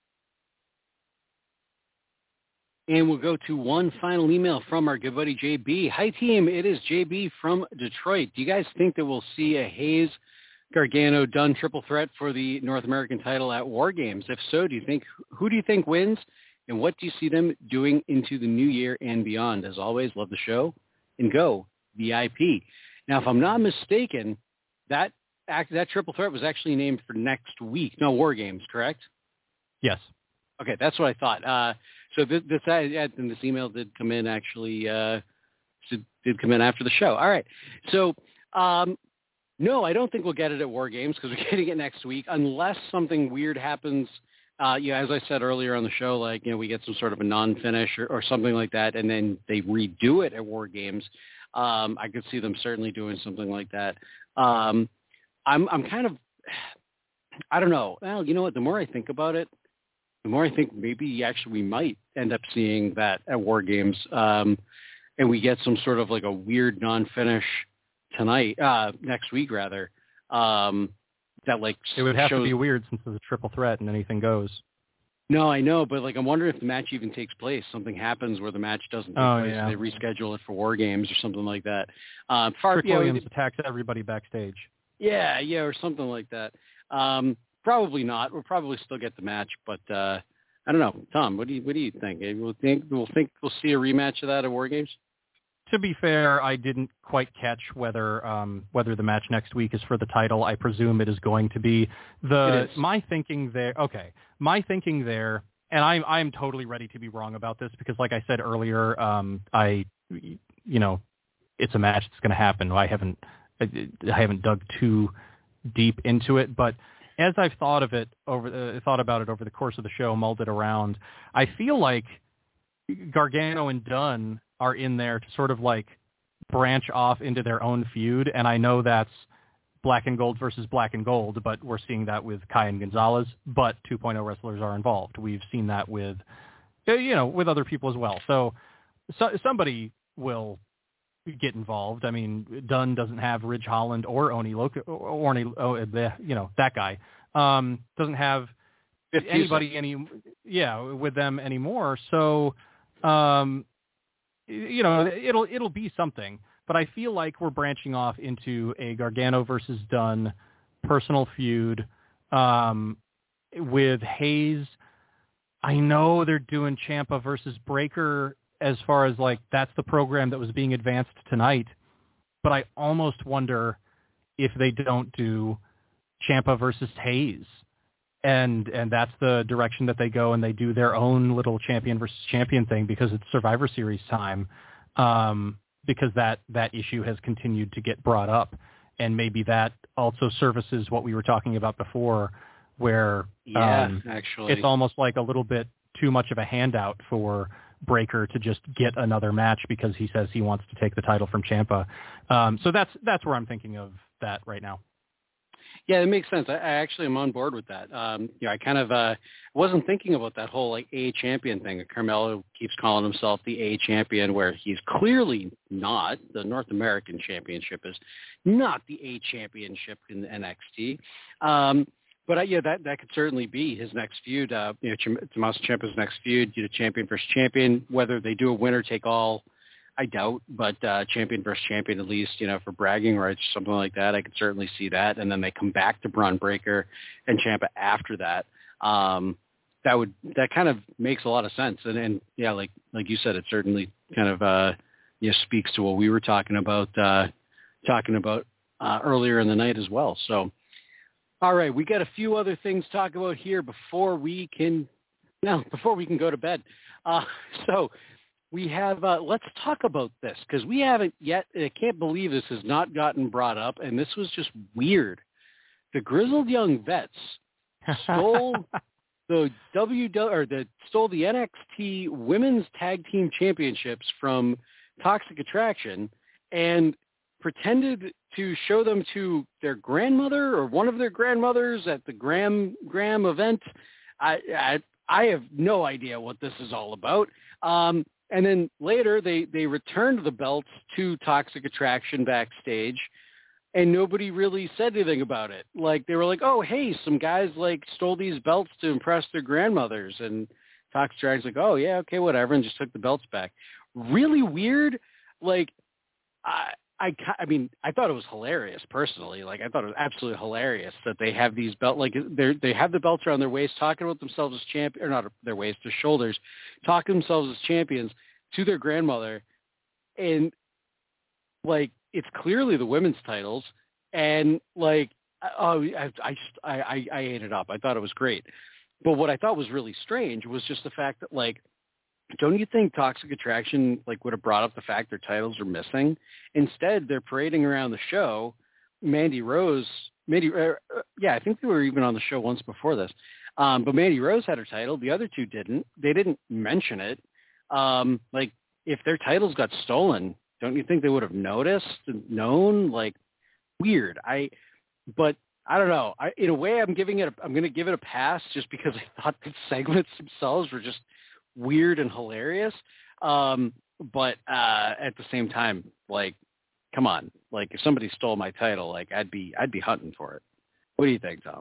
And we'll go to one final email from our good buddy J B. Hi team, it is J B from Detroit. Do you guys think that we'll see a Hayes Gargano Dunn triple threat for the North American title at War Games? If so, do you think who do you think wins? And what do you see them doing into the new year and beyond? As always, love the show, and go V I P. Now, if I'm not mistaken, that act, that triple threat was actually named for next week. No, War Games, correct? Yes. Okay, that's what I thought. Uh, so this, this, and this email did come in actually, uh, did come in after the show. All right. So, um, no, I don't think we'll get it at War Games because we're getting it next week, unless something weird happens. Uh, yeah, as I said earlier on the show, like, you know, we get some sort of a non-finish or, or something like that, and then they redo it at War Games. Um, I could see them certainly doing something like that. Um, I'm, I'm kind of, I don't know. Well, you know what? The more I think about it, the more I think maybe actually we might end up seeing that at War Games, um, and we get some sort of like a weird non-finish tonight, uh, next week rather. Um, That like it would have shows... to be weird since it's a triple threat and anything goes. No, I know, but like I'm wondering if the match even takes place. Something happens where the match doesn't take oh, place. Yeah. They reschedule it for War Games or something like that. Uh, far, Trick you know, Williams attacks everybody backstage. Yeah, yeah, or something like that. Um, probably not. We'll probably still get the match, but uh, I don't know. Tom, what do you what do you think? We'll think we'll think we'll see a rematch of that at War Games. To be fair, I didn't quite catch whether um, whether the match next week is for the title. I presume it is going to be. The my thinking there. Okay, my thinking there, and I'm I'm totally ready to be wrong about this because, like I said earlier, um, I you know, it's a match that's going to happen. I haven't I, I haven't dug too deep into it, but as I've thought of it over uh, thought about it over the course of the show, mulled it around, I feel like Gargano and Dunn are in there to sort of like branch off into their own feud. And I know that's Black and Gold versus Black and Gold, but we're seeing that with Kai and Gonzalez, but two point oh wrestlers are involved. We've seen that with, you know, with other people as well. So, so somebody will get involved. I mean, Dunn doesn't have Ridge Holland or Oney Lorcan, or Oney, oh, you know, that guy um, doesn't have anybody any, yeah, with them anymore. So, um, you know, it'll it'll be something, but I feel like we're branching off into a Gargano versus Dunn personal feud um, with Hayes. I know they're doing Ciampa versus Breakker as far as like that's the program that was being advanced tonight, but I almost wonder if they don't do Ciampa versus Hayes. And and that's the direction that they go, and they do their own little champion versus champion thing because it's Survivor Series time. Um, because that, that issue has continued to get brought up. And maybe that also services what we were talking about before, where yeah, um, actually, it's almost like a little bit too much of a handout for Breakker to just get another match because he says he wants to take the title from Ciampa. Um, so that's that's where I'm thinking of that right now. Yeah, it makes sense. I, I actually am on board with that. Um, you know, I kind of uh, wasn't thinking about that whole like A champion thing. Carmelo keeps calling himself the A champion, where he's clearly not. The North American Championship is not the A championship in the N X T. Um, but uh, yeah, that that could certainly be his next feud. Uh, you know, Tommaso Ciampa's next feud, you know, champion versus champion. Whether they do a winner take all, I doubt, but uh, champion versus champion, at least, you know, for bragging rights, something like that, I could certainly see that. And then they come back to Bron Breakker and Ciampa after that. Um, that would that kind of makes a lot of sense. And, and yeah, like like you said, it certainly kind of uh, you know, speaks to what we were talking about uh, talking about uh, earlier in the night as well. So, all right, we got a few other things to talk about here before we can no before we can go to bed. Uh, so. We have, uh, let's talk about this, because we haven't yet, I can't believe this has not gotten brought up, and this was just weird. The Grizzled Young Vets stole the W or the stole the N X T Women's Tag Team Championships from Toxic Attraction and pretended to show them to their grandmother or one of their grandmothers at the Graham Graham event. I I, I have no idea what this is all about. Um, And then later they, they returned the belts to Toxic Attraction backstage, and nobody really said anything about it. Like, they were like, oh, hey, some guys, like, stole these belts to impress their grandmothers. And Toxic Attraction's like, oh, yeah, okay, whatever, and just took the belts back. Really weird. Like, I, I, I mean, I thought it was hilarious, personally. Like, I thought it was absolutely hilarious that they have these belt, like, they they have the belts around their waist, talking about themselves as champion, or not their waist, their shoulders, talking themselves as champions to their grandmother, and like, it's clearly the women's titles, and like, oh, I, I just, I, I, I ate it up. I thought it was great, but what I thought was really strange was just the fact that, like, don't you think Toxic Attraction like would have brought up the fact their titles are missing? Instead, they're parading around the show. Mandy Rose, Mandy, uh, yeah, I think they were even on the show once before this. Um, but Mandy Rose had her title. The other two didn't. They didn't mention it. Um, like, if their titles got stolen, don't you think they would have noticed and known? Like, weird. I, but I don't know. I, in a way, I'm giving it. A, I'm going to give it a pass just because I thought the segments themselves were just weird and hilarious. Um, but uh, at the same time, like, come on, like, if somebody stole my title, like, I'd be, I'd be hunting for it. What do you think, Tom?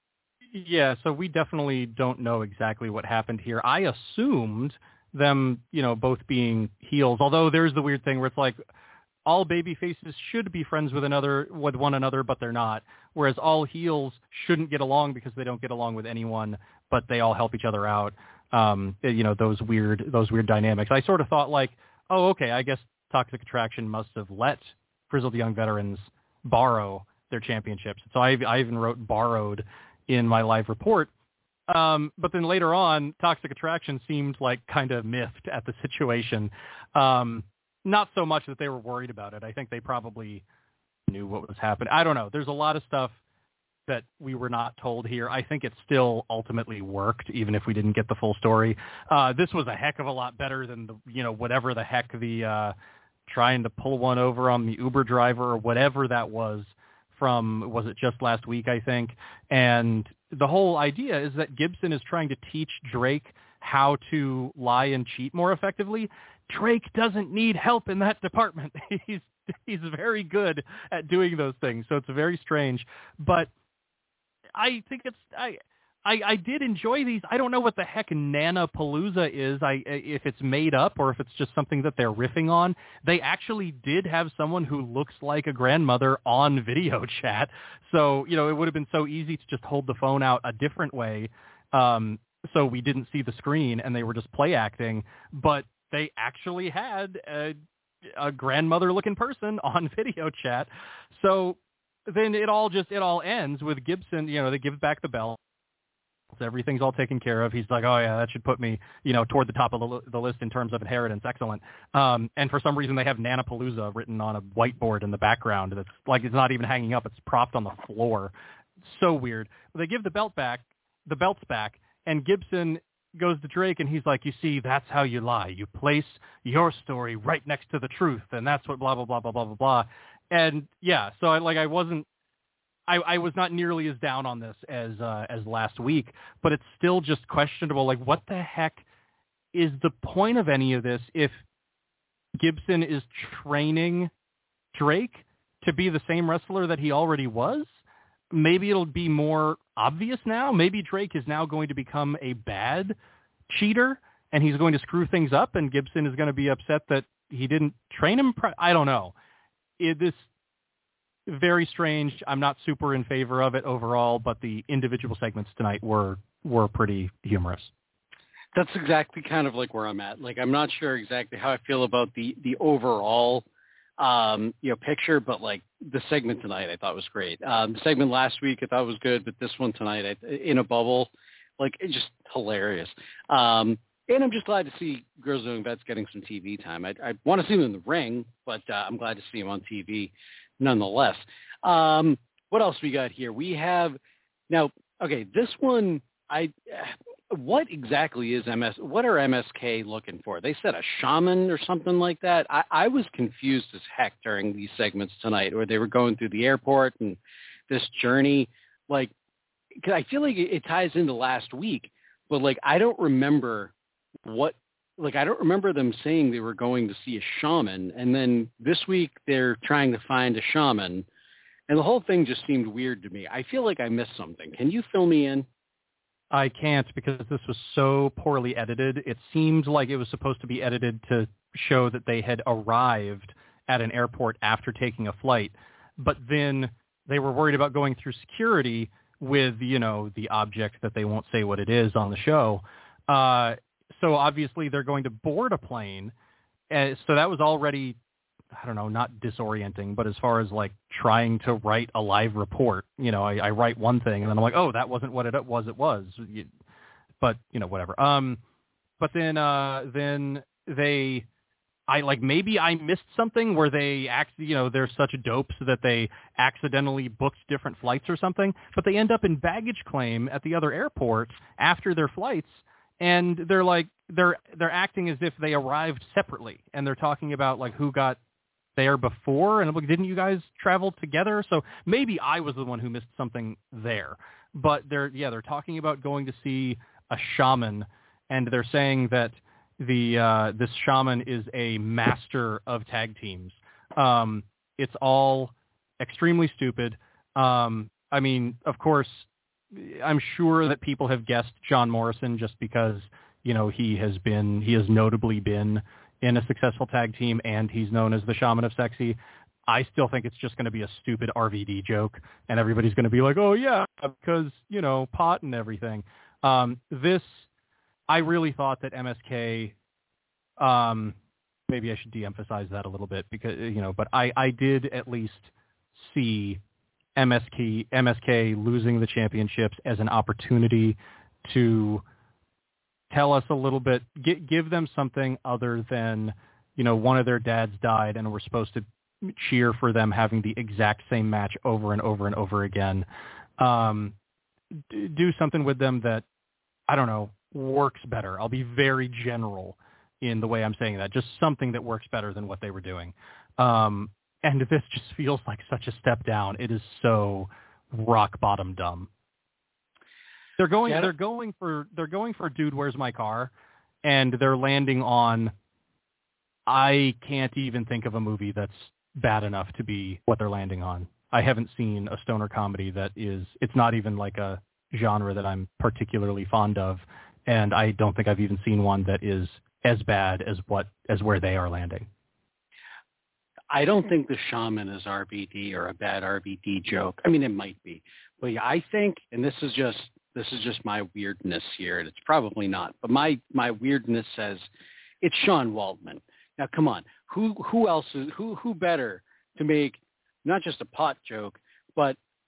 Yeah, so we definitely don't know exactly what happened here. I assumed them, you know, both being heels, although there's the weird thing where it's like all baby faces should be friends with another, with one another, but they're not. Whereas all heels shouldn't get along because they don't get along with anyone, but they all help each other out. Um, you know, those weird, those weird dynamics. I sort of thought like, oh, okay, I guess Toxic Attraction must have let Grizzled Young Veterans borrow their championships. So I, I even wrote borrowed in my live report. Um, but then later on, Toxic Attraction seemed like kind of miffed at the situation. Um, not so much that they were worried about it. I think they probably knew what was happening. I don't know. There's a lot of stuff that we were not told here. I think it still ultimately worked, even if we didn't get the full story. Uh, this was a heck of a lot better than the, you know, whatever the heck the uh, trying to pull one over on the Uber driver or whatever that was from, was it just last week, I think? And the whole idea is that Gibson is trying to teach Drake how to lie and cheat more effectively. Drake doesn't need help in that department. he's he's very good at doing those things. So it's very strange. But I think it's I, I I did enjoy these. I don't know what the heck Nana Palooza is. I if it's made up or if it's just something that they're riffing on. They actually did have someone who looks like a grandmother on video chat. So, you know, it would have been so easy to just hold the phone out a different way. Um, so we didn't see the screen and they were just play acting, but they actually had a, a grandmother looking person on video chat. So then it all just, it all ends with Gibson, you know, they give back the belt. Everything's all taken care of. He's like, oh yeah, that should put me, you know, toward the top of the, the list in terms of inheritance. Excellent. Um, and for some reason they have Nanapalooza written on a whiteboard in the background. That's like, it's not even hanging up. It's propped on the floor. So weird. They give the belt back, the belts back, and Gibson goes to Drake and he's like, you see, that's how you lie. You place your story right next to the truth. And that's what blah, blah, blah, blah, blah, blah, blah. And yeah, so I like, I wasn't, I, I was not nearly as down on this as uh, as last week, but it's still just questionable. Like, what the heck is the point of any of this if Gibson is training Drake to be the same wrestler that he already was? Maybe it'll be more obvious now. Maybe Drake is now going to become a bad cheater, and he's going to screw things up, and Gibson is going to be upset that he didn't train him. I don't know. It, this... Very strange. I'm not super in favor of it overall, but the individual segments tonight were were pretty humorous. That's exactly kind of like where I'm at. Like, I'm not sure exactly how I feel about the the overall um, you know picture, but like the segment tonight, I thought was great. Um, the segment last week I thought was good, but this one tonight, I, in a bubble, like it's just hilarious. Um, and I'm just glad to see Girls Doing Vets getting some T V time. I, I want to see them in the ring, but uh, I'm glad to see them on T V. Nonetheless, um, what else we got here? We have now. Okay, this one. I. What exactly is M S? What are M S K looking for? They said a shaman or something like that. I, I was confused as heck during these segments tonight, where they were going through the airport and this journey. Like, cause I feel like it, it ties into last week, but like I don't remember what. Like, I don't remember them saying they were going to see a shaman, and then this week they're trying to find a shaman, and the whole thing just seemed weird to me. I feel like I missed something. Can you fill me in? I can't, because this was so poorly edited. It seemed like it was supposed to be edited to show that they had arrived at an airport after taking a flight, but then they were worried about going through security with, you know, the object that they won't say what it is on the show. Uh, So obviously they're going to board a plane. Uh, so that was already, I don't know, not disorienting, but as far as like trying to write a live report, you know, I, I write one thing and then I'm like, oh, that wasn't what it was. It was, but you know, whatever. Um, but then, uh, then they, I like, maybe I missed something where they act, you know, they're such dopes that they accidentally booked different flights or something, but they end up in baggage claim at the other airport after their flights. And they're like, they're they're acting as if they arrived separately, and they're talking about like who got there before, and I'm like, didn't you guys travel together? So maybe I was the one who missed something there. But they're yeah, they're talking about going to see a shaman, and they're saying that the uh, this shaman is a master of tag teams. Um, it's all extremely stupid. Um, I mean, of course. I'm sure that people have guessed John Morrison just because, you know, he has been, he has notably been in a successful tag team and he's known as the Shaman of Sexy. I still think it's just going to be a stupid R V D joke and everybody's going to be like, oh yeah, because, you know, pot and everything. Um, this, I really thought that M S K, um, maybe I should de-emphasize that a little bit because, you know, but I, I did at least see M S K M S K losing the championships as an opportunity to tell us a little bit, give, give them something other than, you know, one of their dads died and we're supposed to cheer for them having the exact same match over and over and over again. Um, d- do something with them that, I don't know, works better. I'll be very general in the way I'm saying that. Just something that works better than what they were doing. Um, And this just feels like such a step down. It is so rock bottom dumb. They're going. Yeah. They're going for. They're going for. Dude, where's my car? And they're landing on. I can't even think of a movie that's bad enough to be what they're landing on. I haven't seen a stoner comedy that is. It's not even like a genre that I'm particularly fond of, and I don't think I've even seen one that is as bad as what as where they are landing. I don't think the shaman is R V D or a bad R V D joke. I mean, it might be, but yeah, I think, and this is just this is just my weirdness here, and it's probably not, but my my weirdness says it's Sean Waldman. Now, come on, who who else is who who better to make not just a pot joke, but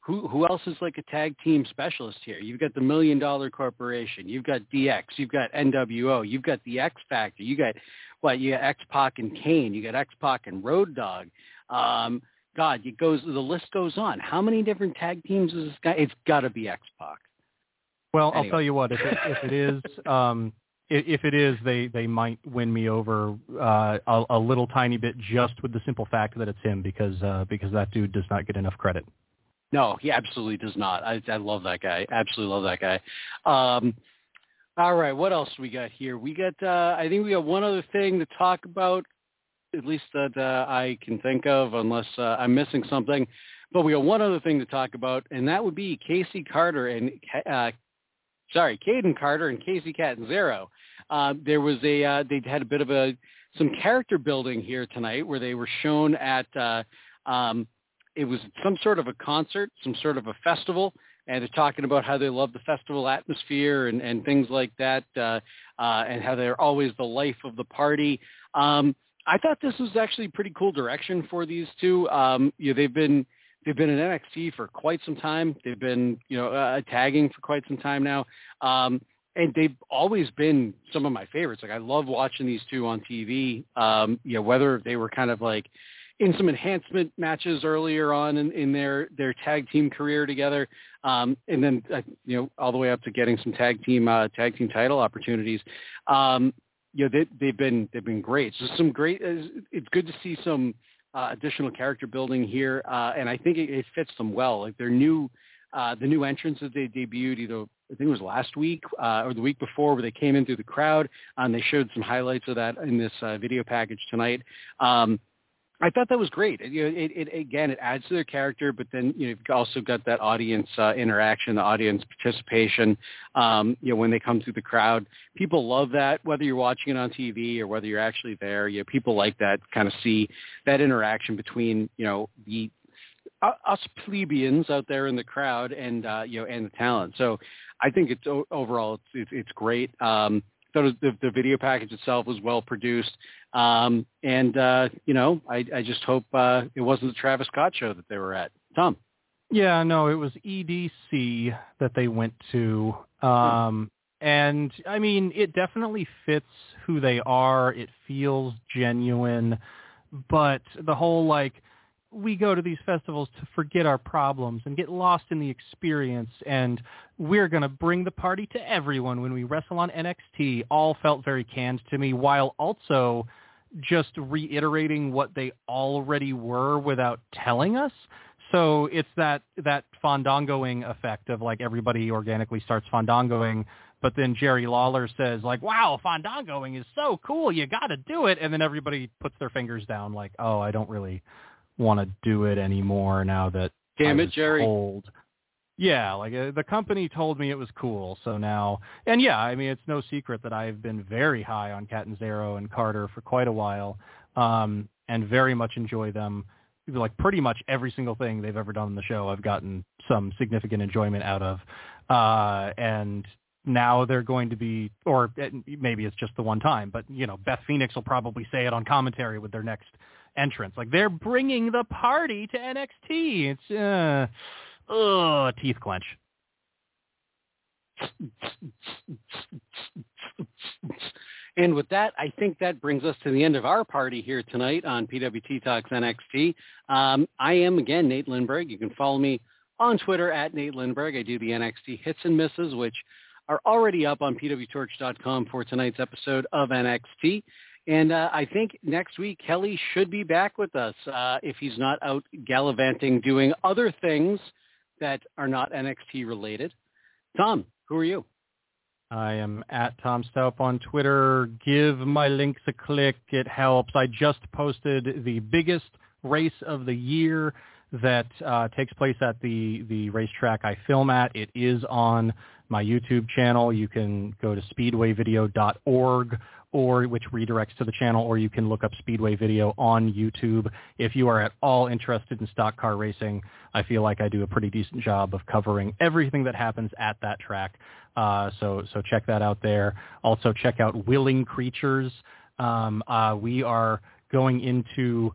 who who else is like a tag team specialist here? You've got the Million Dollar Corporation. You've got D X. You've got N W O. You've got the X Factor. You got what? You got X-Pac and Kane. You got X-Pac and Road Dogg. Um, God, it goes. The list goes on. How many different tag teams is this guy? It's got to be X-Pac. Well, anyway. I'll tell you what. If it, if it is, um, if, if it is, they they might win me over uh, a, a little tiny bit just with the simple fact that it's him, because uh, because that dude does not get enough credit. No, he absolutely does not. I, I love that guy. Absolutely love that guy. Um, all right, what else we got here? We got. Uh, I think we got one other thing to talk about, at least that uh, I can think of, unless uh, I'm missing something. But we got one other thing to talk about, and that would be Casey Carter and uh, sorry, Caden Carter and Casey Catanzaro. Uh, there was a uh, they had a bit of a some character building here tonight, where they were shown at uh, um, it was some sort of a concert, some sort of a festival, and they're talking about how they love the festival atmosphere and, and things like that, uh, uh, and how they're always the life of the party. Um, I thought this was actually a pretty cool direction for these two. Um, you know, they've been They've been in N X T for quite some time. They've been, you know, uh, tagging for quite some time now. Um, and they've always been some of my favorites. Like, I love watching these two on T V, um, you know, whether they were kind of like in some enhancement matches earlier on in, in their, their tag team career together. Um, and then, uh, you know, all the way up to getting some tag team, uh, tag team title opportunities. Um, you know, they, they've been, they've been great. So some great, it's good to see some, Uh, additional character building here, uh, and I think it, it fits them well. Like their new, uh, the new entrance that they debuted, either I think it was last week uh, or the week before, where they came in through the crowd, and they showed some highlights of that in this uh, video package tonight. Um, I thought that was great. It, you know, it, it again, it adds to their character, but then you know, you've also got that audience uh, interaction, the audience participation. Um, you know, when they come through the crowd, people love that. Whether you're watching it on T V or whether you're actually there, you know, people like that. Kind of see that interaction between you know the uh, us plebeians out there in the crowd and uh, you know and the talent. So I think it's overall it's it's, it's great. Um, So the, the video package itself was well produced, um, and uh, you know, I, I just hope uh, it wasn't the Travis Scott show that they were at. Tom, yeah, no, it was E D C that they went to, um, and I mean, it definitely fits who they are. It feels genuine, but the whole like, we go to these festivals to forget our problems and get lost in the experience, and we're going to bring the party to everyone when we wrestle on N X T, all felt very canned to me, while also just reiterating what they already were without telling us. So it's that, that fandangoing effect of like everybody organically starts fandangoing, but then Jerry Lawler says like, wow, fandangoing is so cool, you got to do it. And then everybody puts their fingers down like, oh, I don't really want to do it anymore now that damn I it, was Jerry. told. Yeah, like uh, the company told me it was cool, so now, and yeah, I mean, it's no secret that I've been very high on Catanzaro and Carter for quite a while, um, and very much enjoy them. Like pretty much every single thing they've ever done on the show, I've gotten some significant enjoyment out of, uh, and now they're going to be, or maybe it's just the one time, but you know, Beth Phoenix will probably say it on commentary with their next entrance. Like they're bringing the party to N X T. It's uh, ugh, teeth clench. And with that, I think that brings us to the end of our party here tonight on P W T Talks N X T. Um, I am, again, Nate Lindberg. You can follow me on Twitter at Nate Lindberg. I do the N X T hits and misses, which are already up on P W Torch dot com for tonight's episode of N X T. And uh, I think next week, Kelly should be back with us uh, if he's not out gallivanting doing other things that are not N X T related. Tom, who are you? I am at Tom Staup on Twitter. Give my links a click. It helps. I just posted the biggest race of the year that uh, takes place at the, the racetrack I film at. It is on my YouTube channel. You can go to speedway video dot org, or which redirects to the channel, or you can look up Speedway Video on YouTube. If you are at all interested in stock car racing, I feel like I do a pretty decent job of covering everything that happens at that track. Uh, so so check that out there. Also check out Willing Creatures. Um, uh, we are going into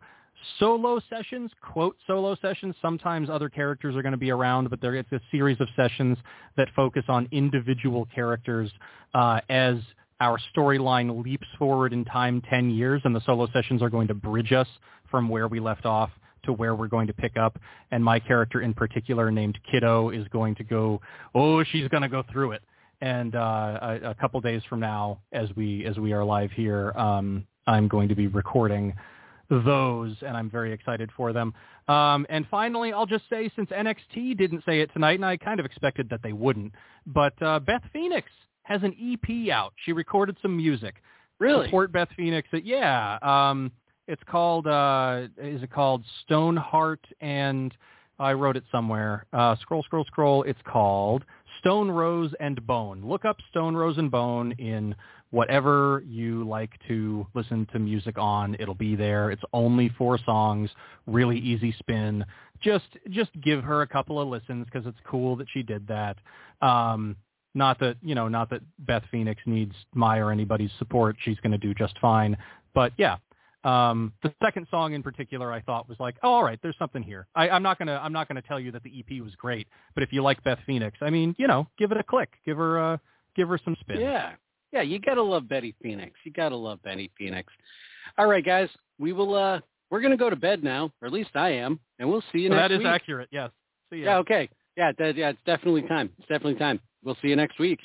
solo sessions, quote solo sessions. Sometimes other characters are going to be around, but there it's a series of sessions that focus on individual characters uh, as our storyline leaps forward in time ten years, and the solo sessions are going to bridge us from where we left off to where we're going to pick up. And my character in particular, named Kiddo, is going to go, oh, she's going to go through it. And uh, a, a couple days from now, as we as we are live here, um, I'm going to be recording those, and I'm very excited for them. Um, and finally, I'll just say, since N X T didn't say it tonight, and I kind of expected that they wouldn't, but uh, Beth Phoenix has an E P out. She recorded some music. Really? Support Beth Phoenix. Yeah. Um, it's called, uh, is it called Stoneheart and, I wrote it somewhere. Uh, scroll, scroll, scroll. It's called Stone Rose and Bone. Look up Stone Rose and Bone in whatever you like to listen to music on. It'll be there. It's only four songs, really easy spin. Just just give her a couple of listens because it's cool that she did that. Um, not that, you know, not that Beth Phoenix needs my or anybody's support. She's going to do just fine. But yeah, um, the second song in particular, I thought was like, oh, all right, there's something here. I, I'm not gonna I'm not gonna tell you that the E P was great, but if you like Beth Phoenix, I mean, you know, give it a click, give her uh, give her some spin. Yeah. Yeah, you gotta love Betty Phoenix. You gotta love Betty Phoenix. All right, guys, we will. Uh, we're gonna go to bed now, or at least I am, and we'll see you So next that week. is accurate. Yes. See ya. Yeah. Okay. Yeah. That, yeah. It's definitely time. It's definitely time. We'll see you next week.